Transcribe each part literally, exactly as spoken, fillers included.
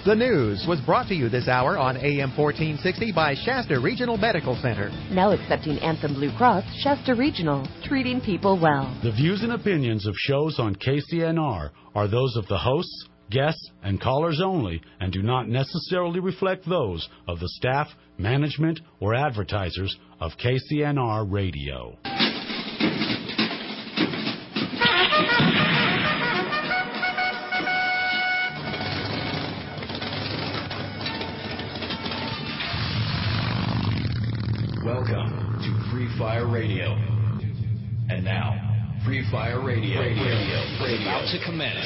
The news was brought to you this hour on A M fourteen sixty by Shasta Regional Medical Center. Now accepting Anthem Blue Cross, Shasta Regional, treating people well. The views and opinions of shows on K C N R are those of the hosts, guests, and callers only, and do not necessarily reflect those of the staff, management, or advertisers of K C N R Radio. Welcome to Free Fire Radio. And now, Free Fire Radio, Radio, Radio, Radio. About to commence.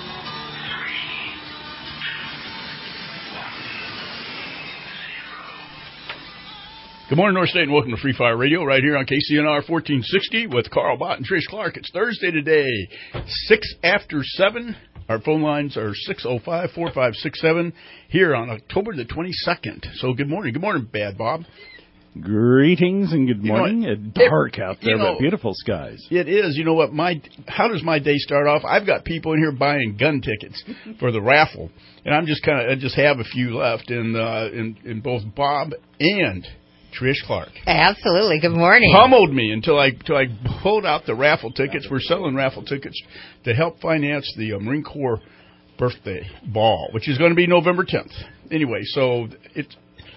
Good morning, North State, and welcome to Free Fire Radio right here on K C N R fourteen sixty with Carl Bott and Trish Clark. It's Thursday today, six after seven. Our phone lines are six oh five, four five six seven here on October the twenty-second. So good morning. Good morning, Bad Bob. Greetings and good morning. You know, it's dark out there, you know, but beautiful skies. It is. You know what? My how does my day start off? I've got people in here buying gun tickets for the raffle, and I'm just kind of I just have a few left in uh, in in both Bob and Trish Clark. Absolutely. Good morning. Pummeled me until I until I pulled out the raffle tickets. We're selling raffle tickets to help finance the uh, Marine Corps birthday ball, which is going to be November tenth. Anyway, so it's.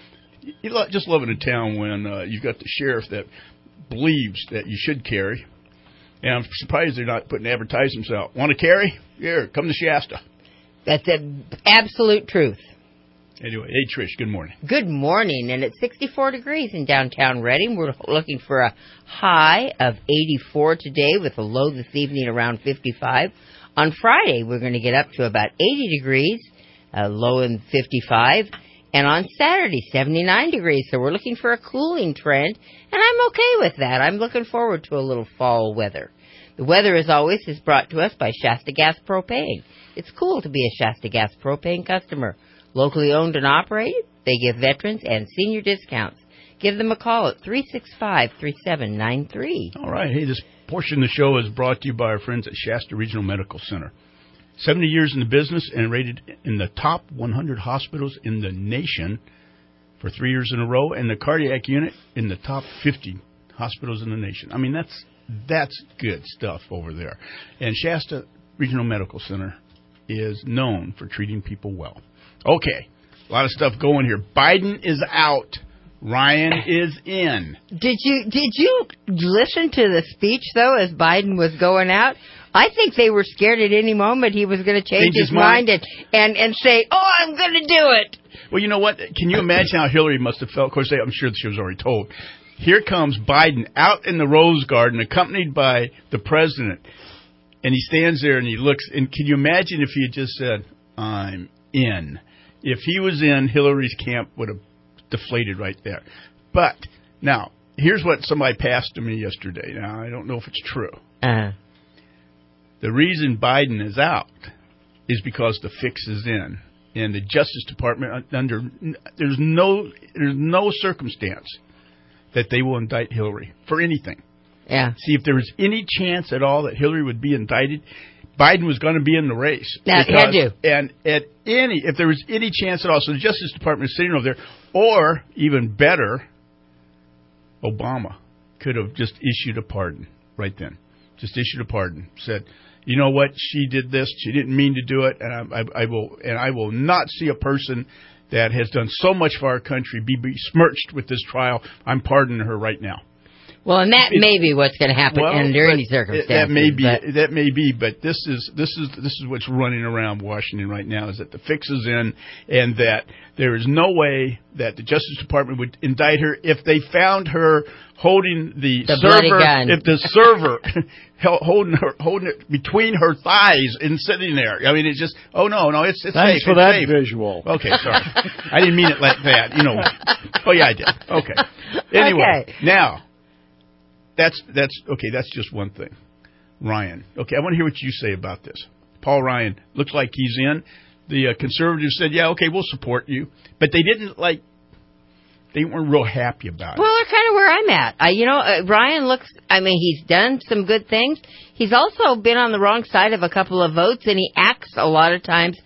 You just love it in town when uh, you've got the sheriff that believes that you should carry. And I'm surprised they're not putting advertisements out. Want to carry? Here, come to Shasta. That's the absolute truth. Anyway, hey, Trish, good morning. Good morning. And it's sixty-four degrees in downtown Reading. We're looking for a high of eighty-four today with a low this evening around fifty-five. On Friday, we're going to get up to about eighty degrees, a low in fifty-five. And on Saturday, seventy-nine degrees, so we're looking for a cooling trend, and I'm okay with that. I'm looking forward to a little fall weather. The weather, as always, is brought to us by Shasta Gas Propane. It's cool to be a Shasta Gas Propane customer. Locally owned and operated, they give veterans and senior discounts. Give them a call at three six five, three seven nine three. All right. Hey, this portion of the show is brought to you by our friends at Shasta Regional Medical Center. seventy years in the business and rated in the top one hundred hospitals in the nation for three years in a row, and the cardiac unit in the top fifty hospitals in the nation. I mean, that's that's good stuff over there. And Shasta Regional Medical Center is known for treating people well. Okay, a lot of stuff going here. Biden is out. Ryan is in. Did you did you listen to the speech, though, as Biden was going out? I think they were scared at any moment he was going to change, change his, his mind, mind and, and, and say, oh, I'm going to do it. Well, you know what? Can you imagine how Hillary must have felt? Of course, I'm sure she was already told. Here comes Biden out in the Rose Garden, accompanied by the president. And he stands there and he looks. And can you imagine if he had just said, I'm in? If he was in, Hillary's camp would have deflated right there. But now, here's what somebody passed to me yesterday. Now, I don't know if it's true. Uh-huh. The reason Biden is out is because the fix is in. And the Justice Department, under there's no there's no circumstance that they will indict Hillary for anything. Yeah. See, if there was any chance at all that Hillary would be indicted, Biden was going to be in the race. That had to. And at any, if there was any chance at all, so the Justice Department is sitting over there, or even better, Obama could have just issued a pardon right then. Just issued a pardon. Said, you know what? She did this. She didn't mean to do it, and I, I, I will. And I will not see a person that has done so much for our country be besmirched with this trial. I'm pardoning her right now. Well, and that it's, may be what's going to happen well, under any circumstances. That may be. But. That may be. But this is this is this is what's running around Washington right now: is that the fix is in, and that there is no way that the Justice Department would indict her if they found her holding the, the server. Gun. If the server holding her holding it between her thighs and sitting there. I mean, it's just. Oh no, no, it's it's Thanks safe. for it's that safe. visual. Okay, sorry, I didn't mean it like that. You know. Oh yeah, I did. Okay. Anyway, okay. now. That's that's okay. That's just one thing, Ryan. Okay, I want to hear what you say about this. Paul Ryan looks like he's in. The uh, conservatives said, "Yeah, okay, we'll support you," but they didn't like. They weren't real happy about well, it. Well, they're kind of where I'm at. Uh, you know, uh, Ryan looks. I mean, he's done some good things. He's also been on the wrong side of a couple of votes, and he acts a lot of times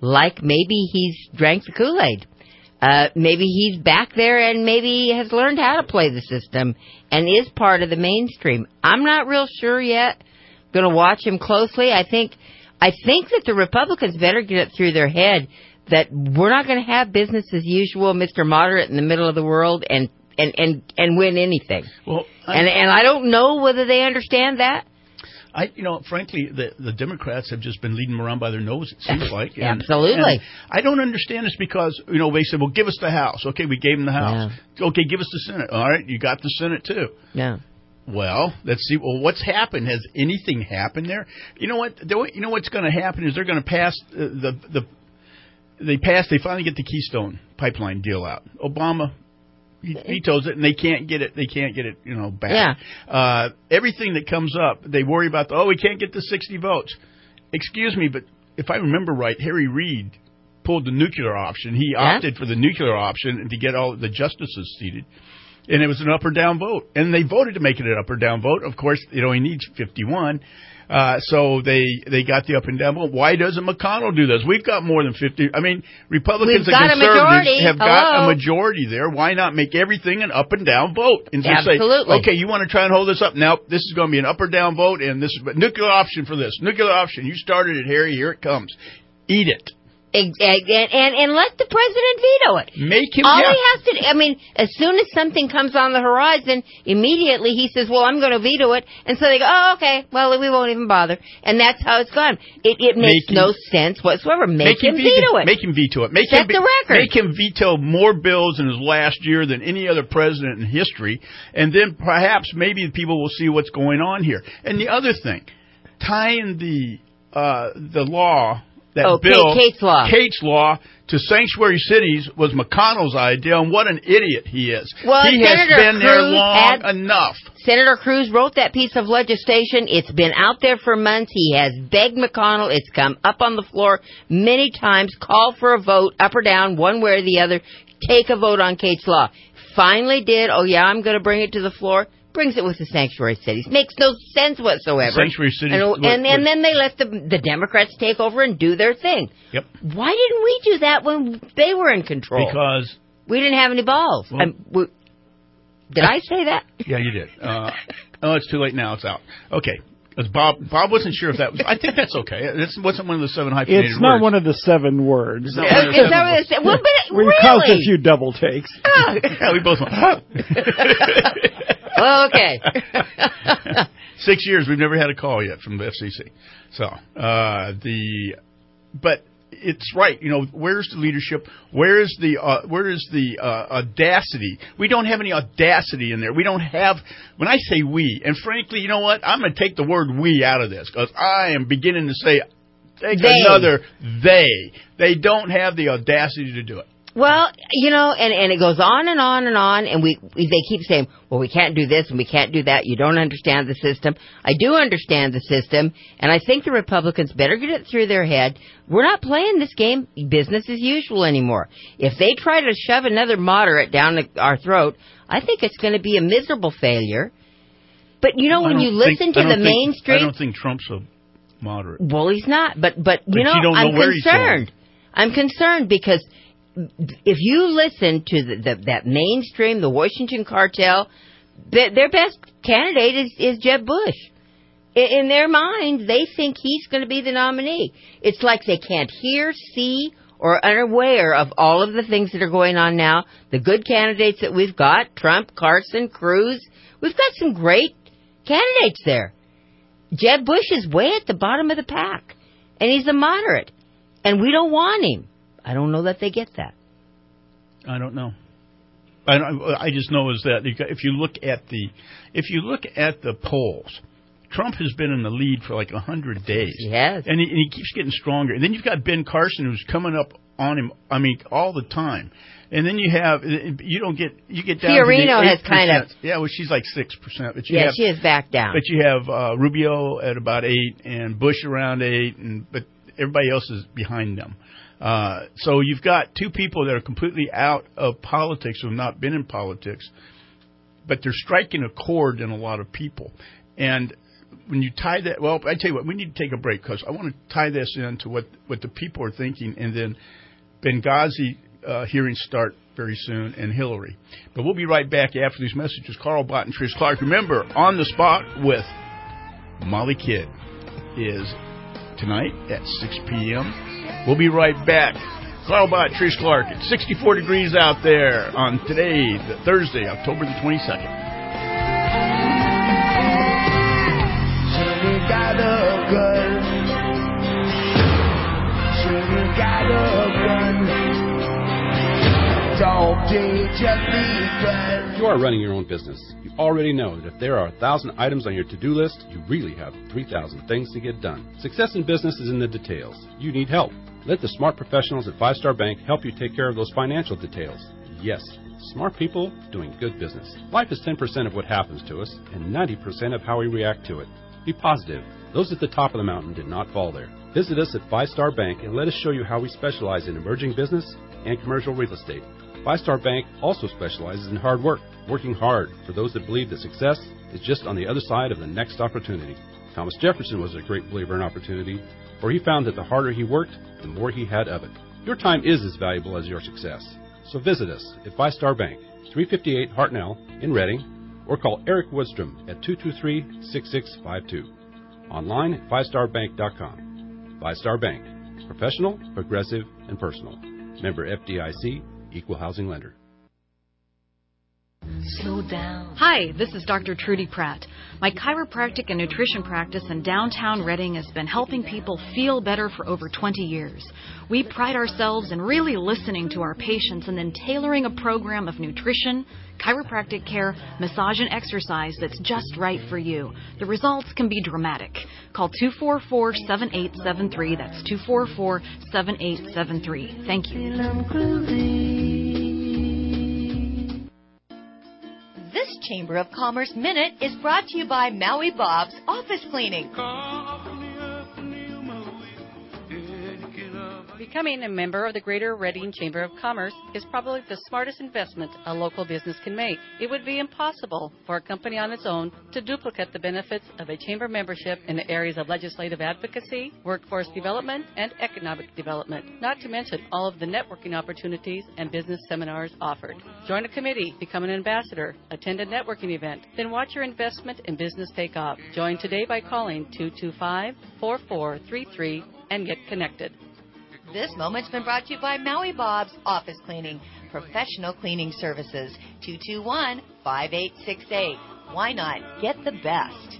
like maybe he's drank the Kool-Aid. Uh, maybe he's back there and maybe has learned how to play the system and is part of the mainstream. I'm not real sure yet. Going to watch him closely. I think, I think that the Republicans better get it through their head that we're not going to have business as usual, Mister Moderate in the middle of the world and, and, and, and win anything. Well, I, and, and I don't know whether they understand that. I, you know, frankly, the the Democrats have just been leading them around by their nose, it seems like. And, Absolutely. And I don't understand this because, you know, they said, well, give us the House. Okay, we gave them the House. Yeah. Okay, give us the Senate. All right, you got the Senate, too. Yeah. Well, let's see. Well, what's happened? Has anything happened there? You know what? You know what's going to happen is they're going to pass the, the, the, they pass, they finally get the Keystone Pipeline deal out. Obama He vetoes it, and they can't get it. They can't get it, you know, back. Yeah. Uh, everything that comes up, they worry about. The, oh, we can't get the sixty votes. Excuse me, but if I remember right, Harry Reid pulled the nuclear option. He yeah. opted for the nuclear option to get all the justices seated, and it was an up or down vote. And they voted to make it an up or down vote. Of course, it only needs fifty-one. Uh, so they, they got the up and down vote. Why doesn't McConnell do this? We've got more than fifty. I mean, Republicans We've and conservatives have Hello. got a majority there. Why not make everything an up and down vote? And just Absolutely. say, okay, you want to try and hold this up? Now, this is going to be an up or down vote, and this is but nuclear option for this. Nuclear option. You started it, Harry. Here it comes. Eat it. And, and, and let the president veto it. Make him. All yeah. he has to do, I mean, as soon as something comes on the horizon, immediately he says, well, I'm going to veto it. And so they go, oh, okay, well, we won't even bother. And that's how it's gone. It, it makes make no him, sense whatsoever. Make, make him, him veto it. Make him veto it. Make Set him, the record. Make him veto more bills in his last year than any other president in history. And then perhaps maybe people will see what's going on here. And the other thing, tying the uh, the law... That oh, bill, Kate's Law. Kate's Law to sanctuary cities was McConnell's idea, and what an idiot he is. Well, he Senator has been there Cruz long had, enough. Senator Cruz wrote that piece of legislation. It's been out there for months. He has begged McConnell. It's come up on the floor many times. Called for a vote, up or down, one way or the other. Take a vote on Kate's Law. Finally did. Oh, yeah, I'm going to bring it to the floor. Brings it with the sanctuary cities. Makes no sense whatsoever. Sanctuary cities. And, what, and, what, and then they let the, the Democrats take over and do their thing. Yep. Why didn't we do that when they were in control? Because we didn't have any balls. Well, we, did I say that? Yeah, you did. Uh, oh, it's too late now. It's out. Okay. As Bob Bob wasn't sure if that was. I think that's okay. It wasn't one of the seven hyphenated words. It's not one of the seven words. It's not one of the Is seven that words. what it- well, but We really? caused a few double takes. Yeah, we both went. Okay. Six years, we've never had a call yet from the F C C. So uh, the, but it's right. You know, where's the leadership? Where is the uh, where is the uh, audacity? We don't have any audacity in there. We don't have. When I say we, and frankly, you know what? I'm going to take the word we out of this because I am beginning to say, take They. another they. They don't have the audacity to do it. Well, you know, and, and it goes on and on and on, and we, we they keep saying, well, we can't do this and we can't do that. You don't understand the system. I do understand the system, and I think the Republicans better get it through their head. We're not playing this game business as usual anymore. If they try to shove another moderate down our throat, I think it's going to be a miserable failure. But, you know, I when you don't listen think- to I the don't think- mainstream... I don't think Trump's a moderate. Well, he's not, but, but you But know, you don't know I'm where he's going. concerned. I'm concerned because... if you listen to the, the, that mainstream, the Washington cartel, the, their best candidate is, is Jeb Bush. In, in their minds, they think he's going to be the nominee. It's like they can't hear, see, or unaware of all of the things that are going on now. The good candidates that we've got, Trump, Carson, Cruz, we've got some great candidates there. Jeb Bush is way at the bottom of the pack, and he's a moderate, and we don't want him. I don't know that they get that. I don't know. I, I just know is that if you look at the if you look at the polls, Trump has been in the lead for like a hundred days. He has, and he, and he keeps getting stronger. And then you've got Ben Carson who's coming up on him. I mean, all the time. And then you have you don't get you get down. Fiorino to the has kind of yeah, well she's like six percent. But you yeah, have, she is back down. But you have uh, Rubio at about eight and Bush around eight, and but everybody else is behind them. Uh, so you've got two people that are completely out of politics who have not been in politics, but they're striking a chord in a lot of people. And when you tie that, well, I tell you what, we need to take a break because I want to tie this into what, what the people are thinking, and then Benghazi uh, hearings start very soon, and Hillary. But we'll be right back after these messages. Carl Bott and Trish Clark. Remember, On the Spot with Molly Kidd is tonight at six p.m. We'll be right back. Carl Bott, Trish Clark. It's sixty-four degrees out there on today, the Thursday, October the twenty-second. Should've got a gun. Should've got a gun. Don't just leave. If you are running your own business, you already know that if there are a thousand items on your to-do list, you really have three thousand things to get done. Success in business is in the details. You need help. Let the smart professionals at Five Star Bank help you take care of those financial details. Yes, smart people doing good business. Life is ten percent of what happens to us and ninety percent of how we react to it. Be positive. Those at the top of the mountain did not fall there. Visit us at Five Star Bank and let us show you how we specialize in emerging business and commercial real estate. Five Star Bank also specializes in hard work, working hard for those that believe that success is just on the other side of the next opportunity. Thomas Jefferson was a great believer in opportunity, for he found that the harder he worked, the more he had of it. Your time is as valuable as your success. So visit us at Five Star Bank, three fifty-eight Hartnell in Reading, or call Eric Woodstrom at two two three, six six five two. Online at five star bank dot com. Five Star Bank. Professional, progressive, and personal. Member F D I C, Equal Housing Lender. Slow down. Hi, this is Doctor Trudy Pratt. My chiropractic and nutrition practice in downtown Reading has been helping people feel better for over twenty years. We pride ourselves in really listening to our patients and then tailoring a program of nutrition, chiropractic care, massage, and exercise that's just right for you. The results can be dramatic. Call two four four, seven eight seven three. That's two four four, seven eight seven three. Thank you. This Chamber of Commerce Minute is brought to you by Maui Bob's Office Cleaning. Becoming a member of the Greater Reading Chamber of Commerce is probably the smartest investment a local business can make. It would be impossible for a company on its own to duplicate the benefits of a chamber membership in the areas of legislative advocacy, workforce development, and economic development, not to mention all of the networking opportunities and business seminars offered. Join a committee, become an ambassador, attend a networking event, then watch your investment in business take off. Join today by calling two two five, four four three three and get connected. This moment's been brought to you by Maui Bob's Office Cleaning, professional cleaning services. two two one, five eight six eight. Why not get the best?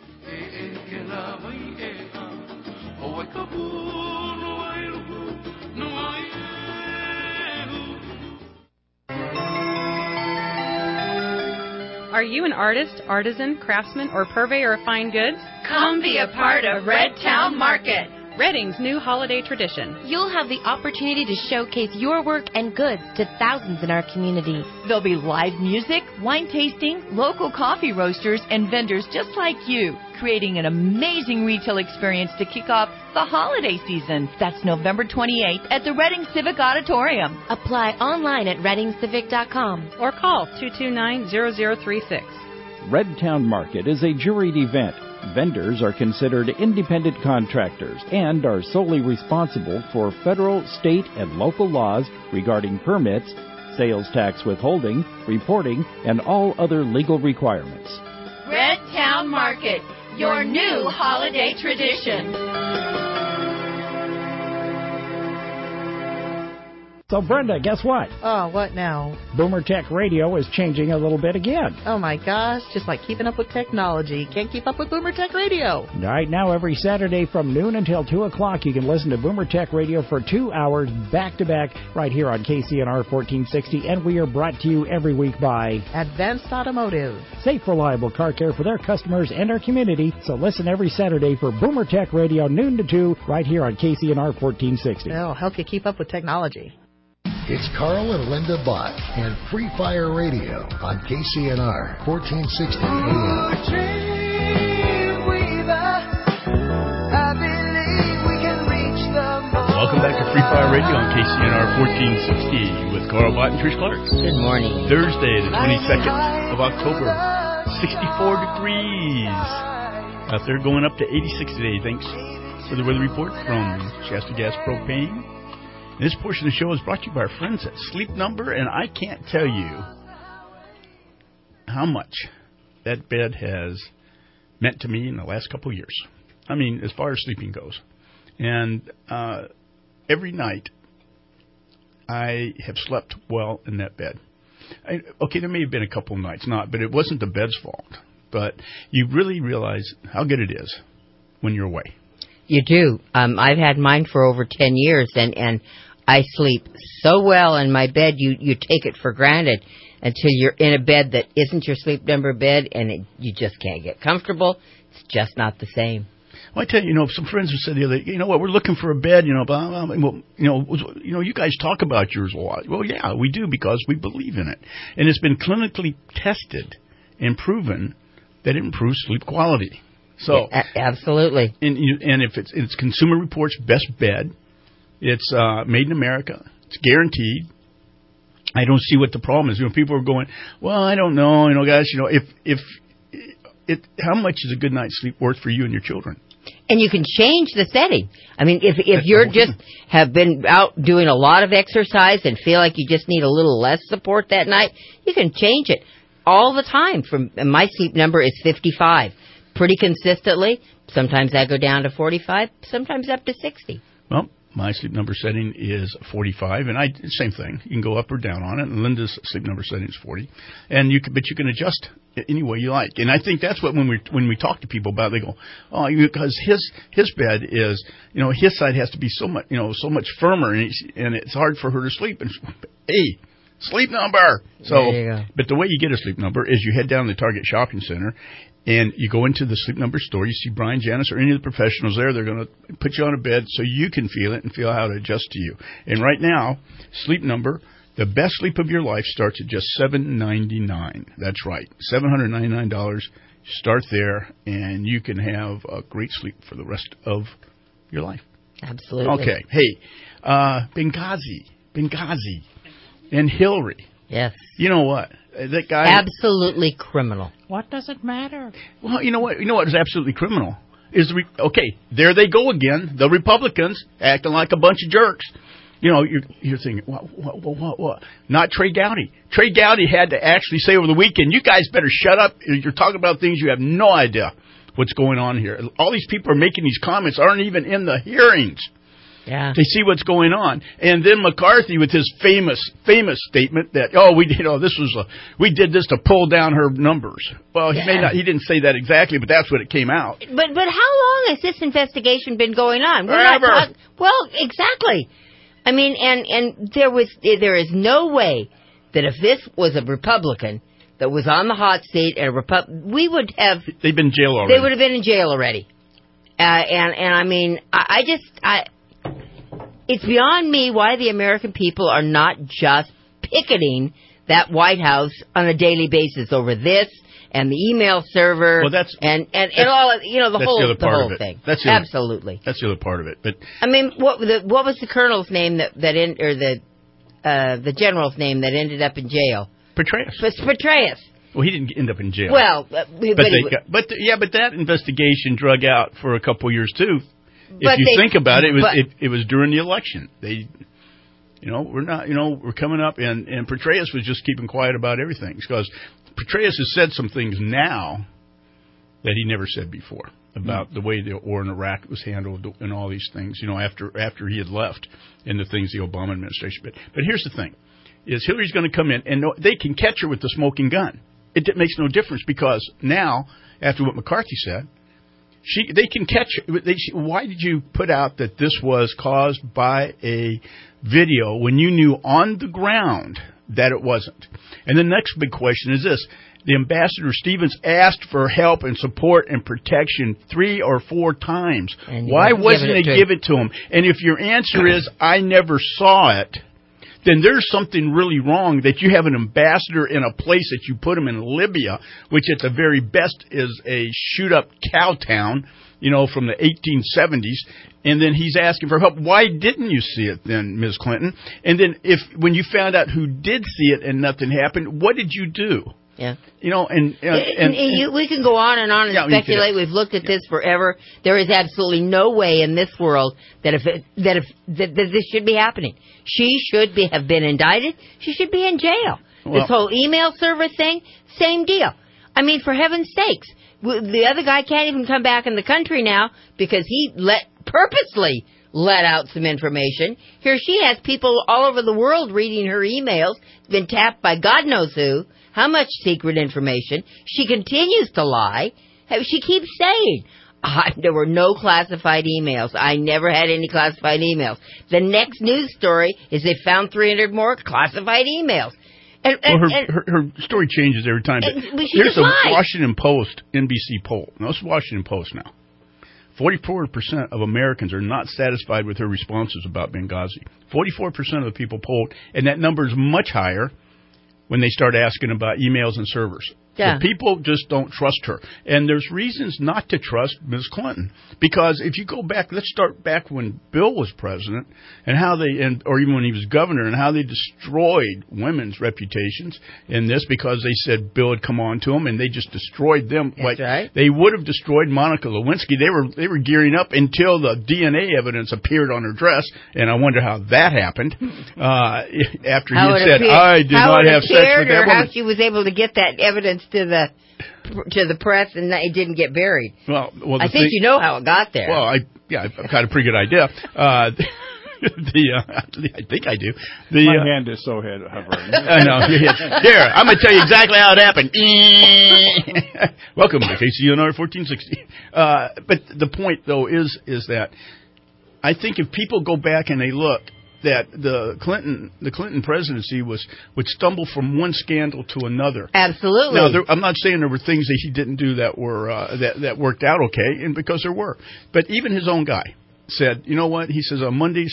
Are you an artist, artisan, craftsman, or purveyor of fine goods? Come be a part of Red Town Market, Reading's new holiday tradition. You'll have the opportunity to showcase your work and goods to thousands in our community. There'll be live music, wine tasting, local coffee roasters, and vendors just like you, creating an amazing retail experience to kick off the holiday season. That's November twenty-eighth at the Reading Civic Auditorium. Apply online at reading civic dot com or call two two nine, zero zero three six. Red Town Market is a juried event. Vendors are considered independent contractors and are solely responsible for federal, state, and local laws regarding permits, sales tax withholding, reporting, and all other legal requirements. Red Town Market, your new holiday tradition. So, Brenda, guess what? Oh, what now? Boomer Tech Radio is changing a little bit again. Oh, my gosh. Just like keeping up with technology. Can't keep up with Boomer Tech Radio. Right now, every Saturday from noon until two o'clock, you can listen to Boomer Tech Radio for two hours back-to-back right here on K C N R fourteen sixty, and we are brought to you every week by Advanced Automotive. Safe, reliable car care for their customers and our community. So listen every Saturday for Boomer Tech Radio, noon to two, right here on K C N R fourteen sixty. It'll help you keep up with technology. It's Carl and Linda Bott and Free Fire Radio on K C N R fourteen sixty A M. Welcome back to Free Fire Radio on K C N R fourteen sixty with Carl Bott and Trish Clark. Good morning. Thursday, the twenty-second of October, sixty-four degrees. Out there going up to eighty-six today. Thanks for the weather report from Shasta Gas Propane. And this portion of the show is brought to you by our friends at Sleep Number, and I can't tell you how much that bed has meant to me in the last couple of years. I mean, as far as sleeping goes. And uh, every night I have slept well in that bed. I, okay, there may have been a couple of nights not, but it wasn't the bed's fault. But you really realize how good it is when you're away. You do. Um, I've had mine for over ten years, and, and I sleep so well in my bed, you, you take it for granted until you're in a bed that isn't your Sleep Number bed, and it, you just can't get comfortable. It's just not the same. Well, I tell you, you know, some friends have said the other day, you know what, we're looking for a bed, you know, blah, blah, blah. Well, you know, you know, you guys talk about yours a lot. Well, yeah, we do because we believe in it. And it's been clinically tested and proven that it improves sleep quality. So yeah, a- absolutely. And, you, and if it's, it's Consumer Reports best bed, it's uh, made in America, it's guaranteed. I don't see what the problem is. You know, people are going, well, I don't know, you know, guys, you know, if if it, how much is a good night's sleep worth for you and your children? And you can change the setting. I mean, if if you're just have been out doing a lot of exercise and feel like you just need a little less support that night, you can change it all the time. From my Sleep Number is fifty-five, pretty consistently. Sometimes I go down to forty-five, sometimes up to sixty. Well, my Sleep Number setting is forty-five, and I same thing. You can go up or down on it. And Linda's Sleep Number setting is forty, and you can, but you can adjust it any way you like. And I think that's what when we when we talk to people about, it, they go, oh, because his his bed is, you know, his side has to be so much, you know, so much firmer, and it's, and it's hard for her to sleep. And hey, Sleep Number. So, there you go. But the way you get a Sleep Number is you head down to the Target Shopping Center. And you go into the Sleep Number store, you see Brian, Janice, or any of the professionals there. They're going to put you on a bed so you can feel it and feel how to adjust to you. And right now, Sleep Number, the best sleep of your life starts at just seven ninety-nine. That's right, seven hundred ninety-nine dollars. Start there, and you can have a great sleep for the rest of your life. Absolutely. Okay. Hey, uh, Benghazi, Benghazi, and Hillary. Yes. You know what? That guy. Absolutely criminal. What does it matter? Well, you know what? You know what is absolutely criminal is the re- okay. There they go again. The Republicans acting like a bunch of jerks. You know, you're, you're thinking, what, what, what, what, what? Not Trey Gowdy. Trey Gowdy had to actually say over the weekend, "You guys better shut up. You're talking about things you have no idea what's going on here. All these people are making these comments aren't even in the hearings." Yeah. To see what's going on. And then McCarthy with his famous, famous statement that, oh, we did, oh, this was a, we did this to pull down her numbers. Well, he yeah. may not, he didn't say that exactly, but that's what it came out. But, but how long has this investigation been going on? We're Forever. not talk- well, exactly. I mean, and, and there was, there is no way that if this was a Republican that was on the hot seat and a Repub, we would have. They've been in jail already. They would have been in jail already. Uh, and, and I mean, I, I just, I, it's beyond me why the American people are not just picketing that White House on a daily basis over this and the email server well, that's, and, and, that's, and all of, you know, the that's whole, the, other the part whole of it. thing. That's the other, Absolutely. That's the other part of it. But I mean, what the, what was the colonel's name that, that in, or the, uh, the general's name that ended up in jail? Petraeus. Petraeus. Well, he didn't end up in jail. Well, uh, but, but, they he, got, but the, yeah, but that investigation drug out for a couple of years too. But if you they, think about it, it was but, it, it was during the election. They, you know, we're not, you know, we're coming up, and and Petraeus was just keeping quiet about everything because Petraeus has said some things now that he never said before about mm-hmm. the way the war in Iraq was handled and all these things. You know, after after he had left and the things the Obama administration. But but here's the thing: is Hillary's going to come in and no, they can catch her with the smoking gun. It, it makes no difference because now, after what McCarthy said. She, they can catch. They, why did you put out that this was caused by a video when you knew on the ground that it wasn't? And the next big question is this: the Ambassador Stevens asked for help and support and protection three or four times. Why wasn't it give it to him? And if your answer is I never saw it, then there's something really wrong that you have an ambassador in a place that you put him in Libya, which at the very best is a shoot-up cow town, you know, from the eighteen seventies, and then he's asking for help. Why didn't you see it then, Miz Clinton? And then if when you found out who did see it and nothing happened, what did you do? Yeah. You know, and and, and, and, and you, we can go on and on and yeah, speculate. We've looked at yeah. this forever. There is absolutely no way in this world that if it, that if that, that this should be happening. She should be have been indicted. She should be in jail. Well, this whole email service thing, same deal. I mean, for heaven's sakes, the other guy can't even come back in the country now because he let purposely let out some information. Here she has people all over the world reading her emails, been tapped by God knows who, how much secret information. She continues to lie. She keeps saying, uh, there were no classified emails. I never had any classified emails. The next news story is they found three hundred more classified emails. And, and, well, her, and, her, her story changes every time. But and, here's a lied. Washington Post N B C poll. Now, it's Washington Post now. forty-four percent of Americans are not satisfied with her responses about Benghazi. forty-four percent of the people polled, and that number is much higher when they start asking about emails and servers. Yeah. The people just don't trust her. And there's reasons not to trust Miz Clinton. Because if you go back, let's start back when Bill was president and how they, and or even when he was governor, and how they destroyed women's reputations in this because they said Bill had come on to them and they just destroyed them. That's like right. They would have destroyed Monica Lewinsky. They were they were gearing up until the D N A evidence appeared on her dress, and I wonder how that happened. Uh, after how he had said, appeared, I did not have sex with that woman. How she was able to get that evidence to the to the press and it didn't get buried. Well, well I think thing, you know how it got there. Well, I yeah, I've got a pretty good idea. Uh, the uh, I think I do. The, My uh, hand is so head hovering. I know. Here, I'm going to tell you exactly how it happened. Welcome to K C N R fourteen sixty. Uh, but the point, though, is is that I think if people go back and they look, that the Clinton the Clinton presidency was would stumble from one scandal to another. Absolutely. Now, there, I'm not saying there were things that he didn't do that were uh, that that worked out okay, and because there were. But even his own guy said, you know what? He says on Mondays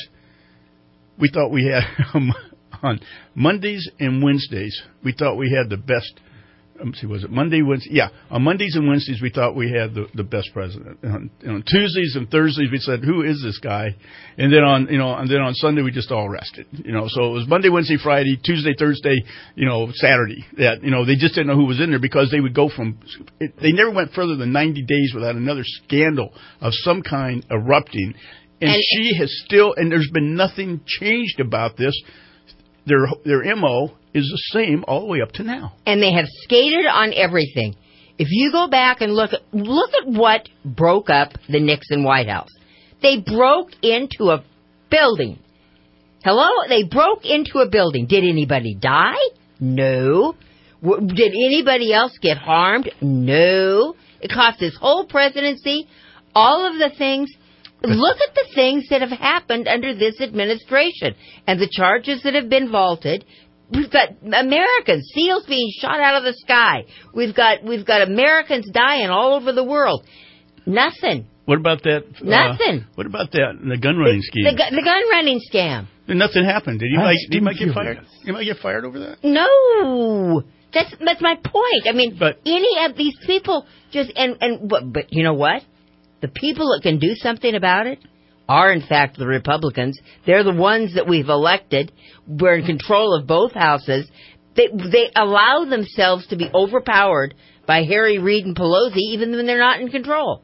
we thought we had um, on Mondays and Wednesdays we thought we had the best. Let me see, was it Monday, Wednesday? Yeah, on Mondays and Wednesdays we thought we had the, the best president. On, on Tuesdays and Thursdays we said, "Who is this guy?" And then on you know, and then on Sunday we just all rested. You know, so it was Monday, Wednesday, Friday, Tuesday, Thursday, you know, Saturday. That you know they just didn't know who was in there because they would go from. It, they never went further than ninety days without another scandal of some kind erupting. And, and she has still, and there's been nothing changed about this. Their their M O is the same all the way up to now. And they have skated on everything. If you go back and look at, look at what broke up the Nixon White House. They broke into a building. Hello? They broke into a building. Did anybody die? No. W- did anybody else get harmed? No. It cost his whole presidency. All of the things. Look at the things that have happened under this administration and the charges that have been vaulted. We've got Americans, SEALs being shot out of the sky. We've got we've got Americans dying all over the world. Nothing. What about that? Nothing. Uh, what about that? The gun running scheme. The, the, the gun running scam. And nothing happened. Did you like? Did you might get fired? You might get fired over that? No. That's that's my point. I mean, but, any of these people just and and but, but you know what? The people that can do something about it are, in fact, the Republicans. They're the ones that we've elected. We're in control of both houses. They, they allow themselves to be overpowered by Harry Reid and Pelosi, even when they're not in control.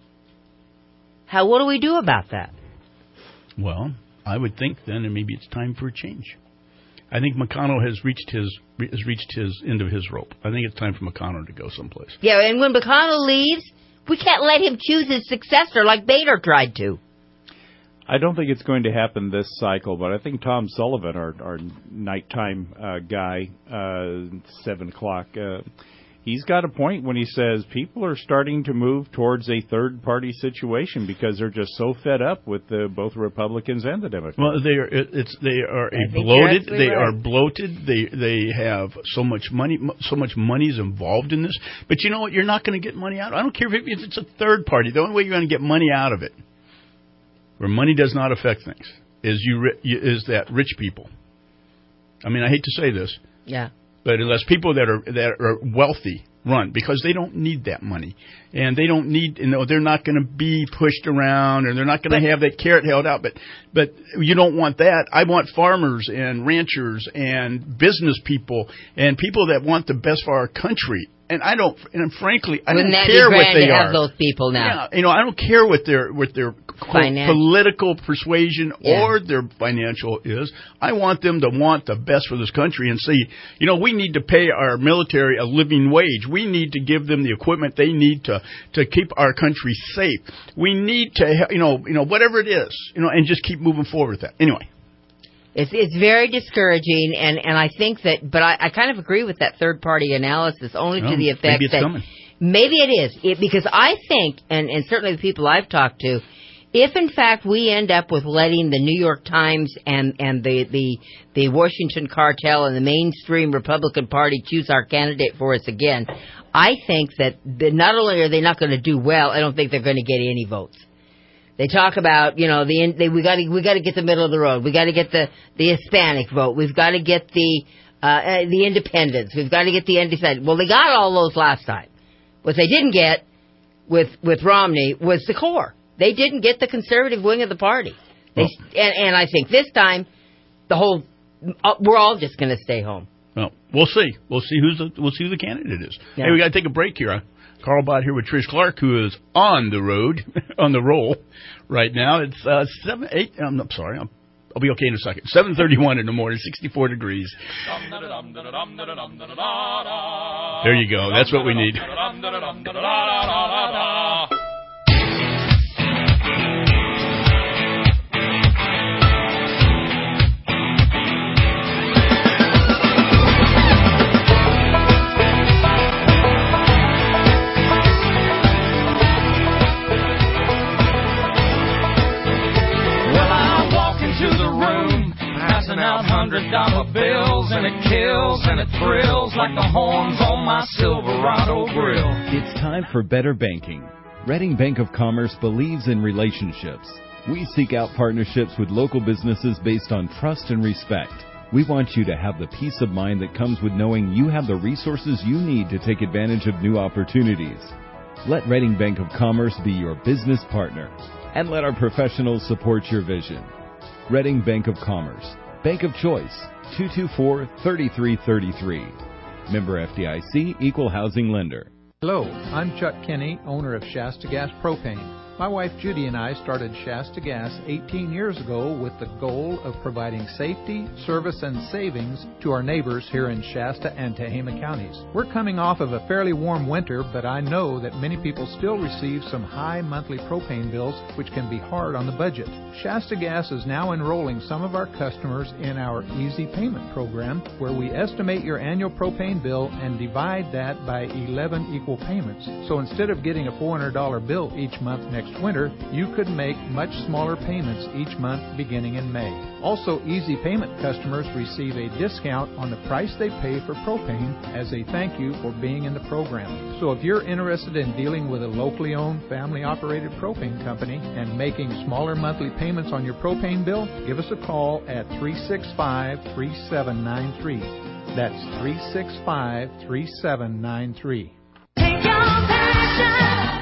How? What do we do about that? Well, I would think then, and maybe it's time for a change. I think McConnell has reached his has reached his end of his rope. I think it's time for McConnell to go someplace. Yeah, and when McConnell leaves, we can't let him choose his successor like Bader tried to. I don't think it's going to happen this cycle, but I think Tom Sullivan, our, our nighttime uh, guy, uh, seven o'clock, uh, he's got a point when he says people are starting to move towards a third-party situation because they're just so fed up with the, both Republicans and the Democrats. Well, they are. It's they are a I think bloated. you're They right. are bloated. They they have so much money. So much money is involved in this. But you know what? You're not going to get money out. I don't care if it's a third party. The only way you're going to get money out of it, where money does not affect things, is you is that rich people. I mean, I hate to say this. Yeah. But unless people that are that are wealthy run, because they don't need that money, and they don't need, you know, they're not going to be pushed around, and they're not going to have that carrot held out. But but you don't want that. I want farmers and ranchers and business people and people that want the best for our country. And I don't, and frankly, I Wouldn't don't that care be what grand they to are. have those people now? Yeah, you know, I don't care what their what their quote, political persuasion Yeah. or their financial is. I want them to want the best for this country and see, you know, we need to pay our military a living wage. We need to give them the equipment they need to to keep our country safe. We need to, you know, you know, whatever it is, you know, and just keep moving forward with that. Anyway. It's it's very discouraging, and, and I think that, but I, I kind of agree with that third party analysis, only Well, to the effect maybe it's that coming. maybe it is, it, because I think, and, and certainly the people I've talked to, if in fact we end up with letting the New York Times and and the the the Washington cartel and the mainstream Republican Party choose our candidate for us again, I think that the, not only are they not going to do well, I don't think they're going to get any votes. They talk about, you know, the they, we got to we got to get the middle of the road. We got to get the the Hispanic vote. We've got to get the uh, uh, the independents. We've got to get the undecided. Well, they got all those last time. What they didn't get with with Romney was the core. They didn't get the conservative wing of the party. They, Well, and, and I think this time, the whole uh, we're all just going to stay home. Well, we'll see. We'll see who's the, we'll see who the candidate is. Yeah. Hey, we got to take a break here. Carl Bott here with Trish Clark, who is on the road, on the roll right now. It's uh, seven, eight. I'm, I'm sorry. I'm, I'll be okay in a second. seven thirty-one in the morning, sixty-four degrees. There you go. That's what we need. Out hundred dollar bills, and it kills and it thrills like the horns on my Silverado grill. It's time for better banking. Reading Bank of Commerce believes in relationships. We seek out partnerships with local businesses based on trust and respect. We want you to have the peace of mind that comes with knowing you have the resources you need to take advantage of new opportunities. Let Reading Bank of Commerce be your business partner, and let our professionals support your vision. Reading Bank of Commerce. Bank of Choice, two two four, three three three three. Member F D I C, Equal Housing Lender. Hello, I'm Chuck Kenny, owner of Shasta Gas Propane. My wife Judy and I started Shasta Gas eighteen years ago with the goal of providing safety, service, and savings to our neighbors here in Shasta and Tehama counties. We're coming off of a fairly warm winter, but I know that many people still receive some high monthly propane bills, which can be hard on the budget. Shasta Gas is now enrolling some of our customers in our Easy Payment program, where we estimate your annual propane bill and divide that by eleven equal payments. So instead of getting a four hundred dollars bill each month next winter, you could make much smaller payments each month beginning in May. Also, Easy Payment customers receive a discount on the price they pay for propane as a thank you for being in the program. So if you're interested in dealing with a locally owned, family-operated propane company and making smaller monthly payments on your propane bill, give us a call at three six five, three seven nine three. That's three six five, three seven nine three. Take your passion.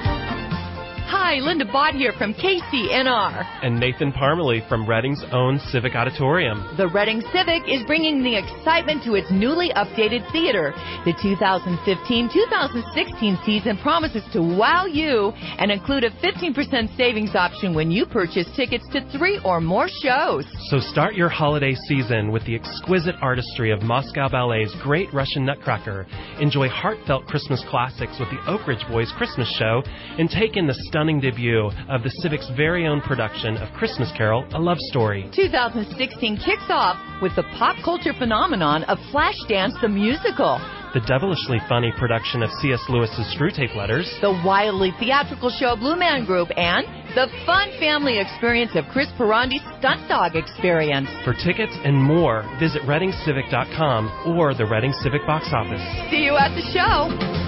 Hi, Linda Bott here from K C N R. And Nathan Parmalee from Reading's own Civic Auditorium. The Reading Civic is bringing the excitement to its newly updated theater. The two thousand fifteen two thousand sixteen season promises to wow you and include a fifteen percent savings option when you purchase tickets to three or more shows. So start your holiday season with the exquisite artistry of Moscow Ballet's Great Russian Nutcracker. Enjoy heartfelt Christmas classics with the Oak Ridge Boys Christmas Show, and take in the stunning debut of the Civic's very own production of Christmas Carol, A Love Story. two thousand sixteen kicks off with the pop culture phenomenon of Flashdance the Musical. The devilishly funny production of C S Lewis's Screwtape Letters. The wildly theatrical show Blue Man Group, and the fun family experience of Chris Perandi's Stunt Dog Experience. For tickets and more, visit Reading Civic dot com or the Reading Civic box office. See you at the show.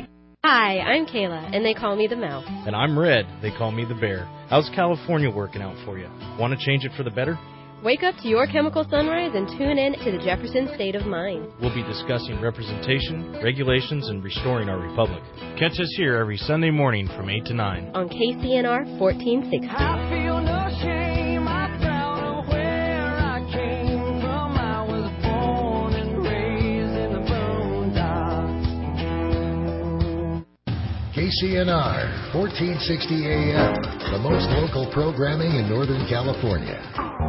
Hi, I'm Kayla, and they call me the Mouse. And I'm Red. They call me the Bear. How's California working out for you? Want to change it for the better? Wake up to your chemical sunrise and tune in to the Jefferson State of Mind. We'll be discussing representation, regulations, and restoring our republic. Catch us here every Sunday morning from eight to nine. On K C N R fourteen sixty. I feel no shame. I'm proud of where I came from. I was born and raised in the boondocks. K C N R, fourteen sixty A M, the most local programming in Northern California.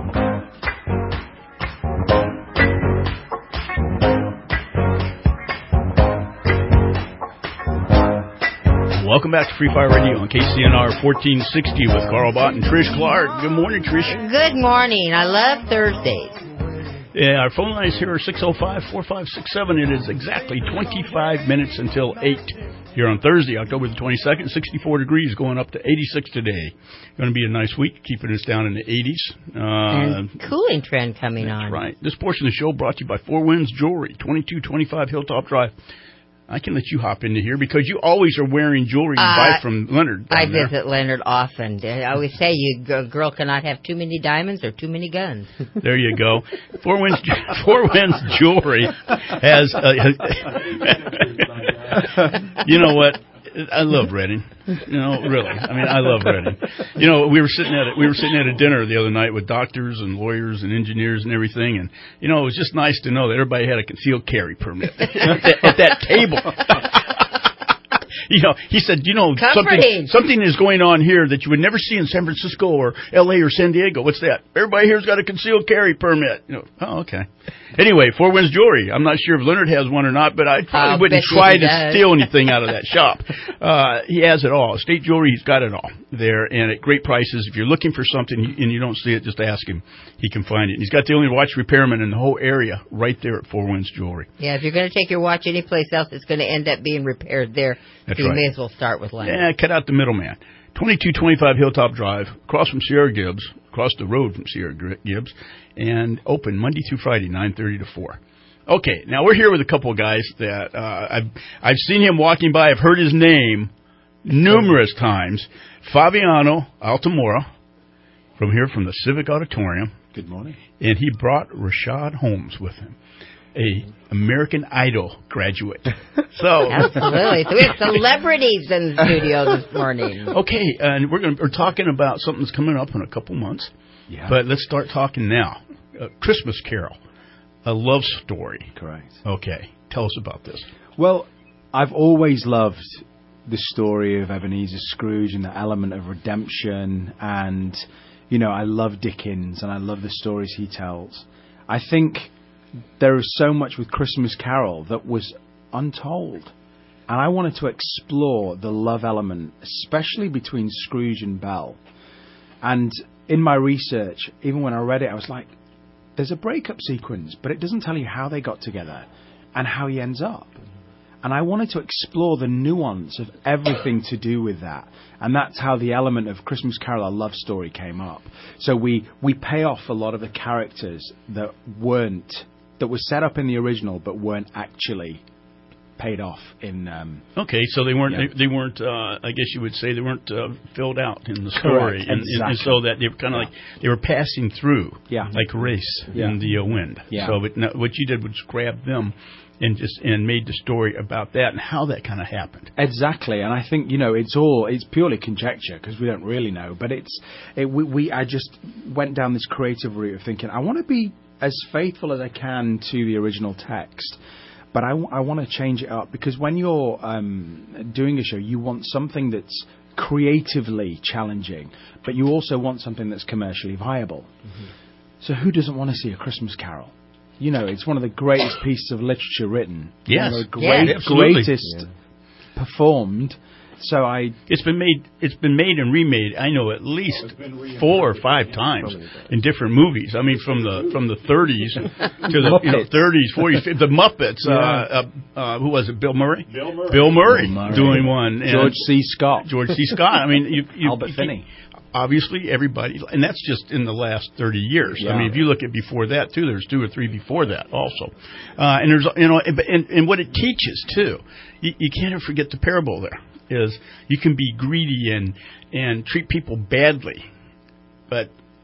Welcome back to Free Fire Radio on K C N R fourteen sixty with Carl Bott and Trish Clark. Good morning, Trish. Good morning. I love Thursdays. Yeah, our phone lines here are six oh five, four five six seven. It is exactly twenty-five minutes until eight here on Thursday, October the twenty-second. sixty-four degrees, going up to eighty-six today. Going to be a nice week, keeping us down in the eighties. Uh, and cooling trend coming that's on. Right. This portion of the show brought to you by Four Winds Jewelry, twenty-two twenty-five Hilltop Drive. I can let you hop into here because you always are wearing jewelry you uh, buy from Leonard. I there. visit Leonard often. I always say you a girl cannot have too many diamonds or too many guns. There you go. Four Winds, Four Winds Jewelry has. Uh, you know what? I love Redding. You know, really. I mean, I love Redding. You know, we were sitting at a, we were sitting at a dinner the other night with doctors and lawyers and engineers and everything, and you know, it was just nice to know that everybody had a concealed carry permit at, that, at that table. You know, he said, you know, something, something is going on here that you would never see in San Francisco or L A or San Diego. What's that? Everybody here's got a concealed carry permit. You know, oh, okay. Anyway, Four Winds Jewelry. I'm not sure if Leonard has one or not, but I probably I'll wouldn't try to does. steal anything out of that shop. Uh, he has it all. State Jewelry, he's got it all there, and at great prices. If you're looking for something and you don't see it, just ask him. He can find it. And he's got the only watch repairman in the whole area right there at Four Winds Jewelry. Yeah, if you're going to take your watch anyplace else, it's going to end up being repaired there. That's so you right. may as well start with Leonard. Yeah, cut out the middleman. twenty-two twenty-five Hilltop Drive, across from Sierra Gibbs, across the road from Sierra Gibbs, and open Monday through Friday, nine thirty to four. Okay, now we're here with a couple of guys that uh, I've I've seen him walking by. I've heard his name numerous times. Fabiano Altamora, from here from the Civic Auditorium. Good morning. And he brought Rashad Holmes with him, a American Idol graduate. So absolutely, so we have celebrities in the studio this morning. Okay, and we're going we're talking about something that's coming up in a couple months. Yeah. But let's start talking now. Uh, Christmas Carol, a love story. Correct. Okay, tell us about this. Well, I've always loved the story of Ebenezer Scrooge and the element of redemption, and you know, I love Dickens and I love the stories he tells. I think there is so much with Christmas Carol that was untold. And I wanted to explore the love element, especially between Scrooge and Belle. And in my research, even when I read it, I was like, there's a breakup sequence, but it doesn't tell you how they got together and how he ends up. And I wanted to explore the nuance of everything to do with that. And that's how the element of Christmas Carol, a love story, came up. So we, we pay off a lot of the characters that weren't, that were set up in the original but weren't actually paid off in. Um, okay, so they weren't. Yeah. They, they weren't. Uh, I guess you would say they weren't uh, filled out in the story, Correct, and, exactly. and, and so that they were kind of yeah. like they were passing through, yeah. like a race yeah. in the uh, wind. Yeah. So but, no, what you did was grab them and just and made the story about that and how that kind of happened. Exactly, and I think you know it's all it's purely conjecture because we don't really know. But it's it, we, we I just went down this creative route of thinking I want to be as faithful as I can to the original text. But I, I want to change it up because when you're um, doing a show, you want something that's creatively challenging, but you also want something that's commercially viable. Mm-hmm. So who doesn't want to see A Christmas Carol? You know, it's one of the greatest pieces of literature written. Yes. One of the great, yeah, absolutely. greatest yeah. performed. So I, it's been made, it's been made and remade. I know at least four or five times in different movies. I mean, from the from the thirties to the you know, thirties, forties, the Muppets. Yeah. Uh, uh, uh, who was it? Bill Murray. Bill Murray, Bill Murray, Bill Murray. doing one. And George C. Scott. George C. Scott. I mean, you, you, Albert you, Finney. Obviously, everybody, and that's just in the last thirty years. Yeah. I mean, if you look at before that too, there's two or three before that also. Uh, and there's you know, and, and, and what it teaches too, you, you can't forget the parable there. Is you can be greedy and and treat people badly, but that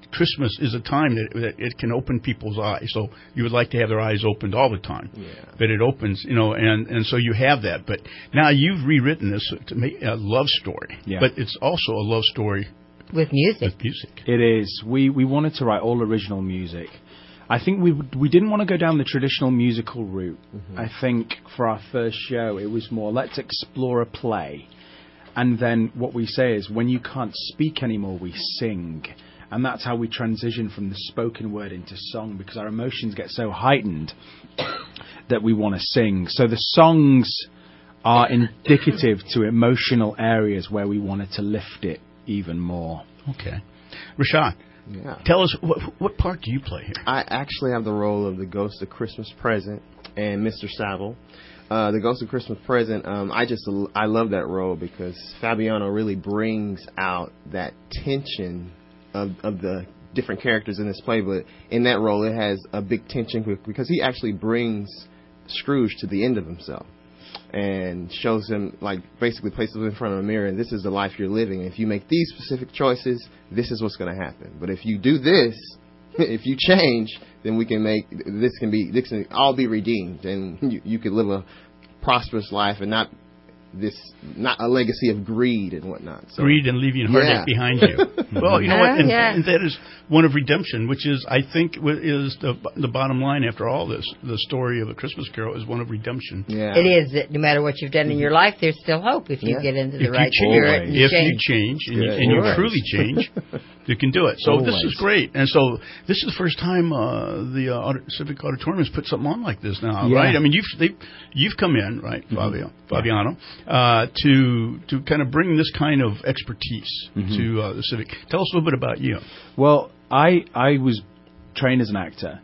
Christmas is a time that, that it can open people's eyes. So you would like to have their eyes opened all the time. Yeah. But it opens, you know, and, and so you have that. But now you've rewritten this to make a love story. Yeah. But it's also a love story with music. With music. It is. We we wanted to write all original music. I think we we didn't want to go down the traditional musical route. Mm-hmm. I think for our first show, it was more, let's explore a play. And then what we say is, when you can't speak anymore, we sing. And that's how we transition from the spoken word into song, because our emotions get so heightened that we want to sing. So the songs are indicative to emotional areas where we wanted to lift it even more. Okay. Rashad, yeah. tell us, what, what part do you play here? I actually have the role of the Ghost of Christmas Present and Mister Saville. Uh, the Ghost of Christmas Present, um, I just, I love that role because Fabiano really brings out that tension of, of the different characters in this play. But in that role, it has a big tension because he actually brings Scrooge to the end of himself and shows him, like, basically places him in front of a mirror, and this is the life you're living. If you make these specific choices, this is what's going to happen. But if you do this, if you change, then we can make this can be this can all be redeemed, and you, you could live a prosperous life and not this not a legacy of greed and whatnot. So, greed and leaving heartache yeah. behind you. Well, you know what? And, yeah. and that is one of redemption, which is, I think, is the the bottom line after all this. The story of A Christmas Carol is one of redemption. Yeah. It is that no matter what you've done in your life, there's still hope if you yeah. get into the if right you spirit. change, And if change. you change and, you, Yeah, and you always. truly change, you can do it. So Always. this is great. And so this is the first time uh, the uh, Audi- Civic Auditorium has put something on like this now, Yeah. right? I mean, you've they, you've come in, right, Fabio, Mm-hmm. Fabiano, uh, to to kind of bring this kind of expertise Mm-hmm. to uh, the Civic. Tell us a little bit about you. Well, I I was trained as an actor.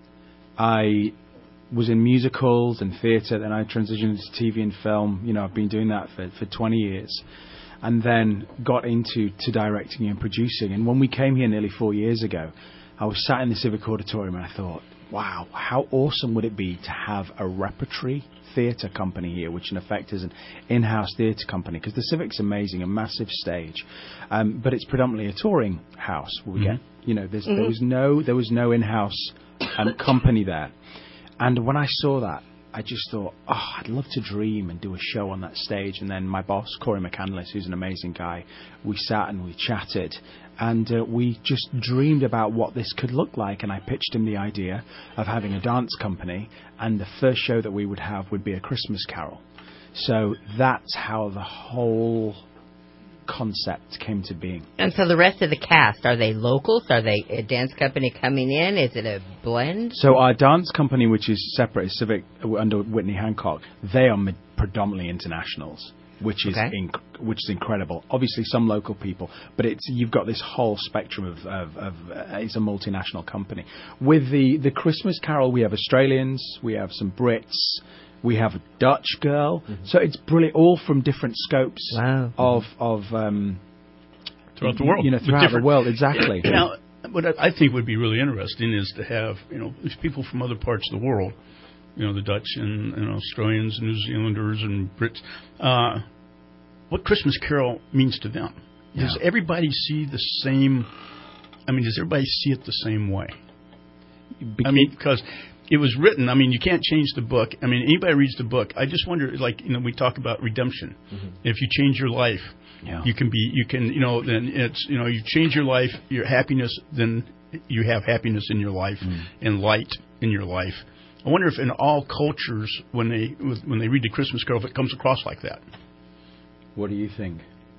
I was in musicals and theatre, then I transitioned into T V and film. You know, I've been doing that for, for twenty years. And then got into to directing and producing. And when we came here nearly four years ago, I was sat in the Civic Auditorium and I thought, wow, how awesome would it be to have a repertory theatre company here, which in effect is an in-house theatre company, because the Civic's amazing, a massive stage, um, but it's predominantly a touring house. Where we mm-hmm. get, you know, there's, mm-hmm. there was no there was no in-house um, company there, and when I saw that, I just thought, oh, I'd love to dream and do a show on that stage. And then my boss, Corey McCandless, who's an amazing guy, we sat and we chatted, and uh, we just dreamed about what this could look like. And I pitched him the idea of having a dance company, and the first show that we would have would be A Christmas Carol. So that's how the whole concept came to being. And so the rest of the cast, are they locals? Are they a dance company coming in? Is it a blend? So our dance company, which is separate, is Civic under Whitney Hancock, they are predominantly internationals, which is Okay. inc- which is incredible. Obviously, some local people, but it's you've got this whole spectrum of, of, of uh, it's a multinational company. With the the Christmas Carol, we have Australians, we have some Brits. We have a Dutch girl, mm-hmm. so it's brilliant. All from different scopes wow. of of um, throughout the world. You know, throughout the world, exactly. Now, what I think would be really interesting is to have you know these people from other parts of the world, you know, the Dutch and, and Australians, and New Zealanders, and Brits. Uh, what Christmas Carol means to them? Yeah. Does everybody see the same? I mean, does everybody see it the same way? Because I mean, because it was written. I mean, you can't change the book. I mean, anybody reads the book. I just wonder, like, you know, we talk about redemption. Mm-hmm. If you change your life, yeah. you can be, you can, you know, then it's, you know, you change your life, your happiness, then you have happiness in your life mm. and light in your life. I wonder if in all cultures, when they when they read the Christmas Carol, if it comes across like that. What do you think?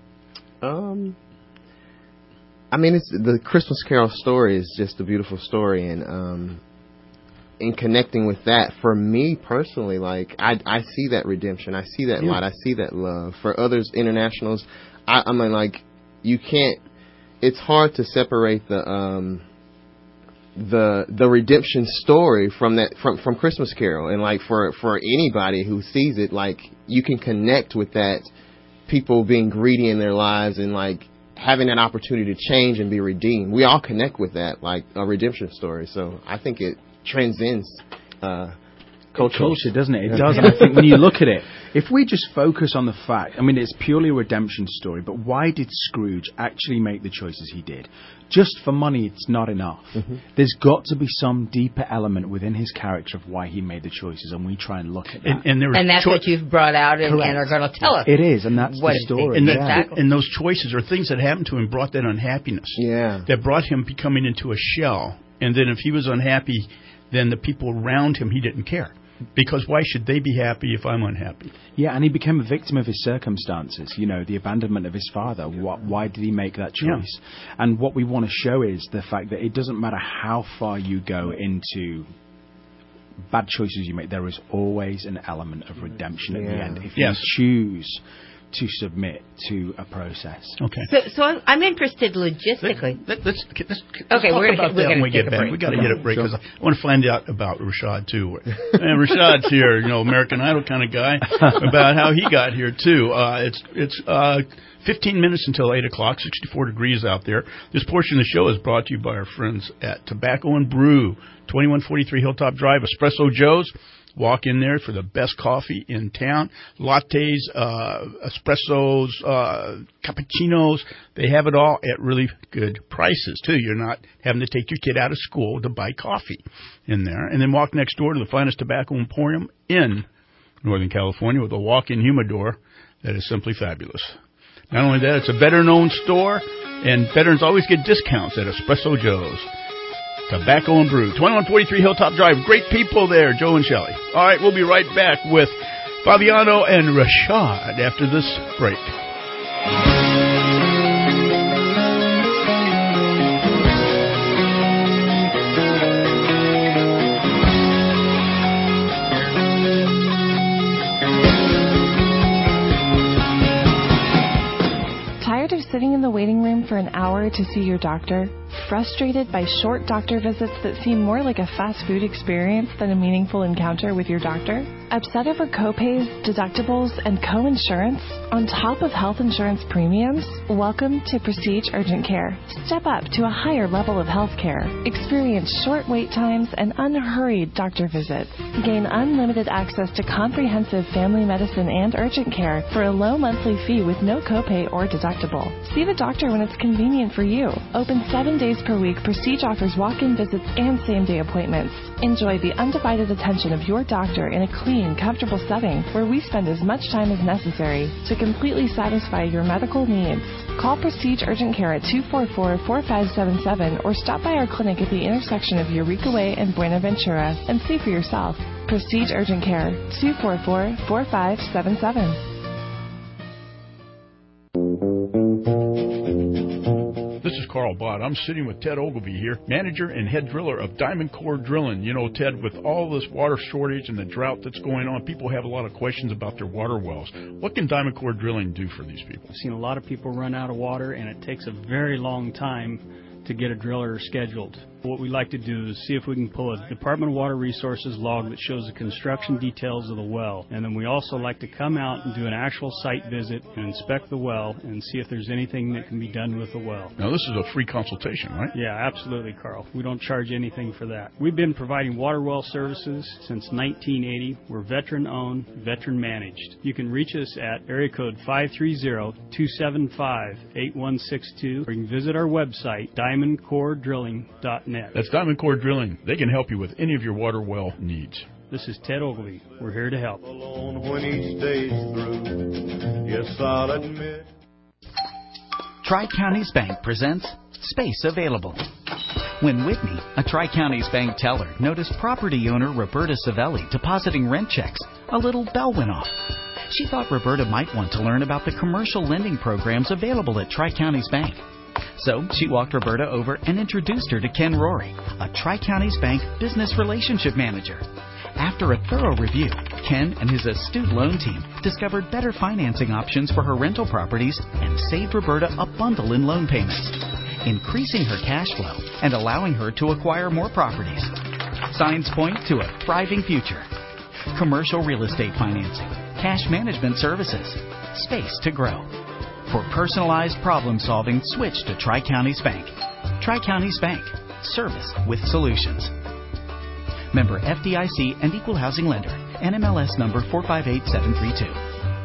Um, I mean, it's the Christmas Carol story is just a beautiful story, and um. in connecting with that, for me personally, like I, I see that redemption, I see that yeah. light, I see that love. For others, internationals, I, I mean, like you can't. It's hard to separate the um, the the redemption story from that from from Christmas Carol, and like for for anybody who sees it, like you can connect with that. People being greedy in their lives and like having that opportunity to change and be redeemed. We all connect with that, like a redemption story. So I think it transcends uh, culture, culture, doesn't it? It does. And I think when you look at it, if we just focus on the fact, I mean, it's purely a redemption story, but why did Scrooge actually make the choices he did? Just for money, it's not enough. Mm-hmm. There's got to be some deeper element within his character of why he made the choices, and we try and look at that. And, and, there and that's cho- what you've brought out and, and are going to tell us. It is, and that's the story. And, yeah. that, and those choices are things that happened to him brought that unhappiness. Yeah. That brought him becoming into a shell. And then if he was unhappy, then the people around him, he didn't care. Because why should they be happy if I'm unhappy? Yeah, and he became a victim of his circumstances, you know, the abandonment of his father. What, why did he make that choice? Yeah. And what we want to show is the fact that it doesn't matter how far you go into bad choices you make, there is always an element of redemption at yeah. the end. If yes. you choose to submit to a process. Okay. So, so I'm, I'm interested logistically. Let, let's, let's, let's okay, talk we're gonna, about we're that when we get back. Break. We got to hit a break because I want to find out about Rashad too. And Rashad's here, you know, American Idol kind of guy, about how he got here too. Uh, it's it's uh, fifteen minutes until eight o'clock. sixty-four degrees out there. This portion of the show is brought to you by our friends at Tobacco and Brew, twenty-one forty-three Hilltop Drive, Espresso Joe's. Walk in there for the best coffee in town. Lattes, uh, espressos, uh, cappuccinos. They have it all at really good prices, too. You're not having to take your kid out of school to buy coffee in there. And then walk next door to the finest tobacco emporium in Northern California with a walk-in humidor that is simply fabulous. Not only that, it's a veteran-owned store, and veterans always get discounts at Espresso Joe's. Tobacco and Brew, twenty-one forty-three Hilltop Drive. Great people there, Joe and Shelley. All right, we'll be right back with Fabiano and Rashad after this break. Tired of sitting in the waiting room for an hour to see your doctor? Frustrated by short doctor visits that seem more like a fast food experience than a meaningful encounter with your doctor? Upset over copays, deductibles, and co-insurance on top of health insurance premiums? Welcome to Prestige Urgent Care. Step up to a higher level of health care. Experience short wait times and unhurried doctor visits. Gain unlimited access to comprehensive family medicine and urgent care for a low monthly fee with no copay or deductible. See the doctor when it's convenient for you. Open seven days per week, Prestige offers walk-in visits and same-day appointments. Enjoy the undivided attention of your doctor in a clean, comfortable setting where we spend as much time as necessary to completely satisfy your medical needs. Call Prestige Urgent Care at two four four, four five seven seven or stop by our clinic at the intersection of Eureka Way and Buenaventura and see for yourself. Prestige Urgent Care, two four four, four five seven seven. This is Carl Bott. I'm sitting with Ted Ogilvie here, manager and head driller of Diamond Core Drilling. You know, Ted, with all this water shortage and the drought that's going on, people have a lot of questions about their water wells. What can Diamond Core Drilling do for these people? I've seen a lot of people run out of water, and it takes a very long time to get a driller scheduled. What we like to do is see if we can pull a Department of Water Resources log that shows the construction details of the well. And then we also like to come out and do an actual site visit and inspect the well and see if there's anything that can be done with the well. Now, this is a free consultation, right? Yeah, absolutely, Carl. We don't charge anything for that. We've been providing water well services since nineteen eighty. We're veteran-owned, veteran-managed. You can reach us at area code five three zero, two seven five, eight one six two, or you can visit our website, diamond core drilling dot net. That's Diamond Core Drilling. They can help you with any of your water well needs. This is Ted Ogilvie. We're here to help. When each day's through, yes, I'll admit. Tri-Counties Bank presents Space Available. When Whitney, a Tri-Counties Bank teller, noticed property owner Roberta Savelli depositing rent checks, a little bell went off. She thought Roberta might want to learn about the commercial lending programs available at Tri-Counties Bank. So she walked Roberta over and introduced her to Ken Rory, a Tri-Counties Bank business relationship manager. After a thorough review, Ken and his astute loan team discovered better financing options for her rental properties and saved Roberta a bundle in loan payments, increasing her cash flow and allowing her to acquire more properties. Signs point to a thriving future. Commercial real estate financing, cash management services, space to grow. For personalized problem solving, switch to Tri-Counties Bank. Tri-Counties Bank. Service with solutions. Member F D I C and Equal Housing Lender. N M L S number four five eight seven three two.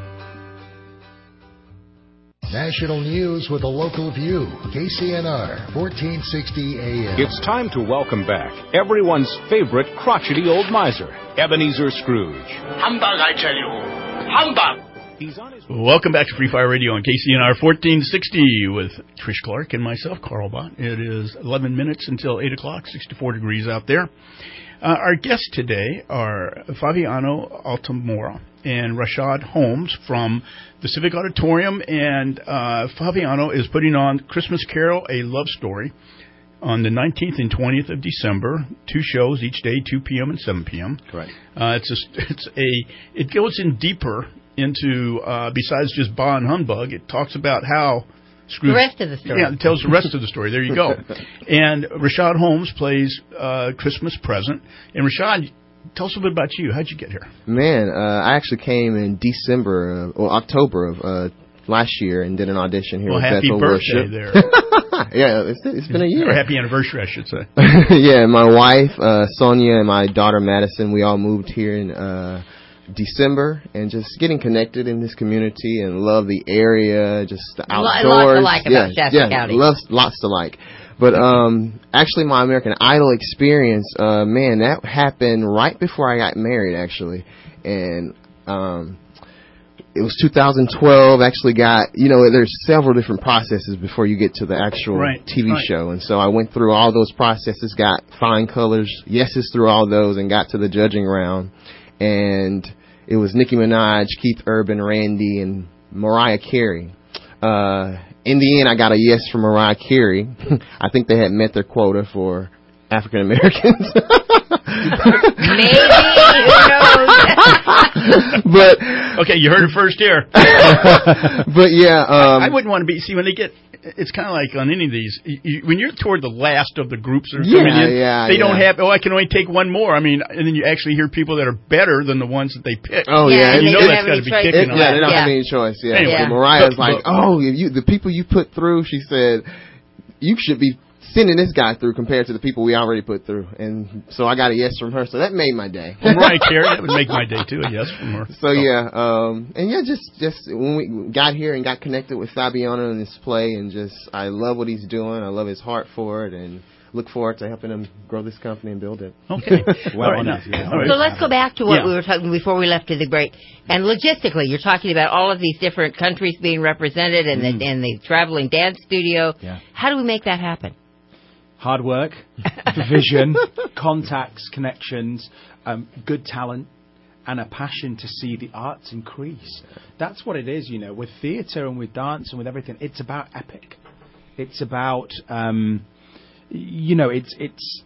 National news with a local view. K C N R, fourteen sixty A M. It's time to welcome back everyone's favorite crotchety old miser, Ebenezer Scrooge. Humbug, I tell you. Humbug! He's on his Welcome back to Free Fire Radio on K C N R fourteen sixty with Trish Clark and myself, Carl Bott. It is eleven minutes until eight o'clock, sixty-four degrees out there. Uh, our guests today are Fabiano Altamora and Rashad Holmes from the Civic Auditorium, and uh, Fabiano is putting on Christmas Carol, A Love Story, on the nineteenth and twentieth of December. Two shows each day, two p.m. and seven p.m. Correct. Uh, it's a, it's a, it goes in deeper into, uh, besides just Bah and Humbug, it talks about how Scrooge... The rest of the story. Yeah, it tells the rest of the story. There you go. And Rashad Holmes plays uh, Christmas Present. And Rashad, tell us a bit about you. How'd you get here? Man, uh, I actually came in December, uh, or October of uh, last year and did an audition here well, at happy Bethel birthday Worship. there. Yeah, it's, it's been a year. Or happy anniversary, I should say. Yeah, my wife, uh, Sonia, and my daughter, Madison, we all moved here in uh, December, and just getting connected in this community and love the area, just the outdoors. Lots to like about yeah, Shasta yeah, County. Lots, lots to like. But um, actually, my American Idol experience, uh, man, that happened right before I got married, actually. And um, it was two thousand twelve, actually got, you know, there's several different processes before you get to the actual right, T V right. show. And so I went through all those processes, got fine colors, yeses through all those, and got to the judging round. And it was Nicki Minaj, Keith Urban, Randy, and Mariah Carey. Uh, in the end, I got a yes from Mariah Carey. I think they had met their quota for African Americans. Maybe, who knows? But okay, you heard it first here. But yeah, um, I, I wouldn't want to be. See, when they get, it's kind of like on any of these. You, you, when you're toward the last of the groups that are yeah, coming in, yeah, they yeah. don't have. Oh, I can only take one more. I mean, and then you actually hear people that are better than the ones that they pick. Oh yeah, and you know don't that's have got to any be choice. kicking It, on. yeah, they don't Yeah. have any choice. Yeah, Anyway, but Yeah. Mariah's but- like, but- oh, if you the people you put through, she said, you should be sending this guy through compared to the people we already put through. And so I got a yes from her, so that made my day. Well, Mariah Carey, that would make my day too. A yes from her. So yeah, um, and yeah, just just when we got here and got connected with Fabiano in this play, and just I love what he's doing. I love his heart for it, and look forward to helping him grow this company and build it. Okay. Well, All right, now- now- yeah. all right. So let's go back to what Yeah. we were talking before we left to the break. And logistically, you're talking about all of these different countries being represented and Mm. the and the traveling dance studio. Yeah. How do we make that happen? Hard work, vision, contacts, connections, um, good talent, and a passion to see the arts increase. That's what it is, you know, with theatre and with dance and with everything. It's about epic. It's about, um, you know, it's it's.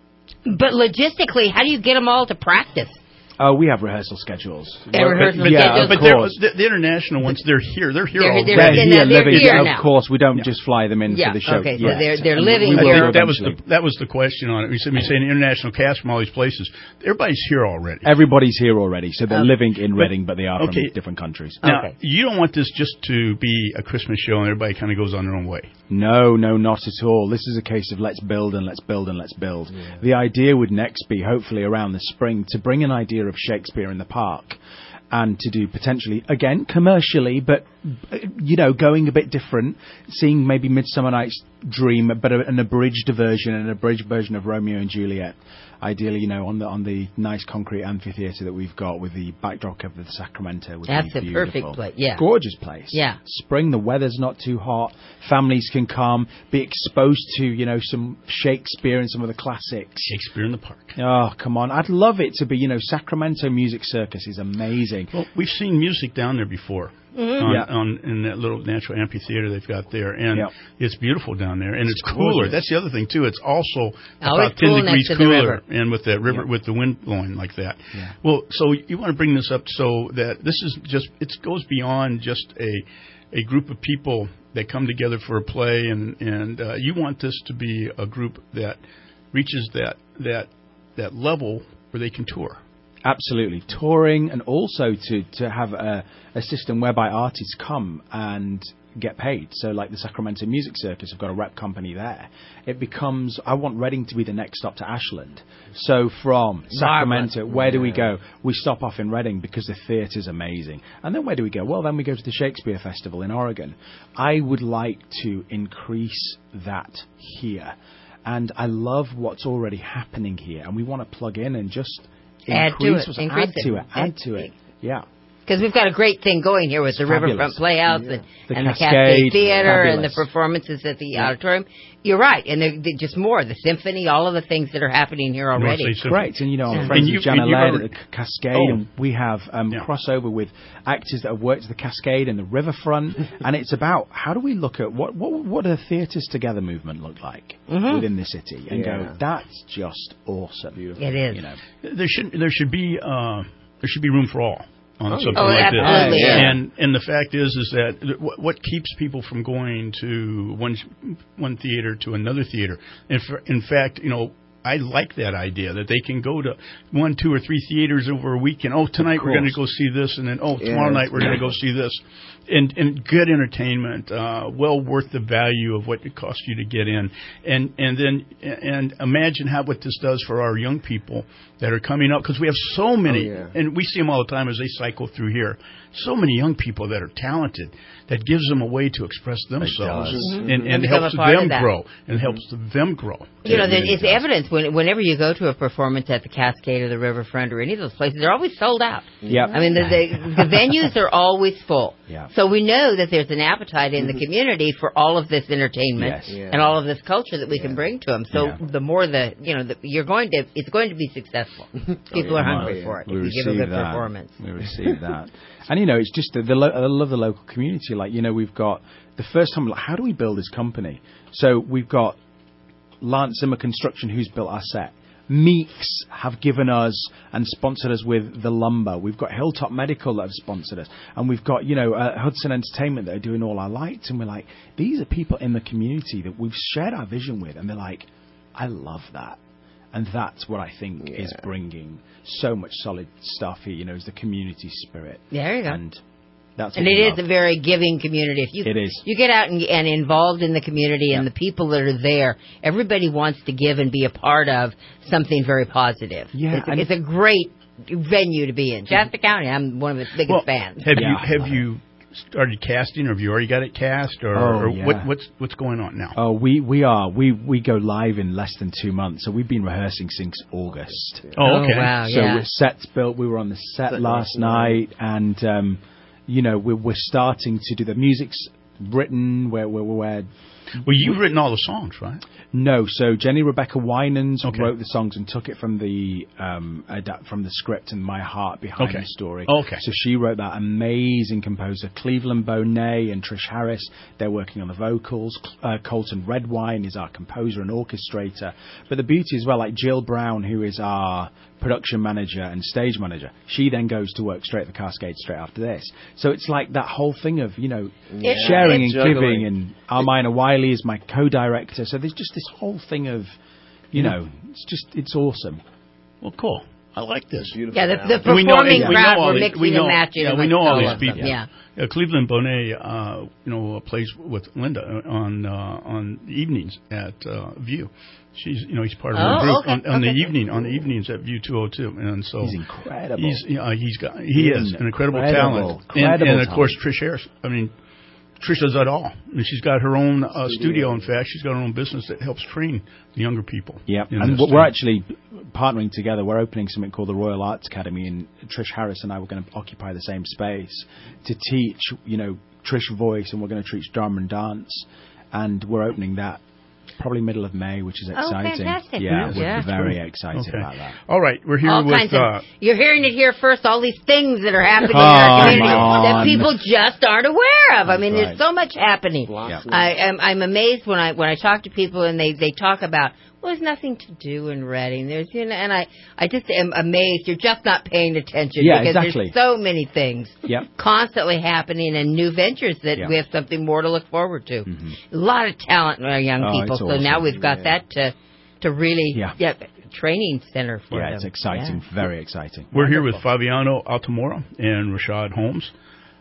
But logistically, how do you get them all to practice? Oh, we have rehearsal schedules. And rehearsal yeah, schedules. of But they're, course. the, the international ones, they're here. They're here They're- already. they're- They're in here the- they're living. here Of now. course, we don't Yeah. just fly them in Yeah, for the show. okay, so Yes. they're- they're And living we will here. do That was the eventually. that was the question on it. We said we say an international cast from all these places. Everybody's here already. Everybody's here already, so they're Okay. living in But- Reading, but they are okay. from different countries. Now, Okay. you don't want this just to be a Christmas show and everybody kind of goes on their own way. No, no, not at all. This is a case of let's build and let's build and let's build. The idea would next be, hopefully around the spring, to bring an idea of Shakespeare in the park and to do potentially, again, commercially, but, uh, you know, going a bit different, seeing maybe Midsummer Night's Dream, but a, an abridged version, an abridged version of Romeo and Juliet. Ideally, you know, on the on the nice concrete amphitheatre that we've got with the backdrop of the Sacramento. Would That's be a beautiful. perfect place, yeah. Gorgeous place. Yeah. Spring, the weather's not too hot. Families can come, be exposed to, you know, some Shakespeare and some of the classics. Shakespeare in the park. Oh, come on. I'd love it to be, you know, Sacramento Music Circus is amazing. Well, we've seen music down there before. Mm-hmm. On, Yeah. on in that little natural amphitheater they've got there, and Yeah. it's beautiful down there, and it's, It's cooler. gorgeous. That's the other thing too. It's also Oh, about it's ten cool degrees next to the cooler, river. and with that river, Yeah. with the wind blowing like that. Yeah. Well, so you want to bring this up so that this is just it goes beyond just a a group of people that come together for a play, and and uh, you want this to be a group that reaches that that that level where they can tour. Absolutely. Touring, and also to, to have a, a system whereby artists come and get paid. So like the Sacramento Music Circus have got a rep company there. It becomes, I want Reading to be the next stop to Ashland. So from Sacramento, Marvelous. where do we go? We stop off in Reading because the theatre's amazing. And then where do we go? Well, then we go to the Shakespeare Festival in Oregon. I would like to increase that here. And I love what's already happening here. And we want to plug in and just Add to increase it. what's- Increase add it. to it. Add Add to it. Yeah. Because we've got a great thing going here with the Fabulous. Riverfront Playhouse Yeah. and, The and the Cascade, Cascade Theater and the fabulous. performances at the Yeah. auditorium. You're right, and they're, they're just more. The symphony, all of the things that are happening here already. Great, and you know, Yeah. I'm friends And you- with Jana and you Laird are- at the C- Cascade, Oh. and we have um, crossover with actors that have worked at the Cascade and the Riverfront, and it's about how do we look at what what what a theatres together movement look like Mhm. within the city, and Yeah. go, that's just awesome. Beautiful. It is. You know, There should there should be uh, there should be room for all on Oh, something yeah. Oh, like this. absolutely, yeah. And and the fact is is that th- what, what keeps people from going to one one theater to another theater? In, f- in fact, you know. I like that idea that they can go to one, two, or three theaters over a weekend. Oh, tonight we're going to go see this, and then oh, Yeah, tomorrow that's night we're going to go see this, and and good entertainment, uh, well worth the value of what it costs you to get in, and and then and imagine how what this does for our young people that are coming up, because we have so many, Oh, yeah. and we see them all the time as they cycle through here. So many young people that are talented that gives them a way to express themselves does. and, Mhm. and, And become helps a part of them that. grow and helps them grow. You know, It there really it's does. evidence when, whenever you go to a performance at the Cascade or the Riverfront or any of those places, they're always sold out. Yep. I mean, the, the, the venues are always full. Yeah. So we know that there's an appetite in the community for all of this entertainment Yes. Yeah. and all of this culture that we can bring to them. So Yeah. the more the, you know, the, you're going to, it's going to be successful. People are hungry for it. We if you give a receive good that. performance. We receive that. And, you know, it's just the, the lo- I love the local community. Like, you know, we've got the first time, like, how do we build this company? So we've got Lance Zimmer Construction, who's built our set. Meeks have given us and sponsored us with the lumber. We've got Hilltop Medical that have sponsored us. And we've got, you know, uh, Hudson Entertainment that are doing all our lights. And we're like, these are people in the community that we've shared our vision with. And they're like, I love that. And that's what I think Yeah. is bringing so much solid stuff here, you know, is the community spirit. There you go. And that's And what it we is love. a very giving community. If you It is. you get out and, and involved in the community and the people that are there, everybody wants to give and be a part of something very positive. Yeah, it's, a, and- it's a great venue to be in. Shasta County, I'm one of its biggest Well, fans. Have Yeah. you have you started casting, or have you already got it cast, or, Oh, or yeah. what, what's what's going on now? Oh, we, we are. We we go live in less than two months. So we've been rehearsing since August. Oh, okay. Oh, wow, So yeah. we're set's built. We were on the set Set last last night, and um, you know we're we're starting to do the music's written. Where where where. Well, you've written all the songs, right? No, so Jenny Rebecca Winans Okay. wrote the songs and took it from the um, adapt from the script and my heart behind Okay. the story. Okay. So she wrote that. Amazing composer Cleveland Bonet and Trish Harris. They're working on the vocals. Uh, Colton Redwine is our composer and orchestrator. But the beauty as well, like Jill Brown, who is our production manager and stage manager, she then goes to work straight at the Cascade straight after this. So it's like that whole thing of, you know, Yeah. sharing It's and giving. juggling. And Armina Wiley is my co-director. So there's just this whole thing of, you Yeah. know, it's just, it's awesome. Well, cool. I like this. Beautiful Yeah, the, the balance. And we know- performing and we know crowd, all we're these- mixing we know- and matching. yeah, we amongst know all all these of them. people. Yeah. Uh, Cleveland Bonet, uh, you know, uh, plays with Linda on uh, on evenings at uh, View. She's, you know, he's part of Oh, her group okay, on, on okay. the evening on the evenings at View two oh two, and so He's incredible. He's, uh, he's got he is an incredible, Incredible, talent, incredible and, and of course talent. Trish Harris. I mean, Trish does that all. I mean, she's got her own uh, studio. In fact, she's got her own business that helps train the younger people. Yeah, in and this we're thing. actually partnering together. We're opening something called the Royal Arts Academy, and Trish Harris and I were going to occupy the same space to teach, you know, Trish voice, and we're going to teach drama and dance, and we're opening that probably middle of May, which is Oh, exciting. fantastic. Yeah, we're Yeah. very excited Okay. about that. All right, we're here All with. kinds of, Uh, you're hearing it here first, all these things that are happening Come in our community on. that people just aren't aware of. I mean, That's there's right. so much happening. Yeah. I am I'm amazed when I when I talk to people and they, they talk about, well, there's nothing to do in Reading. There's, you know, and I, I just am amazed. You're just not paying attention Yeah, because exactly. there's so many things Yep. constantly happening and new ventures that Yeah. we have something more to look forward to. Mhm. A lot of talent in our young Oh, people. it's So awesome. now we've got Yeah. that to to really Yeah. training center for Yeah, them. it's exciting, Yeah. very exciting. We're here with Wonderful. Fabiano Altamora and Rashad Holmes.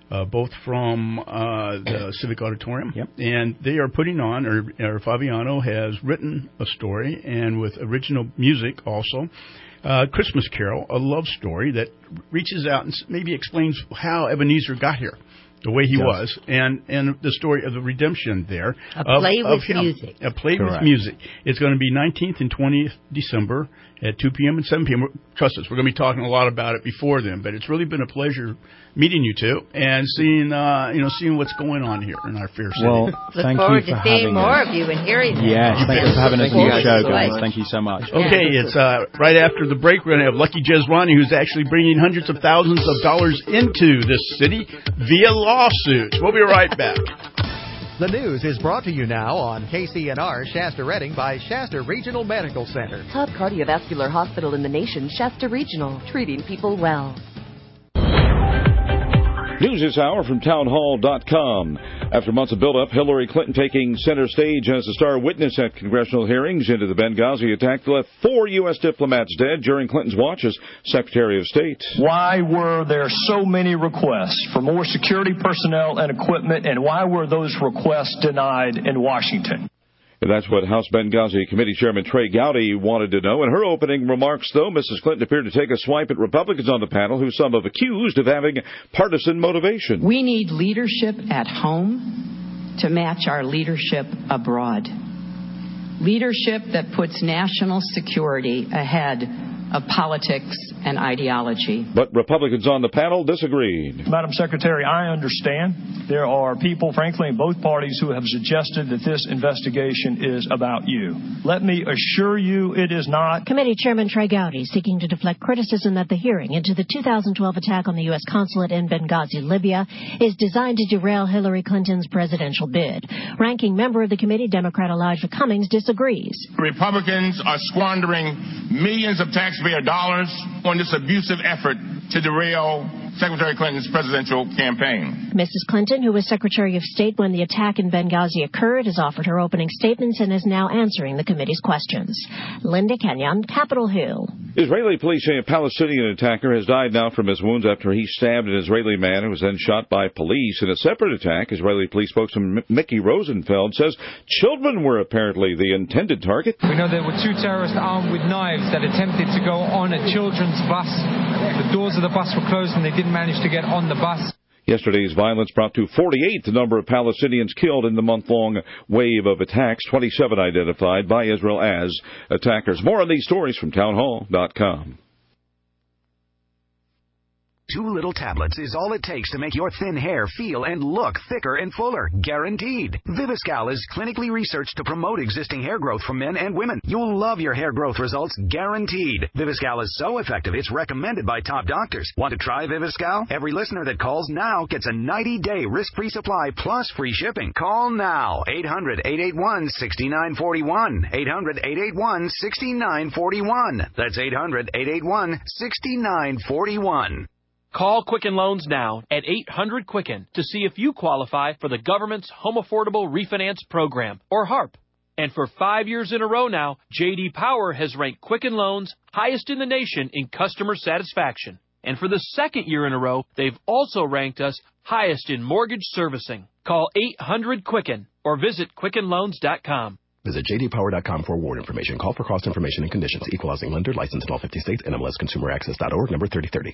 uh, both from uh, the Civic Auditorium. Yep. And they are putting on, or, or Fabiano has written a story, and with original music also, uh, Christmas Carol, a love story that reaches out and maybe explains how Ebenezer got here, the way he Yes. was, and, and the story of the redemption there. A of, play of with him. music. A play Correct. with music. It's going to be nineteenth and twentieth December at two p.m. and seven p.m. Trust us, we're going to be talking a lot about it before then, but it's really been a pleasure meeting you two and seeing, uh, you know, seeing what's going on here in our fair city. Well, Look thank forward you for to seeing having more us. of you and hearing them. Yes, thank you for having us on your show, guys. Much. Thank you so much. Okay, it's uh, right after the break. We're going to have Lucky Jezrani, who's actually bringing hundreds of thousands of dollars into this city via lawsuits. We'll be right back. The news is brought to you now on K C N R Shasta Redding by Shasta Regional Medical Center. Top cardiovascular hospital in the nation, Shasta Regional, treating people well. News this hour from townhall dot com. After months of build-up, Hillary Clinton taking center stage as a star witness at congressional hearings into the Benghazi attack that left four U S diplomats dead during Clinton's watch as Secretary of State. Why were there so many requests for more security personnel and equipment, and why were those requests denied in Washington? And that's what House Benghazi Committee Chairman Trey Gowdy wanted to know. In her opening remarks, though, Missus Clinton appeared to take a swipe at Republicans on the panel, who some have accused of having partisan motivation. We need leadership at home to match our leadership abroad. Leadership that puts national security ahead of politics and ideology. But Republicans on the panel disagreed. Madam Secretary, I understand there are people, frankly, in both parties who have suggested that this investigation is about you. Let me assure you it is not. Committee Chairman Trey Gowdy seeking to deflect criticism at the hearing into the two thousand twelve attack on the U S consulate in Benghazi, Libya, is designed to derail Hillary Clinton's presidential bid. Ranking member of the committee, Democrat Elijah Cummings, disagrees. Republicans are squandering millions of taxpayer dollars on this abusive effort to derail Secretary Clinton's presidential campaign. Missus Clinton, who was Secretary of State when the attack in Benghazi occurred, has offered her opening statements and is now answering the committee's questions. Linda Kenyon, Capitol Hill. Israeli police say a Palestinian attacker has died now from his wounds after he stabbed an Israeli man who was then shot by police. In a separate attack, Israeli police spokesman Mickey Rosenfeld says children were apparently the intended target. We know there were two terrorists armed with knives that attempted to go on a children's bus. The doors of the bus were closed and they didn't manage to get on the bus. Yesterday's violence brought to forty-eight the number of Palestinians killed in the month-long wave of attacks, twenty-seven identified by Israel as attackers. More on these stories from townhall dot com. Two little tablets is all it takes to make your thin hair feel and look thicker and fuller. Guaranteed. Viviscal is clinically researched to promote existing hair growth for men and women. You'll love your hair growth results. Guaranteed. Viviscal is so effective, it's recommended by top doctors. Want to try Viviscal? Every listener that calls now gets a ninety-day risk-free supply plus free shipping. Call now. eight hundred, eight eight one, six nine four one. eight hundred, eight eight one, six nine four one. That's eight hundred, eight eight one, six nine four one. Call Quicken Loans now at eight hundred Quicken to see if you qualify for the government's Home Affordable Refinance Program, or HARP. And for five years in a row now, J D Power has ranked Quicken Loans highest in the nation in customer satisfaction. And for the second year in a row, they've also ranked us highest in mortgage servicing. Call eight hundred Quicken or visit quicken loans dot com. Visit j d power dot com for award information. Call for cost information and conditions. Equal housing lender. Licensed in all fifty states. N M L S consumer access dot org. Number thirty thirty.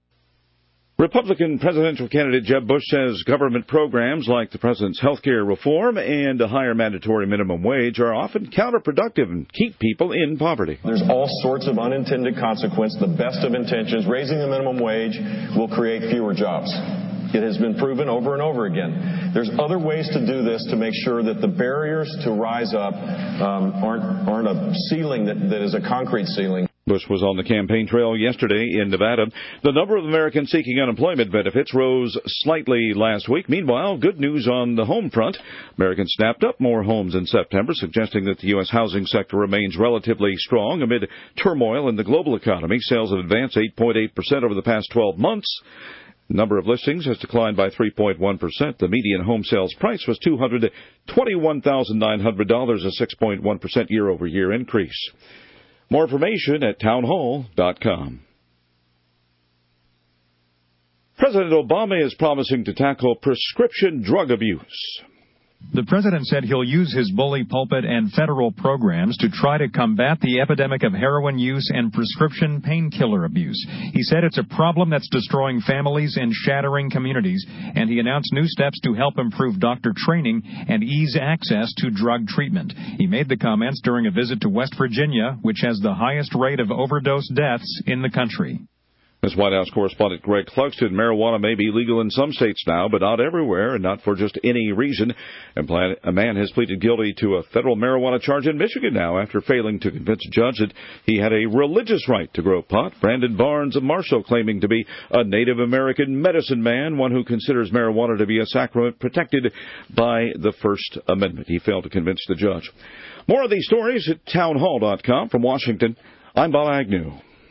Republican presidential candidate Jeb Bush says government programs like the president's health care reform and a higher mandatory minimum wage are often counterproductive and keep people in poverty. There's all sorts of unintended consequences. The best of intentions, raising the minimum wage will create fewer jobs. It has been proven over and over again. There's other ways to do this to make sure that the barriers to rise up um, aren't, aren't a ceiling that, that is a concrete ceiling. Bush was on the campaign trail yesterday in Nevada. The number of Americans seeking unemployment benefits rose slightly last week. Meanwhile, good news on the home front. Americans snapped up more homes in September, suggesting that the U S housing sector remains relatively strong amid turmoil in the global economy. Sales have advanced eight point eight percent over the past twelve months. Number of listings has declined by three point one percent. The median home sales price was two hundred twenty-one thousand nine hundred dollars, a six point one percent year-over-year increase. More information at townhall dot com. President Obama is promising to tackle prescription drug abuse. The president said he'll use his bully pulpit and federal programs to try to combat the epidemic of heroin use and prescription painkiller abuse. He said it's a problem that's destroying families and shattering communities, and he announced new steps to help improve doctor training and ease access to drug treatment. He made the comments during a visit to West Virginia, which has the highest rate of overdose deaths in the country. This White House correspondent Greg Clugston. Marijuana may be legal in some states now, but not everywhere, and not for just any reason. And a man has pleaded guilty to a federal marijuana charge in Michigan now after failing to convince a judge that he had a religious right to grow pot. Brandon Barnes of Marshall, claiming to be a Native American medicine man, one who considers marijuana to be a sacrament protected by the First Amendment. He failed to convince the judge. More of these stories at townhall dot com. From Washington, I'm Bob Agnew.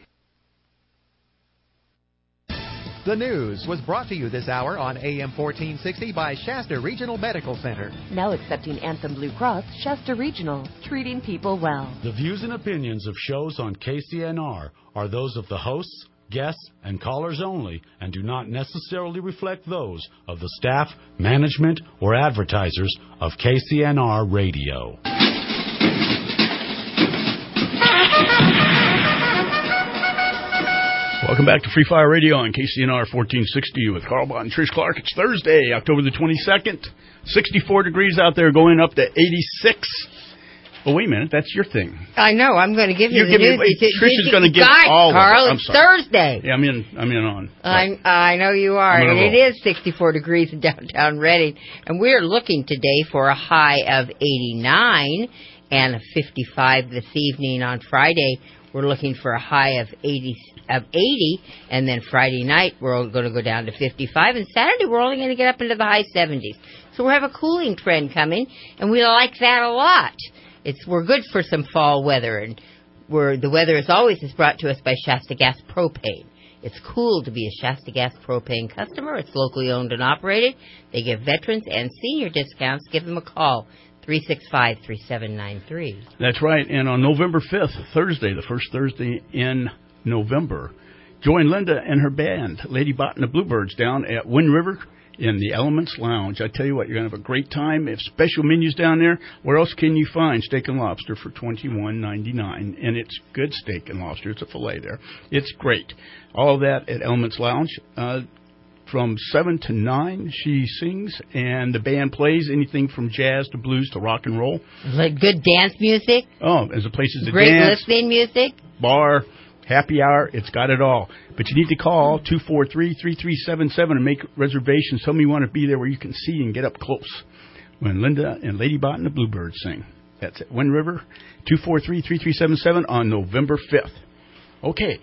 The news was brought to you this hour on A M fourteen sixty by Shasta Regional Medical Center. Now accepting Anthem Blue Cross, Shasta Regional, treating people well. The views and opinions of shows on K C N R are those of the hosts, guests, and callers only, and do not necessarily reflect those of the staff, management, or advertisers of K C N R Radio. Welcome back to Free Fire Radio on K C N R fourteen sixty with Carl Bott and Trish Clark. It's Thursday, October the twenty-second. sixty-four degrees out there, going up to eighty-six. Oh, wait a minute. That's your thing. I know. I'm going to give you, you the give news. Me, wait, Trish is going to give guide, all Carl, of it. I'm it's sorry. Thursday. Yeah, I'm in, I'm in on. I, I know you are. And it is sixty-four degrees in downtown Reading. And we're looking today for a high of eighty-nine and a fifty-five this evening. On Friday, we're looking for a high of eighty. Of eighty, and then Friday night we're going to go down to fifty-five, and Saturday we're only going to get up into the high seventies. So we have a cooling trend coming, and we like that a lot. It's we're good for some fall weather, and we're the weather as always is brought to us by Shasta Gas Propane. It's cool to be a Shasta Gas Propane customer. It's locally owned and operated. They give veterans and senior discounts. Give them a call. three six five, three seven nine three. That's right. And on November fifth, Thursday, the first Thursday in November, join Linda and her band, Lady Bott and the Bluebirds, down at Wind River in the Elements Lounge. I tell you what, you're going to have a great time. If special menus down there, where else can you find steak and lobster for twenty-one ninety-nine? And it's good steak and lobster. It's a filet there. It's great. All of that at Elements Lounge. Uh, from seven to nine, she sings, and the band plays anything from jazz to blues to rock and roll. Like good dance music. Oh, there's a places to great dance. Great listening music. Bar. Happy hour, it's got it all. But you need to call two four three, three three seven seven and make reservations. Tell me you want to be there where you can see and get up close when Linda and Lady Bott and the Bluebirds sing. That's at Wind River, two four three, three three seven seven on November fifth. Okay.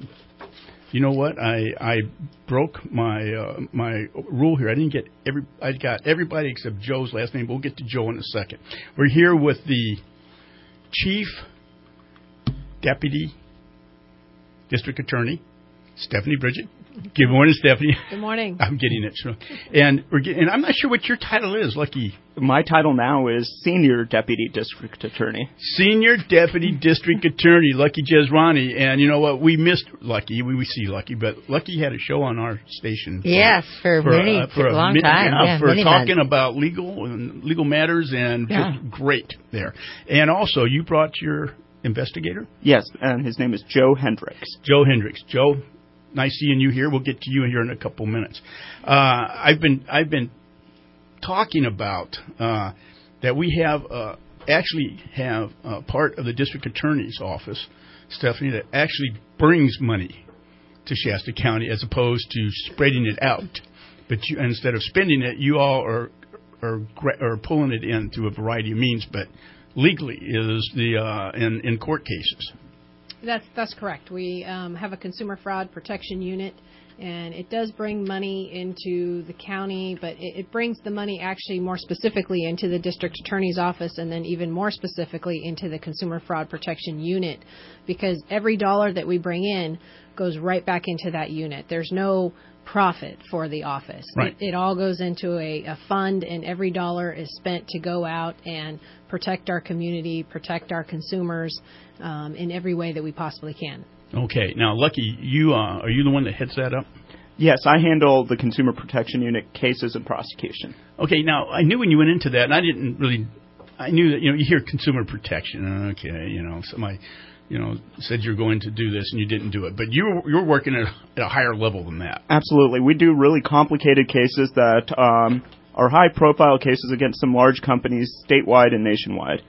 You know what? I I broke my uh, my rule here. I didn't get every. I got everybody except Joe's last name. We'll get to Joe in a second. We're here with the Chief Deputy District Attorney, Stephanie Bridget. Good morning, Stephanie. Good morning. I'm getting it. So, and we're getting, and I'm not sure what your title is, Lucky. My title now is Senior Deputy District Attorney. Senior Deputy District Attorney, Lucky Jezrani. And you know what? We missed Lucky. We, we see Lucky, but Lucky had a show on our station. For, yes, for, for many, uh, for a long time. Yeah, yeah, for many talking months. about legal and legal matters, and yeah. just great there. And also, you brought your investigator? Yes, and his name is Joe Hendricks. Joe Hendricks. Joe, nice seeing you here. We'll get to you here in a couple minutes. Uh, I've been I've been talking about uh, that we have uh, actually have uh, part of the district attorney's office, Stephanie, that actually brings money to Shasta County as opposed to spreading it out. But you, instead of spending it, you all are are, are pulling it in through a variety of means, but legally is the uh, in, in court cases. That's that's correct. We um, have a consumer fraud protection unit, and it does bring money into the county, but it, it brings the money actually more specifically into the district attorney's office, and then even more specifically into the consumer fraud protection unit, because every dollar that we bring in goes right back into that unit. There's no profit for the office. Right. It, it all goes into a, a fund, and every dollar is spent to go out and protect our community, protect our consumers um, in every way that we possibly can. Okay. Now, Lucky, you uh, are you the one that heads that up? Yes, I handle the Consumer Protection Unit cases and prosecution. Okay, now, I knew when you went into that, and I didn't really, I knew that, you know, you hear consumer protection, okay, you know, somebody, you know, said you're going to do this and you didn't do it. But you were, you were working at a, at a higher level than that. Absolutely. We do really complicated cases that um, are high-profile cases against some large companies statewide and nationwide.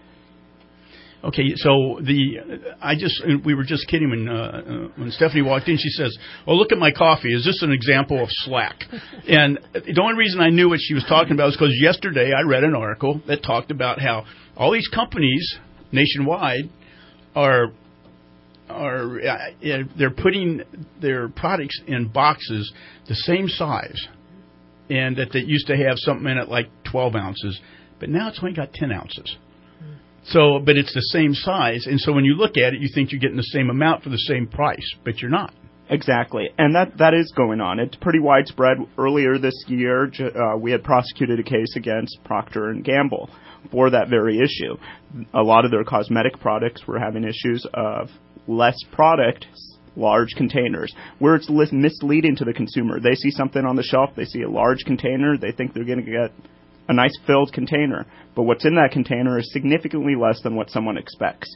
Okay, so the I just we were just kidding when uh, when Stephanie walked in. She says, "Oh, look at my coffee. Is this an example of slack?" And the only reason I knew what she was talking about was because yesterday I read an article that talked about how all these companies nationwide are are uh, they're putting their products in boxes the same size, and that they used to have something in it like twelve ounces, but now it's only got ten ounces. So, but it's the same size, and so when you look at it, you think you're getting the same amount for the same price, but you're not. Exactly, and that that is going on. It's pretty widespread. Earlier this year, uh, we had prosecuted a case against Procter and Gamble for that very issue. A lot of their cosmetic products were having issues of less product, large containers, where it's misleading to the consumer. They see something on the shelf, they see a large container, they think they're going to get a nice filled container, but what's in that container is significantly less than what someone expects.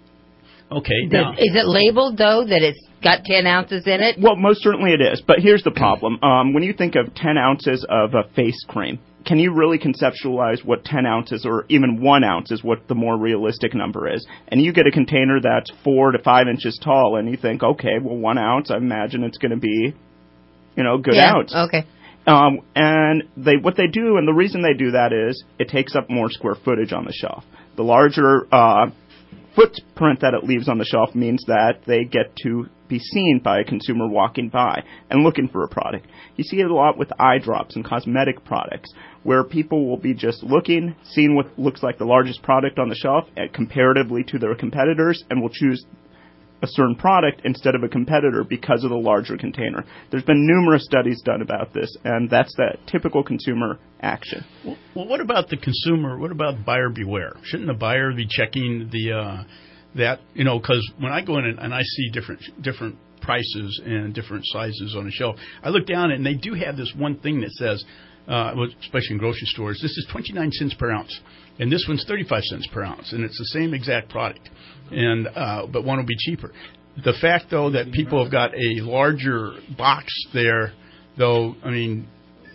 Okay. Now, is it labeled, though, that it's got ten ounces in it? Well, most certainly it is, but here's the problem. Um, when you think of ten ounces of a face cream, can you really conceptualize what ten ounces or even one ounce is what the more realistic number is? And you get a container that's four to five inches tall, and you think, okay, well, one ounce, I imagine it's going to be, you know, good yeah, ounce. Okay. Um, and they what they do, and the reason they do that is it takes up more square footage on the shelf. The larger uh, footprint that it leaves on the shelf means that they get to be seen by a consumer walking by and looking for a product. You see it a lot with eye drops and cosmetic products, where people will be just looking, seeing what looks like the largest product on the shelf at comparatively to their competitors, and will choose a certain product instead of a competitor because of the larger container. There's been numerous studies done about this, and that's that typical consumer action. Well, well what about the consumer? What about buyer beware? Shouldn't the buyer be checking the uh, that, you know, because when I go in and, and I see different different prices and different sizes on the shelf, I look down and they do have this one thing that says, uh, especially in grocery stores, this is twenty-nine cents per ounce, and this one's thirty-five cents per ounce, and it's the same exact product. And uh, but one will be cheaper. The fact, though, that people have got a larger box there, though, I mean,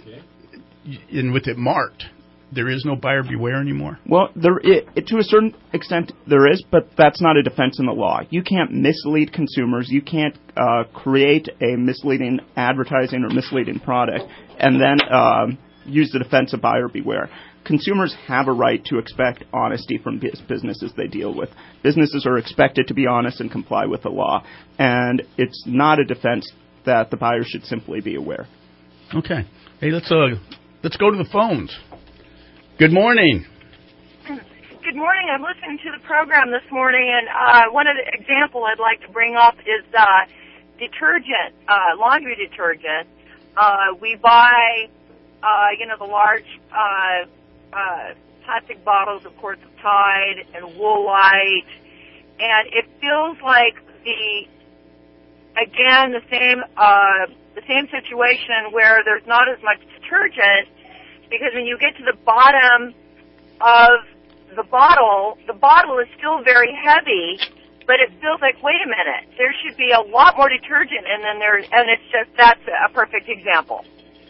and with it marked, there is no buyer beware anymore? Well, there it, it, to a certain extent there is, but that's not a defense in the law. You can't mislead consumers. You can't uh, create a misleading advertising or misleading product and then um, use the defense of buyer beware. Consumers have a right to expect honesty from businesses they deal with. Businesses are expected to be honest and comply with the law, and it's not a defense that the buyer should simply be aware. Okay. Hey, let's uh, let's go to the phones. Good morning. Good morning. I'm listening to the program this morning, and uh, one of the example I'd like to bring up is uh, detergent, uh, laundry detergent. Uh, we buy, uh, you know, the large uh, uh, plastic bottles, of course, of Tide and Woolite, and it feels like the, again, the same uh, the same situation where there's not as much detergent, because when you get to the bottom of the bottle, the bottle is still very heavy, but it feels like, wait a minute, there should be a lot more detergent, and then there, and it's just, that's a perfect example.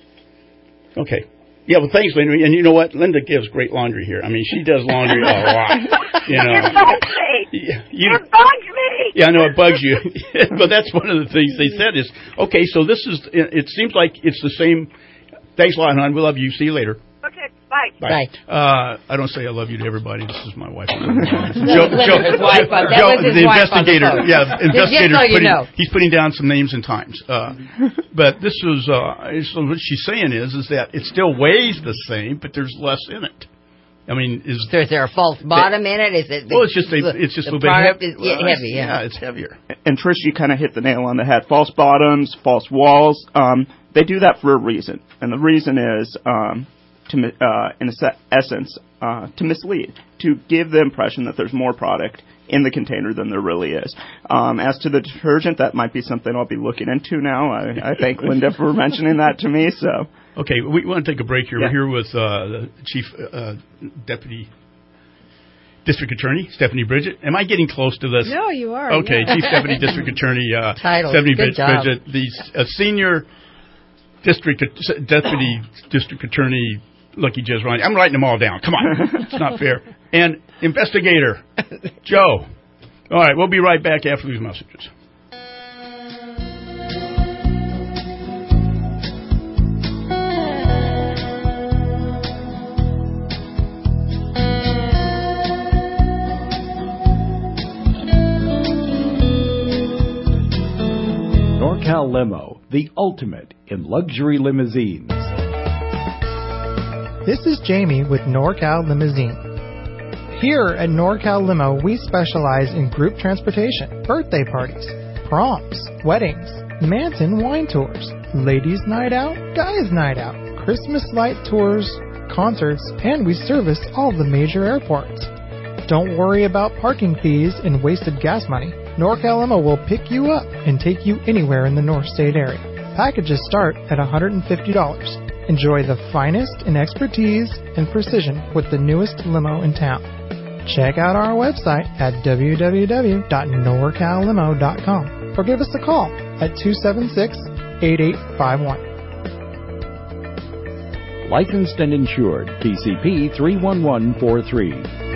Okay. Yeah, well, thanks, Linda. And you know what? Linda gives great laundry here. I mean, she does laundry a lot. You know. It bugs me. Yeah, you, it bugs me. Yeah, I know, it bugs you. But that's one of the things they said is, okay, so this is, it seems like it's the same. Thanks a lot, hon. We love you. See you later. Okay, bye. Bye. Bye. Uh, I don't say I love you to everybody. This is my wife. Joe, Joe, his wife on, that Joe, was his the wife investigator. On the yeah, investigator. Just so you know. He's putting down some names and times. Uh, but this is uh, so what she's saying is is that it still weighs the same, but there's less in it. I mean, is so is there a false bottom in it? Is it? The, well, it's just a, the, it's just a the little bit heavy. Well, heavy yeah. yeah, it's heavier. And Trish, you kind of hit the nail on the head. False bottoms, false walls. Um, they do that for a reason, and the reason is um, to, uh, in essence, uh, to mislead, to give the impression that there's more product in the container than there really is. Um, as to the detergent, that might be something I'll be looking into now. I, I thank Linda for mentioning that to me. So, okay, we want to take a break here. Yeah. We're here with uh, the Chief uh, Deputy District Attorney Stephanie Bridget. Am I getting close to this? No, you are. Okay, yeah. Chief Deputy District Attorney uh, Title. Stephanie Good job. Bridget, the uh, Senior District Deputy District Attorney. Lucky Jez Ryan. I'm writing them all down. Come on. It's not fair. And investigator, Joe. All right, we'll be right back after these messages. NorCal Limo, the ultimate in luxury limousines. This is Jamie with NorCal Limousine. Here at NorCal Limo, we specialize in group transportation, birthday parties, proms, weddings, Manson wine tours, ladies' night out, guys' night out, Christmas light tours, concerts, and we service all the major airports. Don't worry about parking fees and wasted gas money. NorCal Limo will pick you up and take you anywhere in the North State area. Packages start at one hundred fifty dollars. Enjoy the finest in expertise and precision with the newest limo in town. Check out our website at w w w dot norcal limo dot com or give us a call at two seven six, eight eight five one. Licensed and insured, T C P three one one four three.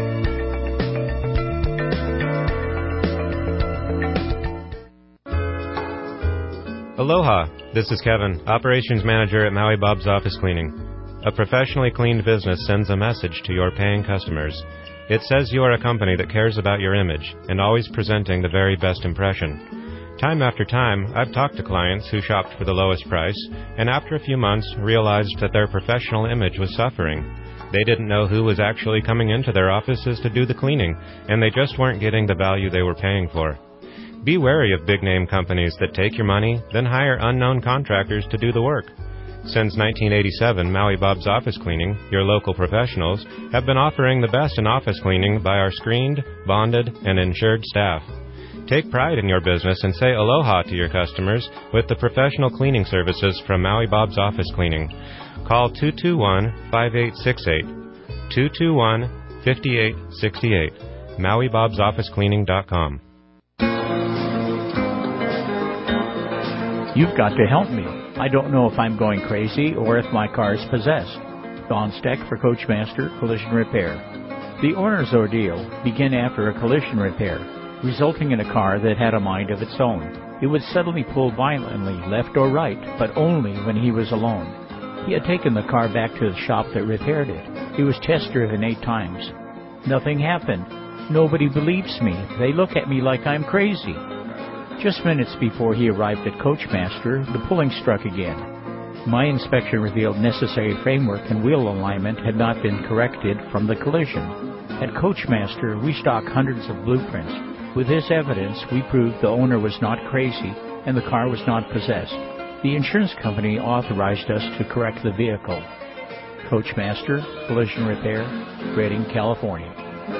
Aloha, this is Kevin, Operations Manager at Maui Bob's Office Cleaning. A professionally cleaned business sends a message to your paying customers. It says you are a company that cares about your image and always presenting the very best impression. Time after time, I've talked to clients who shopped for the lowest price and after a few months realized that their professional image was suffering. They didn't know who was actually coming into their offices to do the cleaning, and they just weren't getting the value they were paying for. Be wary of big-name companies that take your money, then hire unknown contractors to do the work. Since nineteen eighty-seven, Maui Bob's Office Cleaning, your local professionals, have been offering the best in office cleaning by our screened, bonded, and insured staff. Take pride in your business and say aloha to your customers with the professional cleaning services from Maui Bob's Office Cleaning. Call two two one, five eight six eight, two two one, five eight six eight, maui bobs office cleaning dot com. You've got to help me. I don't know if I'm going crazy or if my car's possessed. Don Steck for Coachmaster Collision Repair. The owner's ordeal began after a collision repair, resulting in a car that had a mind of its own. It would suddenly pull violently left or right, but only when he was alone. He had taken the car back to the shop that repaired it. It was test driven eight times. Nothing happened. Nobody believes me. They look at me like I'm crazy. Just minutes before he arrived at Coachmaster, the pulling struck again. My inspection revealed necessary framework and wheel alignment had not been corrected from the collision. At Coachmaster, we stock hundreds of blueprints. With this evidence, we proved the owner was not crazy and the car was not possessed. The insurance company authorized us to correct the vehicle. Coachmaster Collision Repair, Redding, California.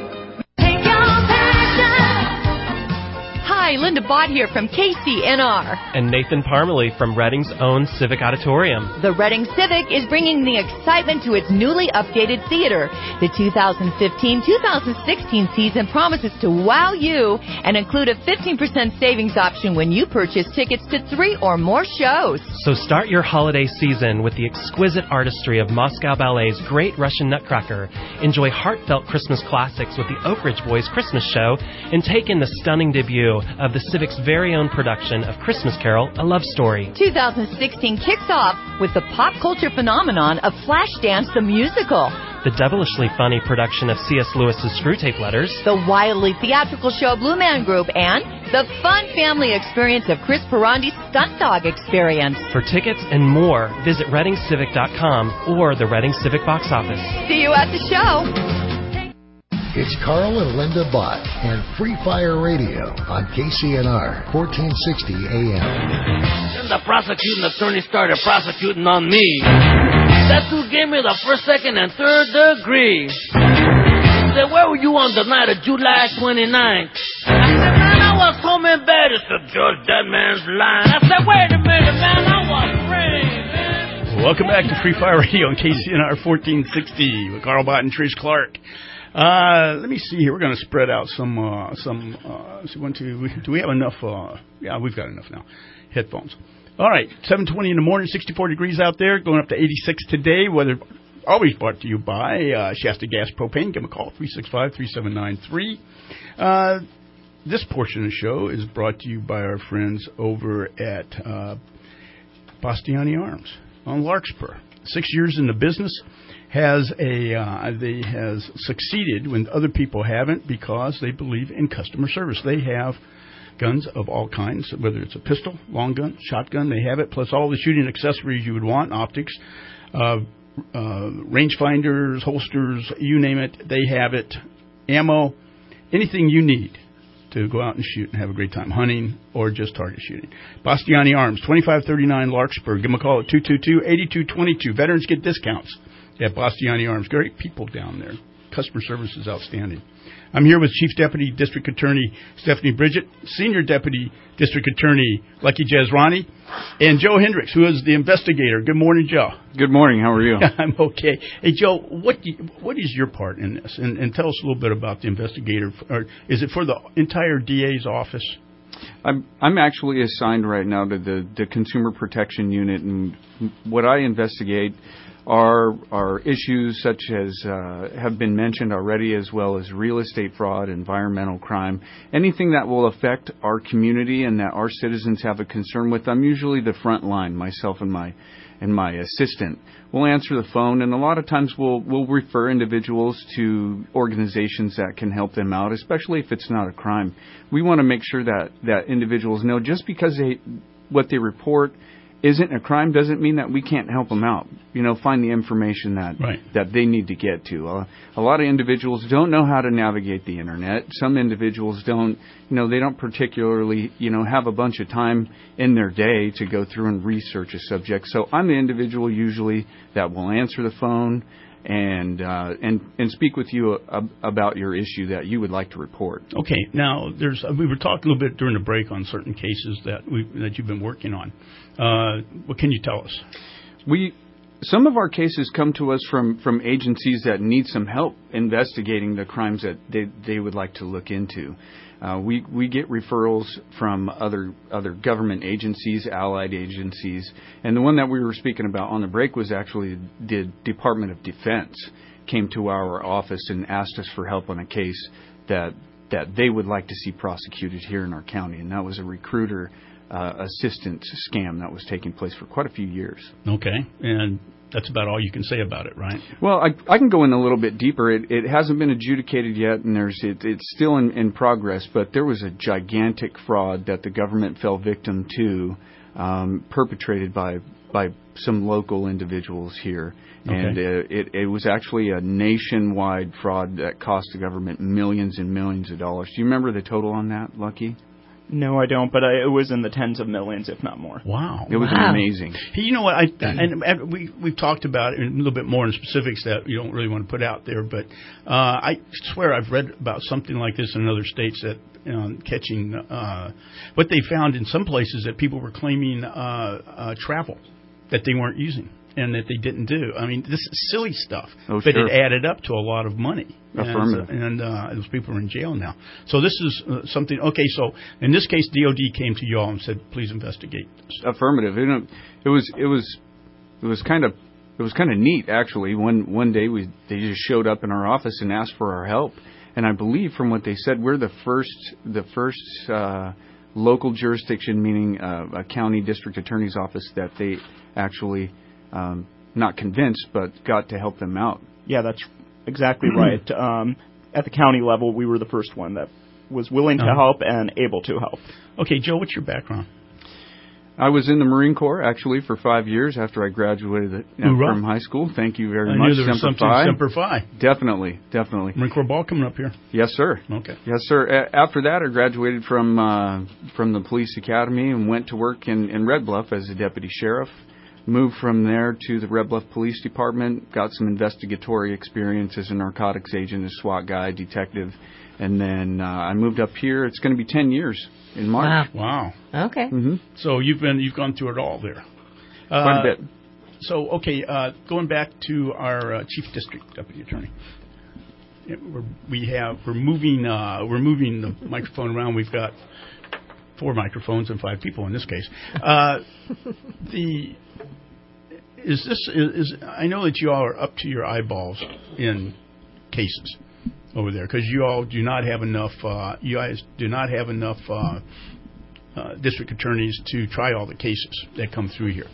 Hi, Linda Bott here from K C N R. And Nathan Parmalee from Redding's own Civic Auditorium. The Redding Civic is bringing the excitement to its newly updated theater. The two thousand fifteen two thousand sixteen season promises to wow you and include a fifteen percent savings option when you purchase tickets to three or more shows. So start your holiday season with the exquisite artistry of Moscow Ballet's Great Russian Nutcracker. Enjoy heartfelt Christmas classics with the Oak Ridge Boys Christmas Show and take in the stunning debut of the Civic's very own production of Christmas Carol, A Love Story. two thousand sixteen kicks off with the pop culture phenomenon of Flashdance the Musical. The devilishly funny production of C S Lewis's Screwtape Letters. The wildly theatrical show Blue Man Group and the fun family experience of Chris Perandi's Stunt Dog Experience. For tickets and more, visit redding civic dot com or the Redding Civic box office. See you at the show. It's Carl and Linda Bott and Free Fire Radio on K C N R, fourteen sixty A M. Then the prosecuting attorney started prosecuting on me. That's who gave me the first, second, and third degree. He said, where were you on the night of July twenty-ninth? I said, man, I was home in bed. He said, Judge, that man's lying. I said, wait a minute, man, I was praying, man. Welcome back to Free Fire Radio on K C N R fourteen sixty with Carl Bott and Trish Clark. Uh, let me see here. We're going to spread out some, uh, some, uh, so one, two, do we have enough, uh, yeah, we've got enough now. Headphones. All right, seven twenty in the morning, sixty-four degrees out there, going up to eighty-six today. Weather always brought to you by uh, Shasta Gas Propane. Give them a call, three six five, three seven nine three. Uh, this portion of the show is brought to you by our friends over at uh, Bastiani Arms on Larkspur. Six years in the business. Has a uh, they has succeeded when other people haven't because they believe in customer service. They have guns of all kinds, whether it's a pistol, long gun, shotgun. They have it, plus all the shooting accessories you would want, optics, uh, uh, rangefinders, holsters, you name it. They have it, ammo, anything you need to go out and shoot and have a great time hunting or just target shooting. Bastiani Arms, twenty-five thirty-nine Larkspur. Give them a call at two two two, eight two two two. Veterans get discounts at Bastiani Arms. Great people down there. Customer service is outstanding. I'm here with Chief Deputy District Attorney Stephanie Bridget, Senior Deputy District Attorney Lucky Jezrani, and Joe Hendricks, who is the investigator. Good morning, Joe. Good morning. How are you? I'm okay. Hey, Joe, what do you, what is your part in this? And, and tell us a little bit about the investigator. Or is it for the entire D A's office? I'm I'm actually assigned right now to the, the Consumer Protection Unit, and what I investigate are are issues such as uh, have been mentioned already, as well as real estate fraud, environmental crime, anything that will affect our community and that our citizens have a concern with. I'm usually the front line, myself and my and my assistant. We'll answer the phone, and a lot of times we'll we'll refer individuals to organizations that can help them out, especially if it's not a crime. We want to make sure that that individuals know just because they what they report isn't a crime doesn't mean that we can't help them out. You know, find the information that right. that they need to get to. Uh, a lot of individuals don't know how to navigate the internet. Some individuals don't, you know, they don't particularly, you know, have a bunch of time in their day to go through and research a subject. So I'm the individual usually that will answer the phone and uh, and and speak with you a, a, about your issue that you would like to report. Okay. Now, there's we were talking a little bit during the break on certain cases that we that you've been working on. Uh, what can you tell us? We some of our cases come to us from, from agencies that need some help investigating the crimes that they they would like to look into. Uh, we we get referrals from other other government agencies, allied agencies, and the one that we were speaking about on the break was actually the Department of Defense came to our office and asked us for help on a case that that they would like to see prosecuted here in our county, and that was a recruiter uh, assistant scam that was taking place for quite a few years. Okay, and that's about all you can say about it, right? Well, I, I can go in a little bit deeper. It, it hasn't been adjudicated yet, and there's it, it's still in, in progress, but there was a gigantic fraud that the government fell victim to, um, perpetrated by by some local individuals here. Okay. And uh, it, it was actually a nationwide fraud that cost the government millions and millions of dollars. Do you remember the total on that, Lucky? No, I don't, but I, it was in the tens of millions, if not more. Wow. It was wow. amazing. Hey, you know what? I, and, and we, we've talked about it a little bit more in specifics that you don't really want to put out there, but uh, I swear I've read about something like this in other states that um, catching uh, what they found in some places that people were claiming uh, uh, travel that they weren't using and that they didn't do. I mean, this is silly stuff, oh, but sure. it added up to a lot of money. Affirmative. And, and uh, those people are in jail now. So this is uh, something, okay, so in this case, D O D came to you all and said, please investigate this. Affirmative. You know, it was, it was, it was kind of, it was kind of neat, actually. One, one day we, they just showed up in our office and asked for our help. And I believe from what they said, we're the first, the first, uh, local jurisdiction, meaning uh, a county district attorney's office that they actually, um, not convinced, but got to help them out. Yeah, that's exactly right. Um, at the county level, we were the first one that was willing to uh-huh. help and able to help. Okay, Joe, what's your background? I was in the Marine Corps, actually, for five years after I graduated uh, from high school. Thank you very I much. knew there was Semper something Fi. Semper Fi. Definitely, definitely. Marine Corps ball coming up here. Yes, sir. Okay. Yes, sir. A- after that, I graduated from uh, from the police academy and went to work in, in Red Bluff as a deputy sheriff. moved from there to the Red Bluff Police Department, got some investigatory experience as a narcotics agent, a SWAT guy, detective, and then uh, I moved up here. It's going to be ten years in March. Wow. Okay. Mm-hmm. So you've been you've gone through it all there. Uh, Quite a bit. So okay, uh, going back to our uh, chief district deputy attorney. Yeah, we're, we have we're moving uh, we're moving the microphone around. We've got four microphones and five people in this case. Uh, the is this is, is I know that you all are up to your eyeballs in cases over there because you all do not have enough. Uh, you guys do not have enough uh, uh, district attorneys to try all the cases that come through here.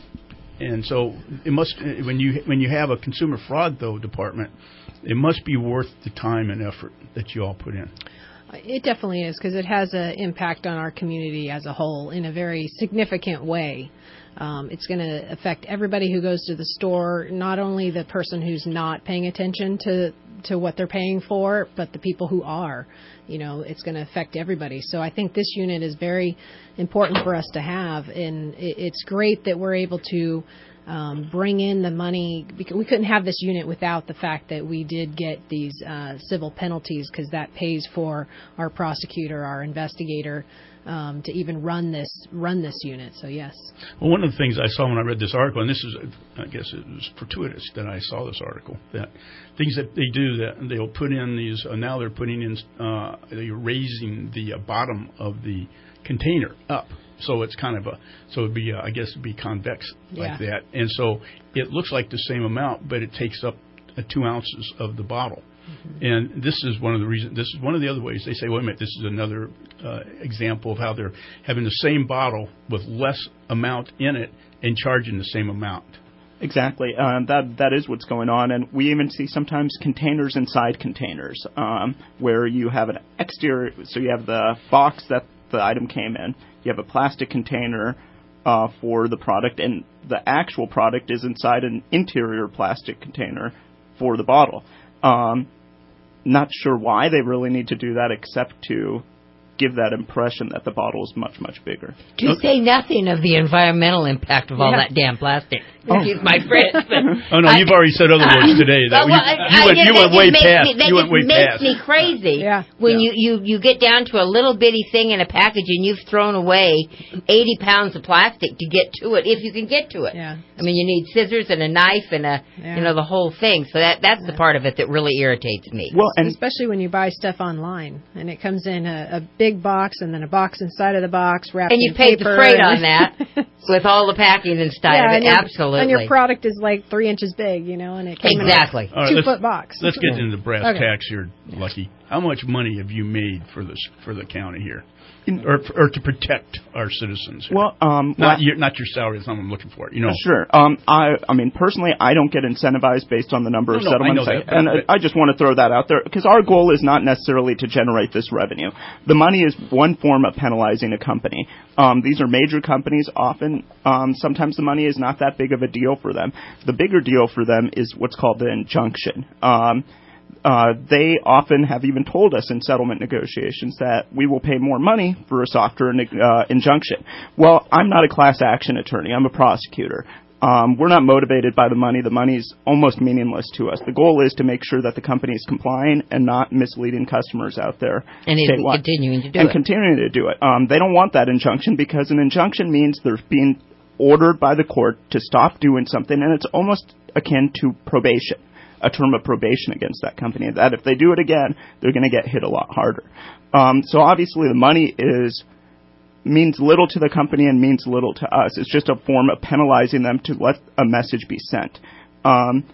And so it must when you when you have a consumer fraud though department, it must be worth the time and effort that you all put in. It definitely is because it has an impact on our community as a whole in a very significant way. Um, it's going to affect everybody who goes to the store, not only the person who's not paying attention to to what they're paying for, but the people who are. You know, it's going to affect everybody. So I think this unit is very important for us to have, and it's great that we're able to um, bring in the money. Because we couldn't have this unit without the fact that we did get these uh, civil penalties, because that pays for our prosecutor, our investigator, um, to even run this run this unit. So yes. Well, one of the things I saw when I read this article, and this is, I guess it was fortuitous that I saw this article, that things that they do, that they'll put in these, uh, now they're putting in, uh, they're raising the uh, bottom of the container up. So it's kind of a, so it'd be, uh, I guess it'd be convex like Yeah. that. And so it looks like the same amount, but it takes up uh, two ounces of the bottle. Mm-hmm. And this is one of the reasons, this is one of the other ways they say, wait a minute, this is another uh, example of how they're having the same bottle with less amount in it and charging the same amount. Exactly. Uh, that that is what's going on, and we even see sometimes containers inside containers, um, where you have an exterior. So you have the box that the item came in. You have a plastic container uh, for the product, and the actual product is inside an interior plastic container for the bottle. Um, not sure why they really need to do that, except to give that impression that the bottle is much, much bigger. To okay. say nothing of the environmental impact of all yeah. that damn plastic. Oh. Excuse my French. Oh, no, I, you've already said other words today. That well, you, you, I, went, I, you went way past. Me, that you went way makes past. me crazy yeah. when yeah. you, you, you get down to a little bitty thing in a package and you've thrown away eighty pounds of plastic to get to it, if you can get to it. Yeah. I mean, you need scissors and a knife and a, yeah. you know, the whole thing. So that that's yeah. the part of it that really irritates me. Well, and especially when you buy stuff online and it comes in a, a big box and then a box inside of the box wrapped and you in paid paper the freight on that with all the packing inside yeah, of it. And your, absolutely. And your product is like three inches big, you know, and it came exactly. in a two right, foot box. Let's get into the brass okay. tacks here, Lucky. How much money have you made for this for the county here, or or to protect our citizens here? Well, um, not well, your not your salary. That's not what I'm looking for. You know, sure. Um, I I mean personally, I don't get incentivized based on the number no, of no, settlements, I know that, I, and I, I just want to throw that out there because our goal is not necessarily to generate this revenue. The money is one form of penalizing a company. Um, these are major companies. Often, um, sometimes the money is not that big of a deal for them. The bigger deal for them is what's called the injunction. Um, Uh, they often have even told us in settlement negotiations that we will pay more money for a softer uh, injunction. Well, I'm not a class action attorney. I'm a prosecutor. Um, we're not motivated by the money. The money is almost meaningless to us. The goal is to make sure that the company is complying and not misleading customers out there. And continuing to do and it. And continuing to do it. Um, they don't want that injunction because an injunction means they're being ordered by the court to stop doing something, and it's almost akin to probation. A term of probation against that company, that if they do it again, they're going to get hit a lot harder. Um, so obviously the money is means little to the company and means little to us. It's just a form of penalizing them to let a message be sent. Um,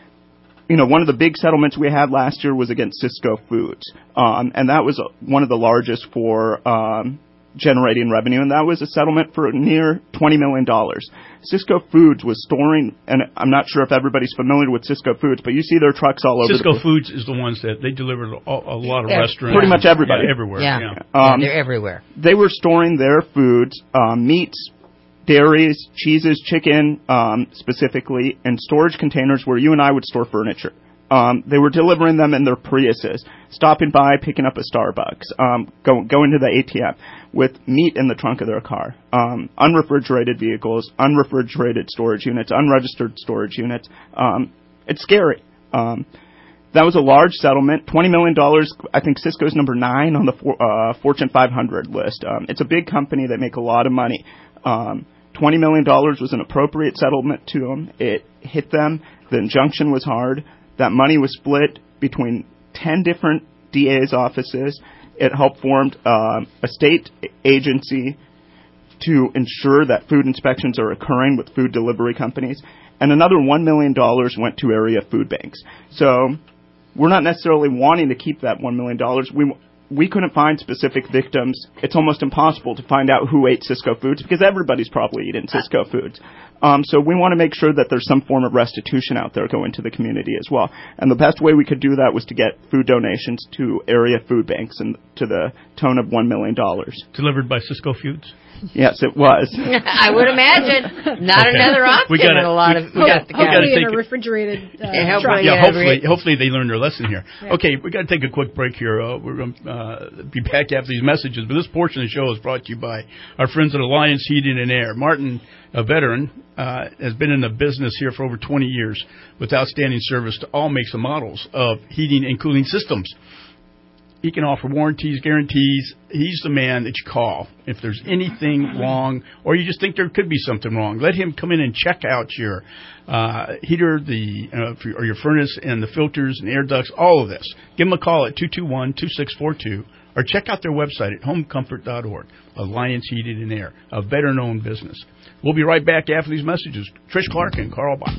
you know, one of the big settlements we had last year was against Cisco Foods, um, and that was one of the largest for um, generating revenue, and that was a settlement for near twenty million dollars. Cisco Foods was storing, and I'm not sure if everybody's familiar with Cisco Foods, but you see their trucks all over. Cisco the Foods is the ones that they deliver to a, a lot of yeah, restaurants. Pretty much everybody. Yeah, everywhere. Yeah, yeah. Um, yeah they're everywhere. They were storing their foods, um, meats, dairies, cheeses, chicken, um, specifically, in storage containers where you and I would store furniture. Um, they were delivering them in their Priuses, stopping by, picking up a Starbucks, um, go, going to the A T M with meat in the trunk of their car, um, unrefrigerated vehicles, unrefrigerated storage units, unregistered storage units. Um, it's scary. Um, that was a large settlement, twenty million dollars. I think Cisco's number nine on the for, uh, Fortune five hundred list. Um, it's a big company. They make a lot of money. Um, twenty million dollars was an appropriate settlement to them. It hit them. The injunction was hard. That money was split between ten different D A's offices. It helped form uh, a state agency to ensure that food inspections are occurring with food delivery companies. And another one million dollars went to area food banks. So we're not necessarily wanting to keep that one million dollars. We we couldn't find specific victims. It's almost impossible to find out who ate Sysco Foods because everybody's probably eaten Sysco Foods. Um, so we want to make sure that there's some form of restitution out there going to the community as well. And the best way we could do that was to get food donations to area food banks and to the tone of one million dollars. Delivered by Sysco Foods? Yes, it was. I would imagine. Not Okay. another option We gotta- in a lot we- of we got- the we gotta Hopefully in take a it- refrigerated uh, Yeah, truck. hopefully, Yeah, Yeah, hopefully, re- hopefully they learned their lesson here. Yeah. Okay, we got to take a quick break here. Uh, we're going to uh, be back after these messages, but this portion of the show is brought to you by our friends at Alliance Heating and Air. Martin, a veteran, uh, has been in the business here for over twenty years with outstanding service to all makes and models of heating and cooling systems. He can offer warranties, guarantees. He's the man that you call if there's anything wrong or you just think there could be something wrong. Let him come in and check out your uh, heater, the uh, or your furnace and the filters and air ducts, all of this. Give him a call at two two one, two six four two or check out their website at home comfort dot org. Alliance Heating and Air, a veteran-owned business. We'll be right back after these messages. Trish Clark and Carl Bach.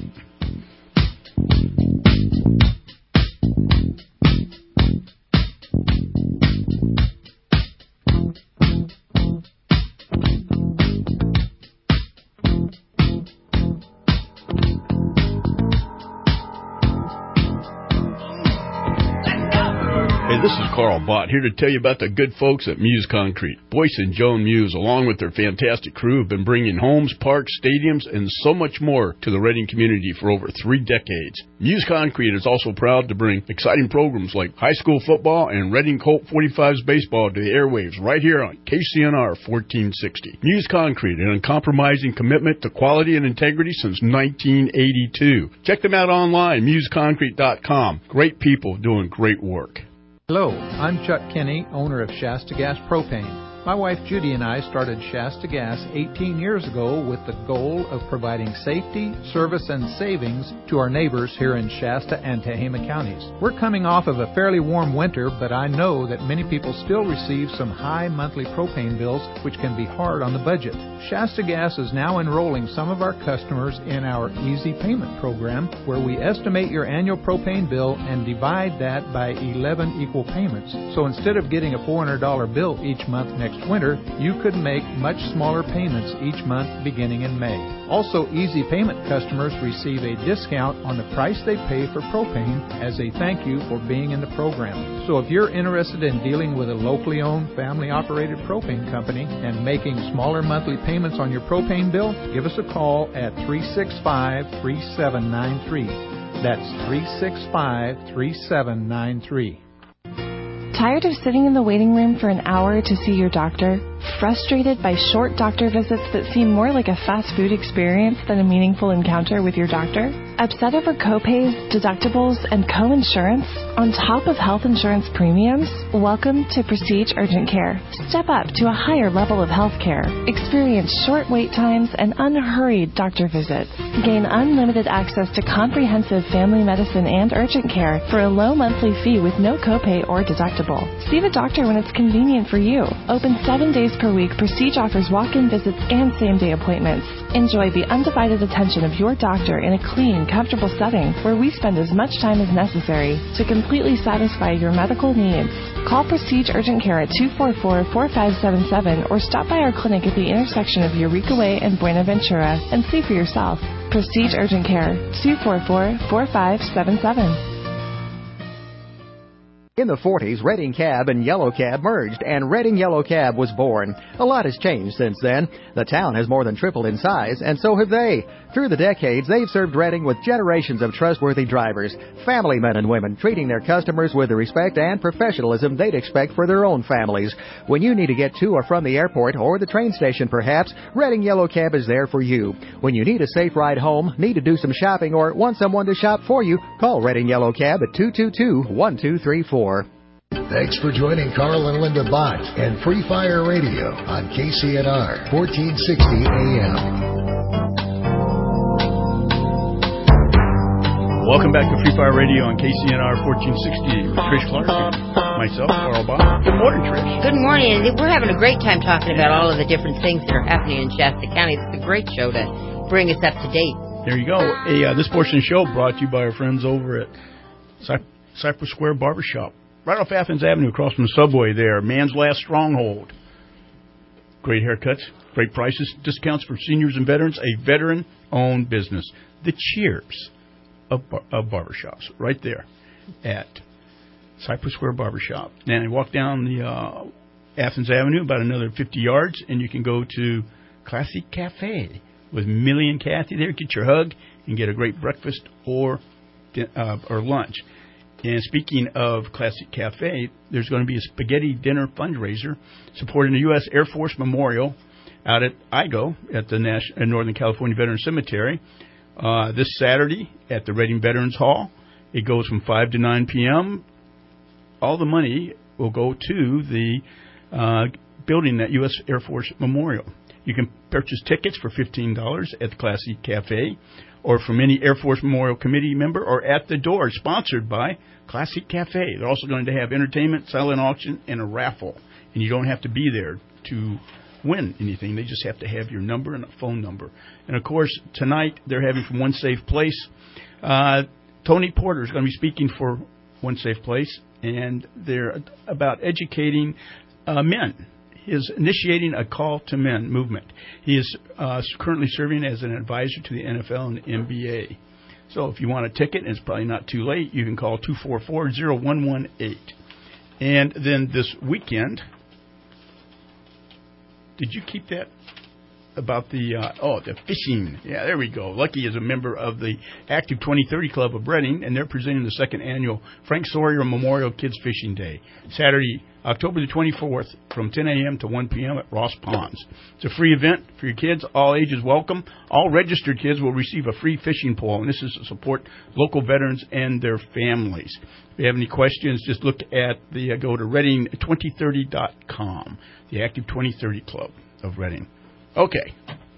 This is Carl Bott here to tell you about the good folks at Muse Concrete. Boyce and Joan Muse, along with their fantastic crew, have been bringing homes, parks, stadiums, and so much more to the Reading community for over three decades. Muse Concrete is also proud to bring exciting programs like high school football and Reading Colt forty-fives baseball to the airwaves right here on K C N R fourteen sixty. Muse Concrete, an uncompromising commitment to quality and integrity since nineteen eighty-two. Check them out online, muse concrete dot com. Great people doing great work. Hello, I'm Chuck Kinney, owner of Shasta Gas Propane. My wife Judy and I started Shasta Gas eighteen years ago with the goal of providing safety, service, and savings to our neighbors here in Shasta and Tehama counties. We're coming off of a fairly warm winter, but I know that many people still receive some high monthly propane bills, which can be hard on the budget. Shasta Gas is now enrolling some of our customers in our Easy Payment program, where we estimate your annual propane bill and divide that by eleven equal payments. So instead of getting a four hundred dollars bill each month next winter, you could make much smaller payments each month beginning in May. Also, Easy Payment customers receive a discount on the price they pay for propane as a thank you for being in the program. So if you're interested in dealing with a locally owned, family-operated propane company and making smaller monthly payments on your propane bill, give us a call at three six five, three seven nine three. That's three six five, three seven nine three. Tired of sitting in the waiting room for an hour to see your doctor? Frustrated by short doctor visits that seem more like a fast food experience than a meaningful encounter with your doctor? Upset over copays, deductibles, and co-insurance on top of health insurance premiums? Welcome to Prestige Urgent Care. Step up to a higher level of health care. Experience short wait times and unhurried doctor visits. Gain unlimited access to comprehensive family medicine and urgent care for a low monthly fee with no copay or deductible. See the doctor when it's convenient for you. Open seven days per week, Prestige offers walk-in visits and same-day appointments. Enjoy the undivided attention of your doctor in a clean, comfortable setting where we spend as much time as necessary to completely satisfy your medical needs. Call Prestige Urgent Care at two four four, four five seven seven or stop by our clinic at the intersection of Eureka Way and Buenaventura and see for yourself. Prestige Urgent Care, two four four, four five seven seven. In the forties, Redding Cab and Yellow Cab merged, and Redding Yellow Cab was born. A lot has changed since then. The town has more than tripled in size, and so have they. Through the decades, they've served Redding with generations of trustworthy drivers, family men and women, treating their customers with the respect and professionalism they'd expect for their own families. When you need to get to or from the airport or the train station, perhaps, Redding Yellow Cab is there for you. When you need a safe ride home, need to do some shopping, or want someone to shop for you, call Redding Yellow Cab at two two two, one two three four. Thanks for joining Carl and Linda Bott and Free Fire Radio on K C N R, fourteen sixty A M. Welcome back to Free Fire Radio on K C N R fourteen sixty with Trish Clark and myself, Carl Bott. Good morning, Trish. Good morning. And we're having a great time talking about all of the different things that are happening in Shasta County. It's a great show to bring us up to date. There you go. Hey, uh, this portion of the show brought to you by our friends over at Cy- Cypress Square Barbershop. Right off Athens Avenue, across from the subway there. Man's Last Stronghold. Great haircuts, great prices, discounts for seniors and veterans. A veteran-owned business. The Cheers of, bar- of barbershops. Right there at Cypress Square Barbershop. And you walk down the uh, Athens Avenue about another fifty yards, and you can go to Classic Cafe with Millie and Kathy there. Get your hug and get a great breakfast or uh, or lunch. And speaking of Classic Cafe, there's going to be a spaghetti dinner fundraiser supporting the U S Air Force Memorial out at I G O at the Nash- uh, Northern California Veterans Cemetery uh, this Saturday at the Redding Veterans Hall. It goes from five to nine p.m. All the money will go to the uh, building that U S Air Force Memorial. You can purchase tickets for fifteen dollars at the Classic Cafe or from any Air Force Memorial Committee member or at the door, sponsored by Classic Cafe. They're also going to have entertainment, silent auction, and a raffle. And you don't have to be there to win anything. They just have to have your number and a phone number. And, of course, tonight they're having from One Safe Place. Uh, Tony Porter is going to be speaking for One Safe Place, and they're about educating uh, men. He is initiating a Call to Men movement. He is uh, currently serving as an advisor to the N F L and the N B A. So if you want a ticket, and it's probably not too late, you can call two four four, zero one one eight. And then this weekend, did you keep that about the, uh, oh, the fishing? Yeah, there we go. Lucky is a member of the Active twenty thirty Club of Redding, and they're presenting the second annual Frank Sawyer Memorial Kids Fishing Day, Saturday, October the twenty-fourth, from ten a.m. to one p.m. at Ross Ponds. It's a free event for your kids. All ages welcome. All registered kids will receive a free fishing pole, and this is to support local veterans and their families. If you have any questions, just look at the, uh, go to redding twenty thirty dot com, the Active twenty thirty Club of Redding. Okay.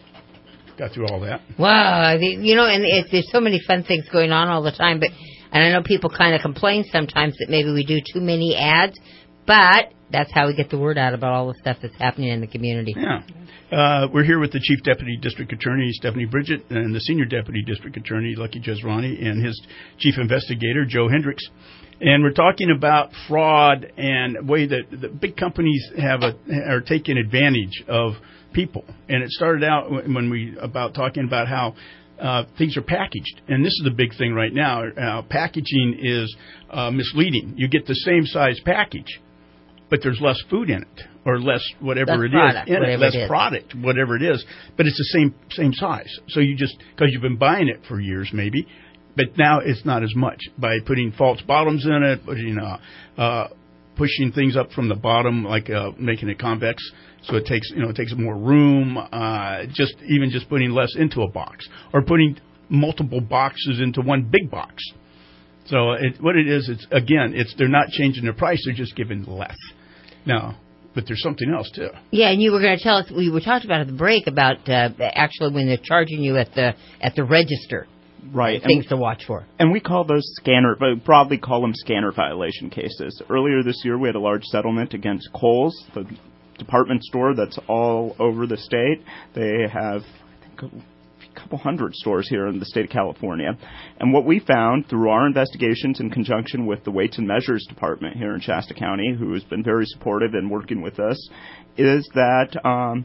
Got through all that. Wow. You know, and it, there's so many fun things going on all the time, but, and I know people kind of complain sometimes that maybe we do too many ads, but that's how we get the word out about all the stuff that's happening in the community. Yeah. Uh, we're here with the Chief Deputy District Attorney, Stephanie Bridget, and the Senior Deputy District Attorney, Lucky Jezrani, and his Chief Investigator, Joe Hendricks. And we're talking about fraud and way that the big companies have a, are taking advantage of people. And it started out when we about talking about how uh, things are packaged. And this is the big thing right now. Uh, packaging is uh, misleading. You get the same size package, but there's less food in it, or less whatever less it product, is in it, less it is. product, whatever it is. But it's the same same size. So you just, because you've been buying it for years maybe, but now it's not as much by putting false bottoms in it, putting uh, uh, pushing things up from the bottom, like uh, making it convex, so it takes you know it takes more room. Uh, just even just putting less into a box, or putting multiple boxes into one big box. So it, what it is, it's again, it's they're not changing their price; they're just giving less. Now, but there's something else too. Yeah, and you were going to tell us. We were talking about at the break about uh, actually when they're charging you at the at the register. Right. Things and, to watch for. And we call those scanner, but broadly call them scanner violation cases. Earlier this year, we had a large settlement against Kohl's, the department store that's all over the state. They have, I think, a couple hundred stores here in the state of California. And what we found through our investigations in conjunction with the Weights and Measures Department here in Shasta County, who has been very supportive in working with us, is that um,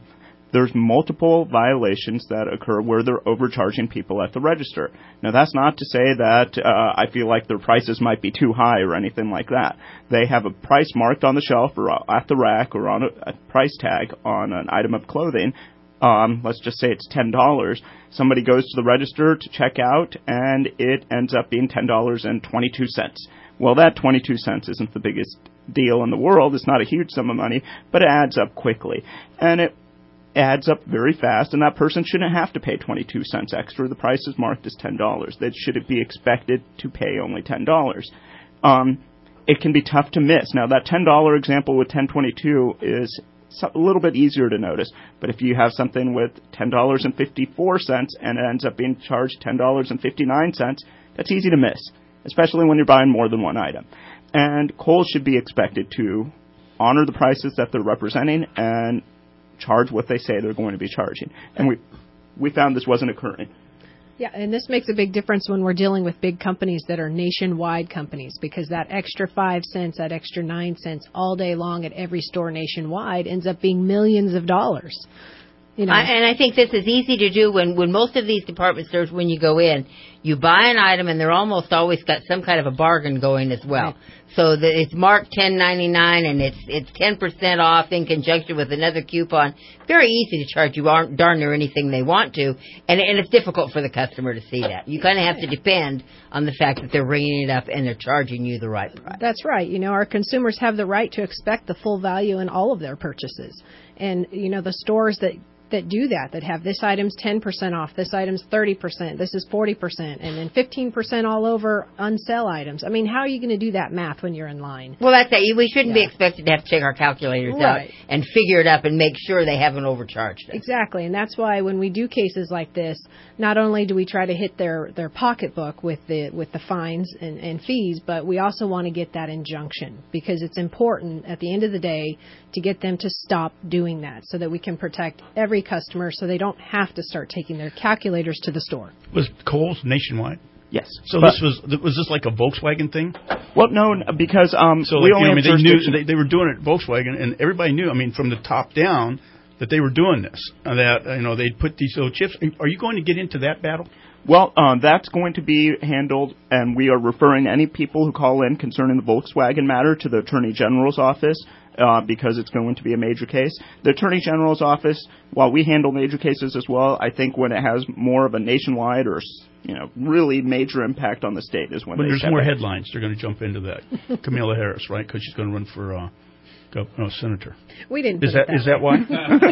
there's multiple violations that occur where they're overcharging people at the register. Now, that's not to say that uh, I feel like their prices might be too high or anything like that. They have a price marked on the shelf or at the rack or on a, a price tag on an item of clothing. Um, let's just say it's ten dollars. Somebody goes to the register to check out, and it ends up being ten dollars and twenty-two cents. Well, that twenty-two cents isn't the biggest deal in the world. It's not a huge sum of money, but it adds up quickly. And it adds up very fast, and that person shouldn't have to pay twenty-two cents extra. The price is marked as ten dollars. They should be expected to pay only ten dollars. Um, it can be tough to miss. Now, that ten dollars example with ten twenty-two is a little bit easier to notice, but if you have something with ten dollars and fifty-four cents and it ends up being charged ten dollars and fifty-nine cents, that's easy to miss, especially when you're buying more than one item. And Kohl's should be expected to honor the prices that they're representing and charge what they say they're going to be charging. And we we found this wasn't occurring. Yeah, and this makes a big difference when we're dealing with big companies that are nationwide companies, because that extra five cents, that extra nine cents all day long at every store nationwide ends up being millions of dollars. You know. I, and I think this is easy to do when, when most of these department stores, when you go in, you buy an item and they're almost always got some kind of a bargain going as well. Right. So that it's marked ten ninety-nine and it's it's ten percent off in conjunction with another coupon. Very easy to charge you darn near anything they want to, and, and it's difficult for the customer to see that. You kind of have to depend on the fact that they're ringing it up and they're charging you the right price. That's right. You know, our consumers have the right to expect the full value in all of their purchases. And, you know, the stores that that do that, that have this item's ten percent off, this item's thirty percent, this is forty percent, and then fifteen percent all over unsell items. I mean, how are you going to do that math when you're in line? Well, that's it. We shouldn't yeah. be expected to have to take our calculators right. out and figure it up and make sure they haven't overcharged us. Exactly, and that's why when we do cases like this, not only do we try to hit their, their pocketbook with the with the fines and, and fees, but we also want to get that injunction, because it's important at the end of the day to get them to stop doing that so that we can protect every customer so they don't have to start taking their calculators to the store. Was Kohl's nationwide? Yes. So this was was this like a Volkswagen thing? Well, no, because um, so we like, only you know, have I mean, they jurisdiction. knew they, they were doing it at Volkswagen, and everybody knew. I mean, from the top down, that they were doing this. Uh, that you know they'd put these little chips. Are you going to get into that battle? Well, uh, that's going to be handled, and we are referring any people who call in concerning the Volkswagen matter to the Attorney General's office. Uh, because it's going to be a major case. The Attorney General's office, while we handle major cases as well, I think when it has more of a nationwide or, you know, really major impact on the state is when, when they there's more in. headlines, they're going to jump into that. Kamala Harris, right? Because she's going to run for uh, gov- uh, senator. We didn't. Is put that, it that is that why? is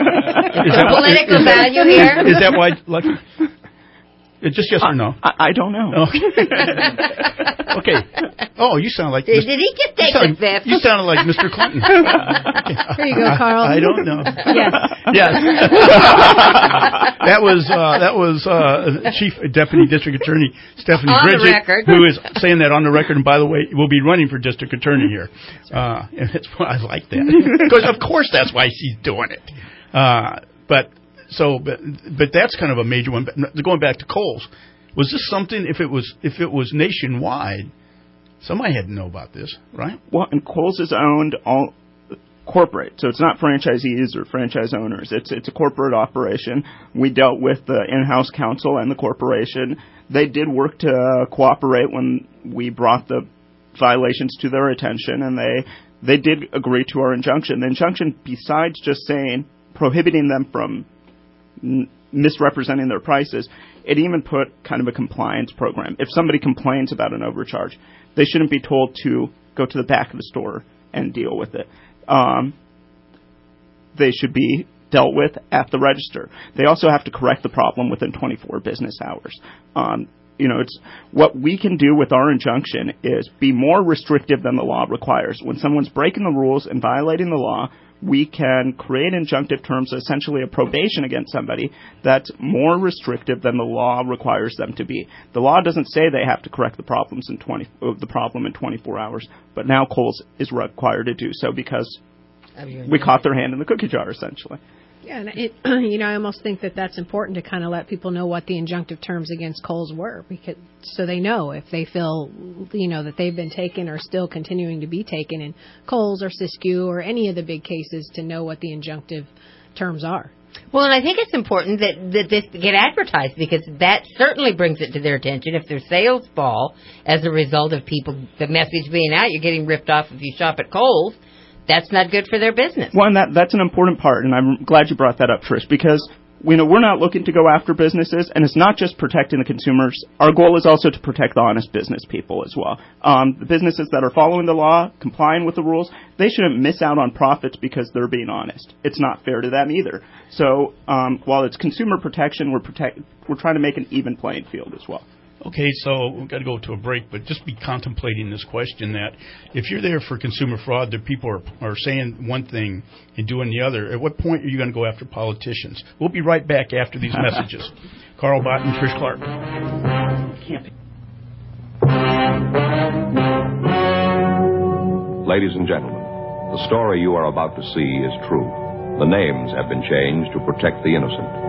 that political value here? Is that why, Lucky? It just yes or no? I, I don't know. Oh. Okay. Oh, you sound like... Did, did he just take sound, the fifth? You sounded like Mister Clinton. Here you go, Carl. I, I don't know. Yes. Yes. that was uh, that was uh, Chief Deputy District Attorney Stephanie on Bridget, the record. who is saying that on the record. And by the way, will be running for District Attorney here. Uh, and it's, I like that because of course that's why she's doing it. Uh, but so, but, but that's kind of a major one. But going back to Kohl's, was this something? If it was, if it was nationwide, somebody had to know about this, right? Well, and Kohl's is owned all corporate, so it's not franchisees or franchise owners. It's it's a corporate operation. We dealt with the in-house counsel and the corporation. They did work to cooperate when we brought the violations to their attention, and they they did agree to our injunction. The injunction, besides just saying prohibiting them from n- misrepresenting their prices, it even put kind of a compliance program. If somebody complains about an overcharge, they shouldn't be told to go to the back of the store and deal with it. Um, they should be dealt with at the register. They also have to correct the problem within twenty-four business hours. Um, you know, it's what we can do with our injunction is be more restrictive than the law requires. When someone's breaking the rules and violating the law, we can create injunctive terms, essentially a probation against somebody that's more restrictive than the law requires them to be. The law doesn't say they have to correct the problems in twenty uh, the problem in twenty-four hours, but now Kohl's is required to do so because we caught their hand in the cookie jar, essentially. Yeah, and it, you know, I almost think that that's important to kind of let people know what the injunctive terms against Kohl's were, because so they know if they feel, you know, that they've been taken or still continuing to be taken in Kohl's or Siskiyou or any of the big cases, to know what the injunctive terms are. Well, and I think it's important that, that this get advertised because that certainly brings it to their attention. If their sales fall as a result of people, the message being out, you're getting ripped off if you shop at Kohl's, that's not good for their business. Well, and that, that's an important part, and I'm glad you brought that up, Trish, because you know, we're not looking to go after businesses, and it's not just protecting the consumers. Our goal is also to protect the honest business people as well. Um, the businesses that are following the law, complying with the rules, they shouldn't miss out on profits because they're being honest. It's not fair to them either. So um, while it's consumer protection, we're protect we're trying to make an even playing field as well. Okay, so we've got to go to a break, but just be contemplating this question that if you're there for consumer fraud, the people are, are saying one thing and doing the other, at what point are you going to go after politicians? We'll be right back after these messages. Carl Bott and Trish Clark. Ladies and gentlemen, the story you are about to see is true. The names have been changed to protect the innocent.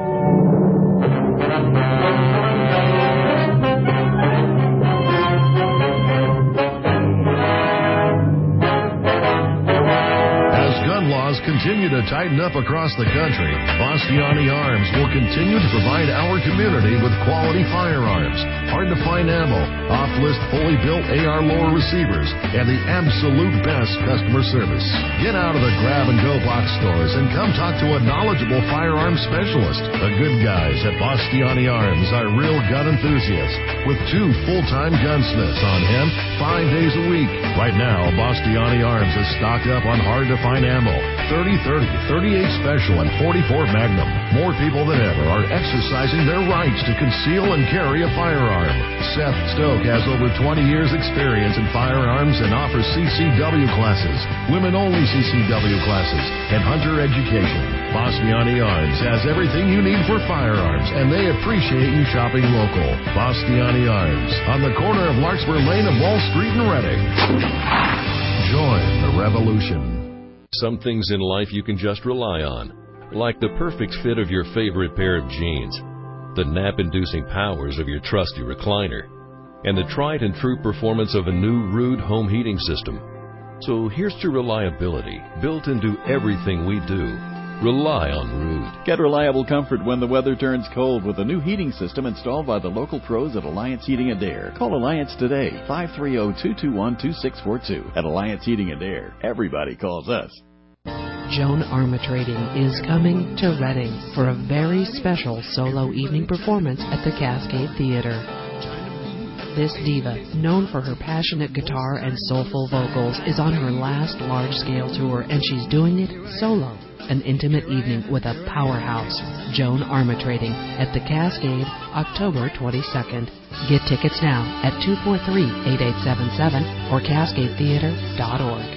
Continue to tighten up across the country, Bastiani Arms will continue to provide our community with quality firearms, hard-to-find ammo, off-list fully built A R lower receivers, and the absolute best customer service. Get out of the grab-and-go box stores and come talk to a knowledgeable firearms specialist. The good guys at Bastiani Arms are real gun enthusiasts with two full-time gunsmiths on hand five days a week. Right now, Bastiani Arms is stocked up on hard-to-find ammo, thirty thirty, thirty-eight Special, and forty-four Magnum. More people than ever are exercising their rights to conceal and carry a firearm. Seth Stoke has over twenty years experience in firearms and offers C C W classes, women-only C C W classes, and hunter education. Bastiani Arms has everything you need for firearms, and they appreciate you shopping local. Bastiani Arms, on the corner of Larkspur Lane and Wall Street in Reading. Join the revolution. Some things in life you can just rely on, like the perfect fit of your favorite pair of jeans, the nap-inducing powers of your trusty recliner, and the tried and true performance of a new Ruud home heating system. So here's to reliability, built into everything we do. Rely on Ruud. Get reliable comfort when the weather turns cold with a new heating system installed by the local pros at Alliance Heating and Air. Call Alliance today, five three zero, two two one, two six four two. At Alliance Heating and Air, everybody calls us. Joan Armatrading is coming to Reading for a very special solo evening performance at the Cascade Theater. This diva, known for her passionate guitar and soulful vocals, is on her last large-scale tour, and she's doing it solo. An intimate evening with a powerhouse, Joan Armatrading, at the Cascade, October twenty-second. Get tickets now at two four three, eight eight seven seven or cascade theater dot org.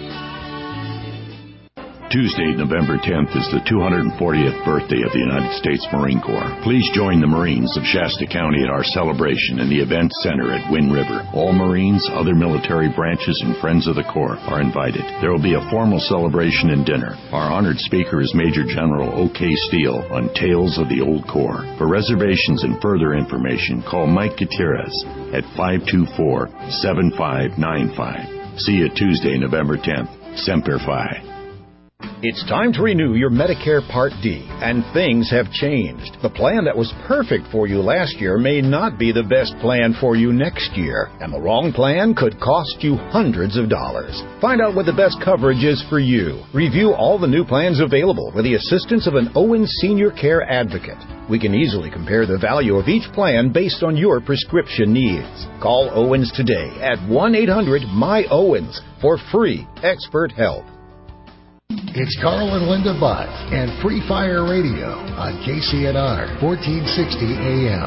Tuesday, November tenth is the two hundred fortieth birthday of the United States Marine Corps. Please join the Marines of Shasta County at our celebration in the Event Center at Wind River. All Marines, other military branches, and friends of the Corps are invited. There will be a formal celebration and dinner. Our honored speaker is Major General O K. Steele on Tales of the Old Corps. For reservations and further information, call Mike Gutierrez at five two four, seven five nine five. See you Tuesday, November tenth. Semper Fi. It's time to renew your Medicare Part D, and things have changed. The plan that was perfect for you last year may not be the best plan for you next year, and the wrong plan could cost you hundreds of dollars. Find out what the best coverage is for you. Review all the new plans available with the assistance of an Owens Senior Care Advocate. We can easily compare the value of each plan based on your prescription needs. Call Owens today at one eight hundred M Y O W E N S for free expert help. It's Carl and Linda Bott and Free Fire Radio on K C N R fourteen sixty A M.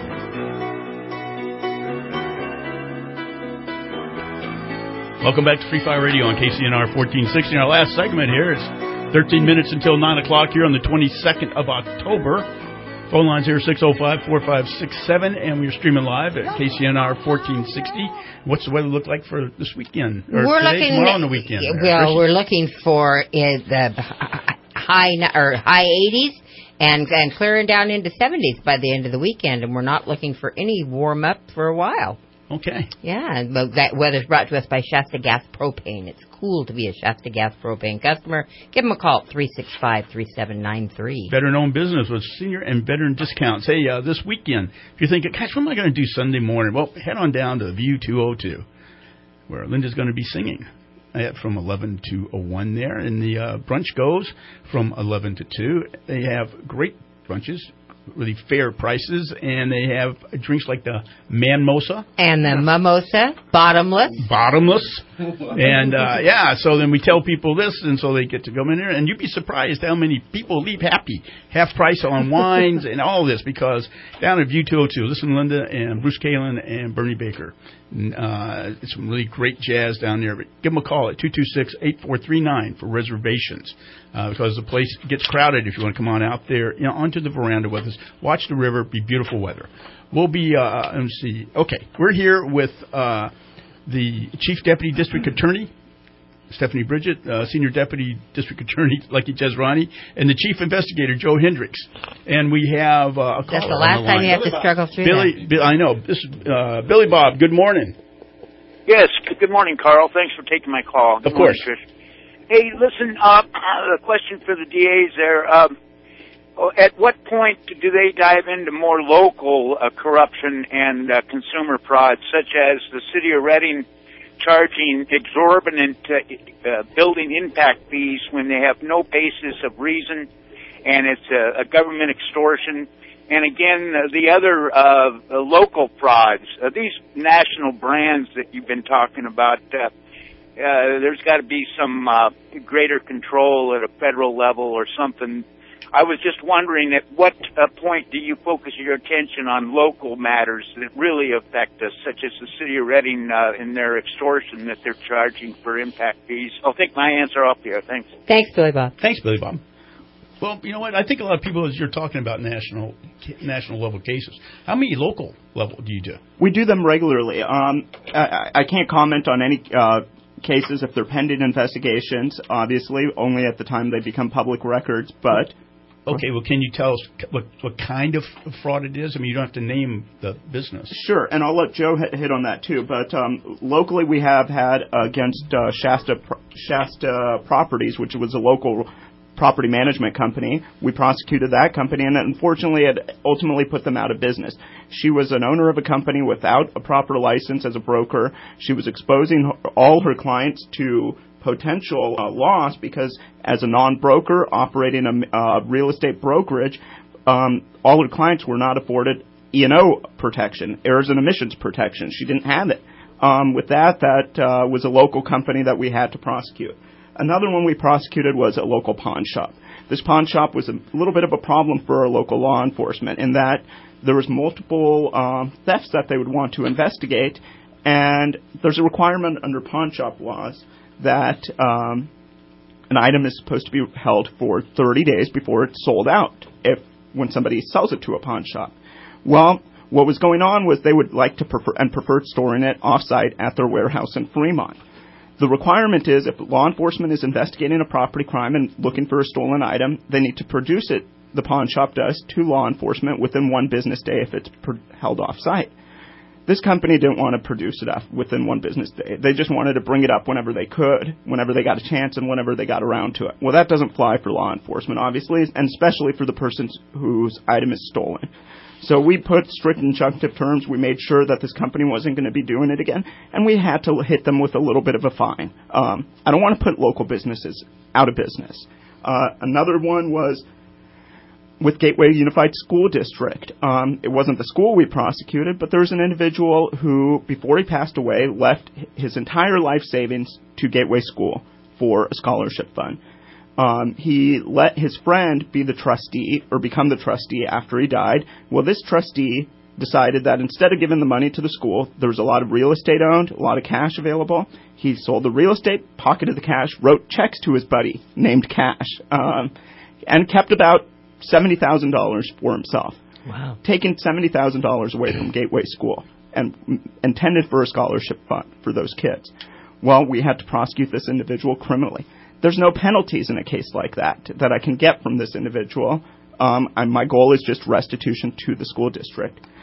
Welcome back to Free Fire Radio on K C N R fourteen sixty. Our last segment here is thirteen minutes until nine o'clock here on the twenty-second of October. Phone lines here six oh five, four five six seven, and we're streaming live at K C N R fourteen sixty. What's the weather look like for this weekend? Or we're today, looking tomorrow on the weekend? Well, we're looking for uh, the high or high eighties and and clearing down into seventies by the end of the weekend, and we're not looking for any warm up for a while. Okay. Yeah, and that weather's brought to us by Shasta Gas Propane. It's cool to be a Shasta Gas Propane customer. Give them a call at three six five, three seven nine three. Veteran-owned business with senior and veteran discounts. Hey, uh, this weekend, if you're thinking, gosh, what am I going to do Sunday morning? Well, head on down to View two oh two, where Linda's going to be singing at from eleven to one there. And the uh, brunch goes from eleven to two. They have great brunches, really fair prices, and they have drinks like the Manmosa. And the mimosa, bottomless. Bottomless. And, uh, yeah, so then we tell people this, and so they get to come in there, and you'd be surprised how many people leave happy. Half price on wines and all this, because down at View two oh two, listen to Linda and Bruce Kalin and Bernie Baker. Uh, it's some really great jazz down there. But give them a call at two two six, eight four three nine for reservations, uh, because the place gets crowded if you want to come on out there, you know, onto the veranda with us. Watch the river, be beautiful weather. We'll be, uh, let me see. Okay, we're here with uh, the Chief Deputy District Attorney, Stephanie Bridget, uh, Senior Deputy District Attorney Lucky Jezrani, and the Chief Investigator Joe Hendricks. And we have uh, a caller. That's the last on the time line. you have to struggle through Billy, that. Bi- I know. This is uh, Billy Bob. Good morning. Yes. Good morning, Carl. Thanks for taking my call. Good Of course. morning, Trish. Hey, listen. Uh, a question for the D As there. Um, at what point do they dive into more local uh, corruption and uh, consumer fraud, such as the city of Reading charging exorbitant uh, uh, building impact fees when they have no basis of reason, and it's a, a government extortion? And again, uh, the other uh, uh, local frauds, uh, these national brands that you've been talking about, uh, uh, there's got to be some uh, greater control at a federal level or something. I was just wondering, at what uh, point do you focus your attention on local matters that really affect us, such as the city of Reading uh, and their extortion that they're charging for impact fees? I'll take my answer off here. Thanks. Thanks, Billy Bob. Thanks, Billy Bob. Well, you know what? I think a lot of people, as you're talking about national national level cases, how many local level do you do? We do them regularly. Um, I, I can't comment on any uh, cases if they're pending investigations, obviously, only at the time they become public records, but... Okay, well, can you tell us what, what kind of fraud it is? I mean, you don't have to name the business. Sure, and I'll let Joe hit, hit on that, too. But um, locally, we have had against uh, Shasta, Shasta Properties, which was a local property management company. We prosecuted that company, and unfortunately, it ultimately put them out of business. She was an owner of a company without a proper license as a broker. She was exposing all her clients to potential uh, loss because as a non-broker operating a uh, real estate brokerage, um, all her clients were not afforded E and O protection, errors and omissions protection. She didn't have it. Um, with that, that uh, was a local company that we had to prosecute. Another one we prosecuted was a local pawn shop. This pawn shop was a little bit of a problem for our local law enforcement in that there was multiple uh, thefts that they would want to investigate, and there's a requirement under pawn shop laws that um, an item is supposed to be held for thirty days before it's sold out if when somebody sells it to a pawn shop. Well, what was going on was they would like to prefer and preferred storing it off-site at their warehouse in Fremont. The requirement is if law enforcement is investigating a property crime and looking for a stolen item, they need to produce it, the pawn shop does, to law enforcement within one business day if it's per- held off-site. This company didn't want to produce it up within one business day. They just wanted to bring it up whenever they could, whenever they got a chance, and whenever they got around to it. Well, that doesn't fly for law enforcement, obviously, and especially for the person whose item is stolen. So we put strict injunctive terms. We made sure that this company wasn't going to be doing it again, and we had to hit them with a little bit of a fine. Um, I don't want to put local businesses out of business. Uh, another one was with Gateway Unified School District. Um, it wasn't the school we prosecuted, but there was an individual who, before he passed away, left his entire life savings to Gateway School for a scholarship fund. Um, he let his friend be the trustee or become the trustee after he died. Well, this trustee decided that instead of giving the money to the school, there was a lot of real estate owned, a lot of cash available. He sold the real estate, pocketed the cash, wrote checks to his buddy named Cash, um, and kept about seventy thousand dollars for himself. Wow. Taking seventy thousand dollars away from Gateway School and intended for a scholarship fund for those kids. Well, we had to prosecute this individual criminally. There's no penalties in a case like that that I can get from this individual. Um, and my goal is just restitution to the school district.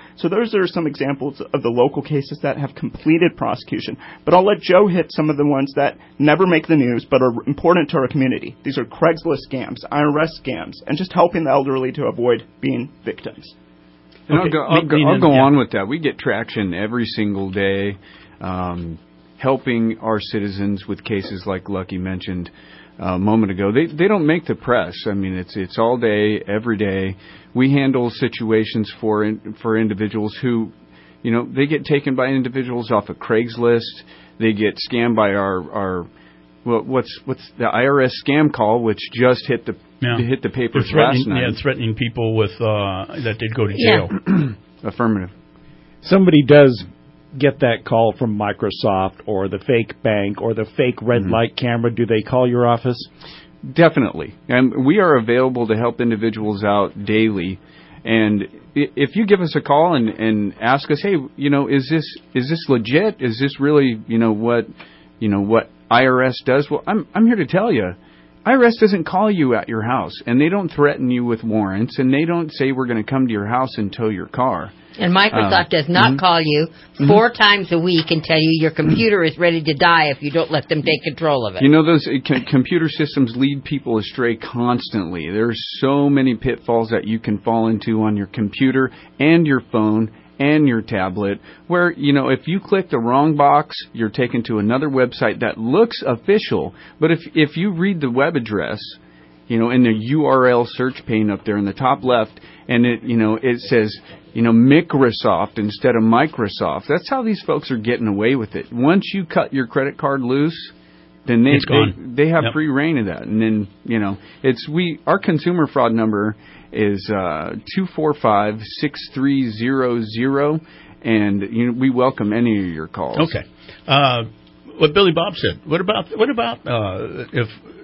So those are some examples of the local cases that have completed prosecution. But I'll let Joe hit some of the ones that never make the news but are important to our community. These are Craigslist scams, I R S scams, and just helping the elderly to avoid being victims. And Okay. I'll go, I'll go, Me- I'll go yeah. on with that. We get traction every single day, um, helping our citizens with cases like Lucky mentioned uh, a moment ago. They they don't make the press. I mean, it's it's all day, every day. We handle situations for in, for individuals who, you know, they get taken by individuals off of Craigslist. They get scammed by our our well, what's what's the I R S scam call, which just hit the Yeah. hit the papers They're threatening, last night. yeah, threatening people with uh, that they'd go to jail. Affirmative. Somebody does get that call from Microsoft or the fake bank or the fake red Mm-hmm. light camera. Do they call your office? Definitely. And we are available to help individuals out daily. And i- if you give us a call and, and ask us, hey, you know, is this is this legit? Is this really, you know, what you know what I R S does? Well, I'm I'm here to tell you, I R S doesn't call you at your house, and they don't threaten you with warrants, and they don't say we're going to come to your house and tow your car. And Microsoft Uh, does not mhm. call you four times a week and tell you your computer is ready to die if you don't let them take control of it. You know, those uh, com- computer systems lead people astray constantly. There's so many pitfalls that you can fall into on your computer and your phone and your tablet where, you know, if you click the wrong box, you're taken to another website that looks official. But if if you read the web address, you know, in the U R L search pane up there in the top left, and it, you know, it says, you know, Microsoft instead of Microsoft. That's how these folks are getting away with it. Once you cut your credit card loose, then they It's gone. they, they have Yep. free reign of that. And then, you know, it's we our consumer fraud number is uh two four five, six three zero zero, and you know, we welcome any of your calls. Okay. Uh, what Billy Bob said. What about what about uh, if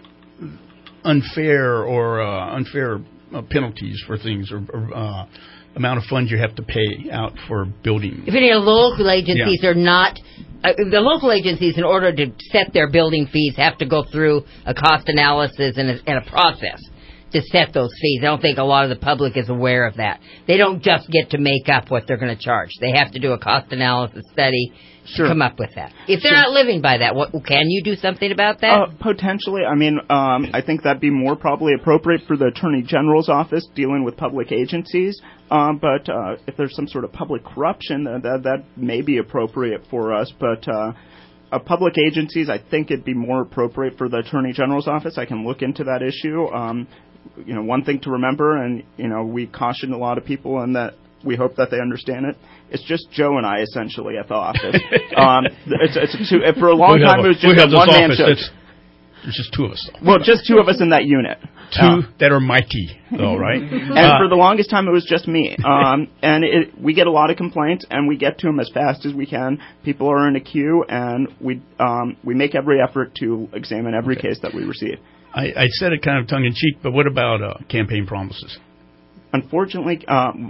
unfair or uh, unfair uh, penalties for things or, or uh, amount of funds you have to pay out for building? If any of the local agencies Yeah. are not, uh, the local agencies, in order to set their building fees, have to go through a cost analysis and a, and a process to set those fees. I don't think a lot of the public is aware of that. They don't just get to make up what they're going to charge. They have to do a cost analysis study Sure. to come up with that. If they're Sure. not living by that, what, can you do something about that? Uh, potentially. I mean, um, I think that'd be more probably appropriate for the Attorney General's office dealing with public agencies. Um, but uh, if there's some sort of public corruption, uh, that that may be appropriate for us. But uh, uh, public agencies, I think it'd be more appropriate for the Attorney General's office. I can look into that issue. Um, you know, one thing to remember, and you know, we caution a lot of people, and that we hope that they understand it. It's just Joe and I essentially at the office. um, it's, it's a two, for a long We time have it was a- we just have a this one man office show. that's- There's just two of us. Well, just two of us in that unit. Two Uh, that are mighty, though, right? and Uh, for the longest time, it was just me. Um, and it, we get a lot of complaints, and we get to them as fast as we can. People are in a queue, and we um, we make every effort to examine every Okay. case that we receive. I, I said it kind of tongue-in-cheek, but what about uh, campaign promises? Unfortunately, um,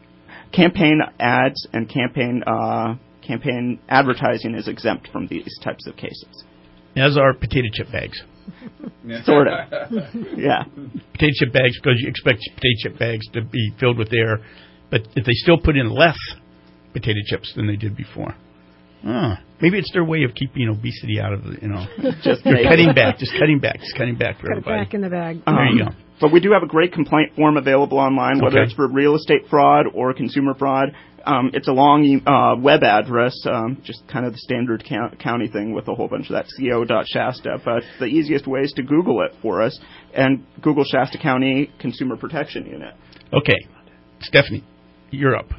campaign ads and campaign uh, campaign advertising is exempt from these types of cases. As are potato chip bags. Sort of. Yeah. Potato chip bags, because you expect potato chip bags to be filled with air, but if they still put in less potato chips than they did before. Oh, maybe it's their way of keeping obesity out of the, you know, Just You're maybe. cutting back, just cutting back, just cutting back for Cut it everybody. back in the bag. There you Um, go. But we do have a great complaint form available online, whether Okay. it's for real estate fraud or consumer fraud. Um, it's a long e- uh, web address, um, just kind of the standard count- county thing with a whole bunch of that, co dot shasta. But the easiest way is to Google it for us and Google Shasta County Consumer Protection Unit. Okay, Stephanie, you're up.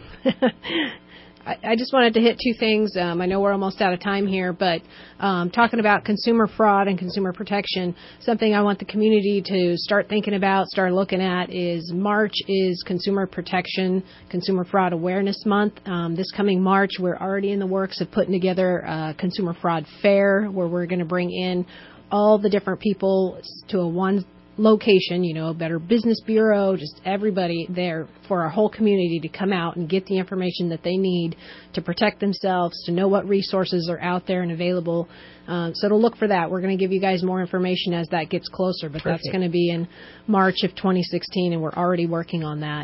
I, I just wanted to hit two things. Um, I know we're almost out of time here, but um, talking about consumer fraud and consumer protection, something I want the community to start thinking about, start looking at is March is Consumer Protection, Consumer Fraud Awareness Month. Um, this coming March, we're already in the works of putting together a Consumer Fraud Fair where we're going to bring in all the different people to a one location, you know, Better Business Bureau, just everybody there for our whole community to come out and get the information that they need to protect themselves, to know what resources are out there and available. Uh, so to look for that. We're going to give you guys more information as that gets closer, but Perfect. that's going to be in March of twenty sixteen, and we're already working on that.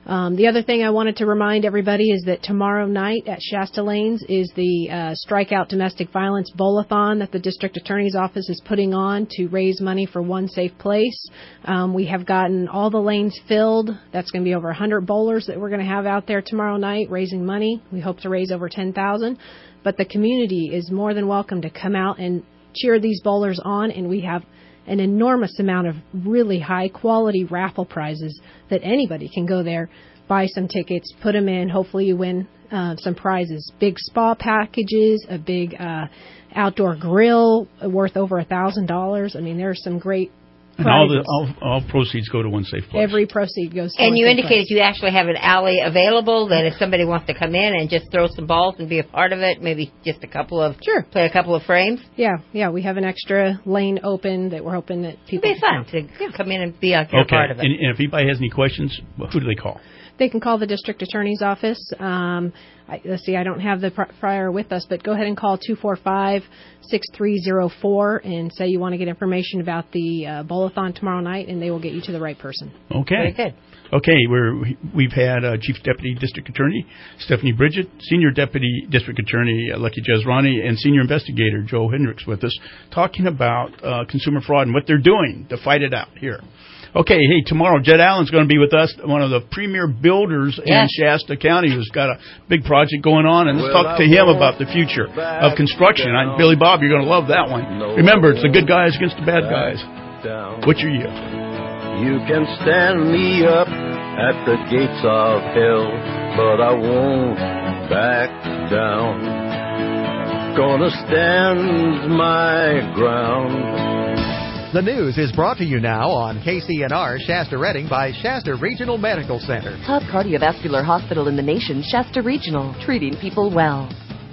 Um, the other thing I wanted to remind everybody is that tomorrow night at Shasta Lanes is the uh, Strikeout Domestic Violence Bowl-a-thon that the District Attorney's Office is putting on to raise money for One Safe Place. Um, we have gotten all the lanes filled. That's going to be over one hundred bowlers that we're going to have out there tomorrow night raising money. We hope to raise over ten thousand dollars. But the community is more than welcome to come out and cheer these bowlers on, and we have an enormous amount of really high-quality raffle prizes that anybody can go there, buy some tickets, put them in. Hopefully you win uh, some prizes. Big spa packages, a big uh, outdoor grill worth over one thousand dollars. I mean, there are some great And all, the, all all proceeds go to One Safe Place. Every proceed goes to And One you Safe indicated Place. you actually have an alley available that if somebody wants to come in and just throw some balls and be a part of it, maybe just a couple of, sure, play a couple of frames. Yeah, yeah, we have an extra lane open that we're hoping that people... It'll be fun to yeah. come in and be a okay. part of it. And, and if anybody has any questions, who do they call? They can call the District Attorney's Office. Um, I, let's see, I don't have the prior with us, but go ahead and call two four five, six three zero four and say you want to get information about the uh, bowl-a-thon tomorrow night, and they will get you to the right person. Okay. Very good. Okay, we're, we've had uh, Chief Deputy District Attorney Stephanie Bridget, Senior Deputy District Attorney uh, Lucky Jezrani, and Senior Investigator Joe Hendricks with us, talking about uh, consumer fraud and what they're doing to fight it out here. Okay, hey, tomorrow Jed Allen's going to be with us, one of the premier builders yes. in Shasta County who's got a big project going on, and let's well, talk to him about the future of construction. I, Billy Bob, you're going to love that one. No Remember, it's the good guys against the bad guys. Down. What's your year? You can stand me up at the gates of hell, but I won't back down. Gonna stand my ground. The news is brought to you now on K C N R Shasta Redding by Shasta Regional Medical Center. Top cardiovascular hospital in the nation, Shasta Regional, treating people well.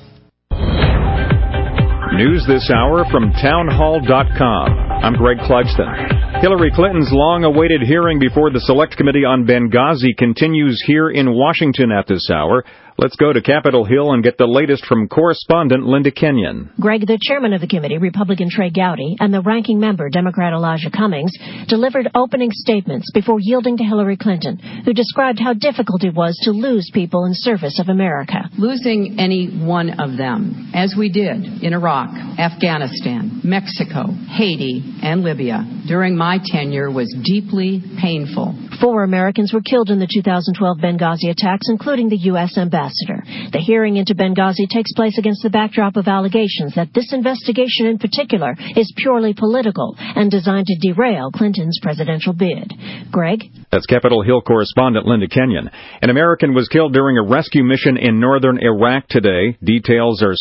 News this hour from townhall dot com. I'm Greg Clugston. Hillary Clinton's long-awaited hearing before the Select Committee on Benghazi continues here in Washington at this hour. Let's go to Capitol Hill and get the latest from correspondent Linda Kenyon. Greg, the chairman of the committee, Republican Trey Gowdy, and the ranking member, Democrat Elijah Cummings, delivered opening statements before yielding to Hillary Clinton, who described how difficult it was to lose people in service of America. Losing any one of them, as we did in Iraq, Afghanistan, Mexico, Haiti, and Libya, during my tenure was deeply painful. Four Americans were killed in the two thousand twelve Benghazi attacks, including the U S ambassador. The hearing into Benghazi takes place against the backdrop of allegations that this investigation in particular is purely political and designed to derail Clinton's presidential bid. Greg? That's Capitol Hill correspondent Linda Kenyon. An American was killed during a rescue mission in northern Iraq today. Details are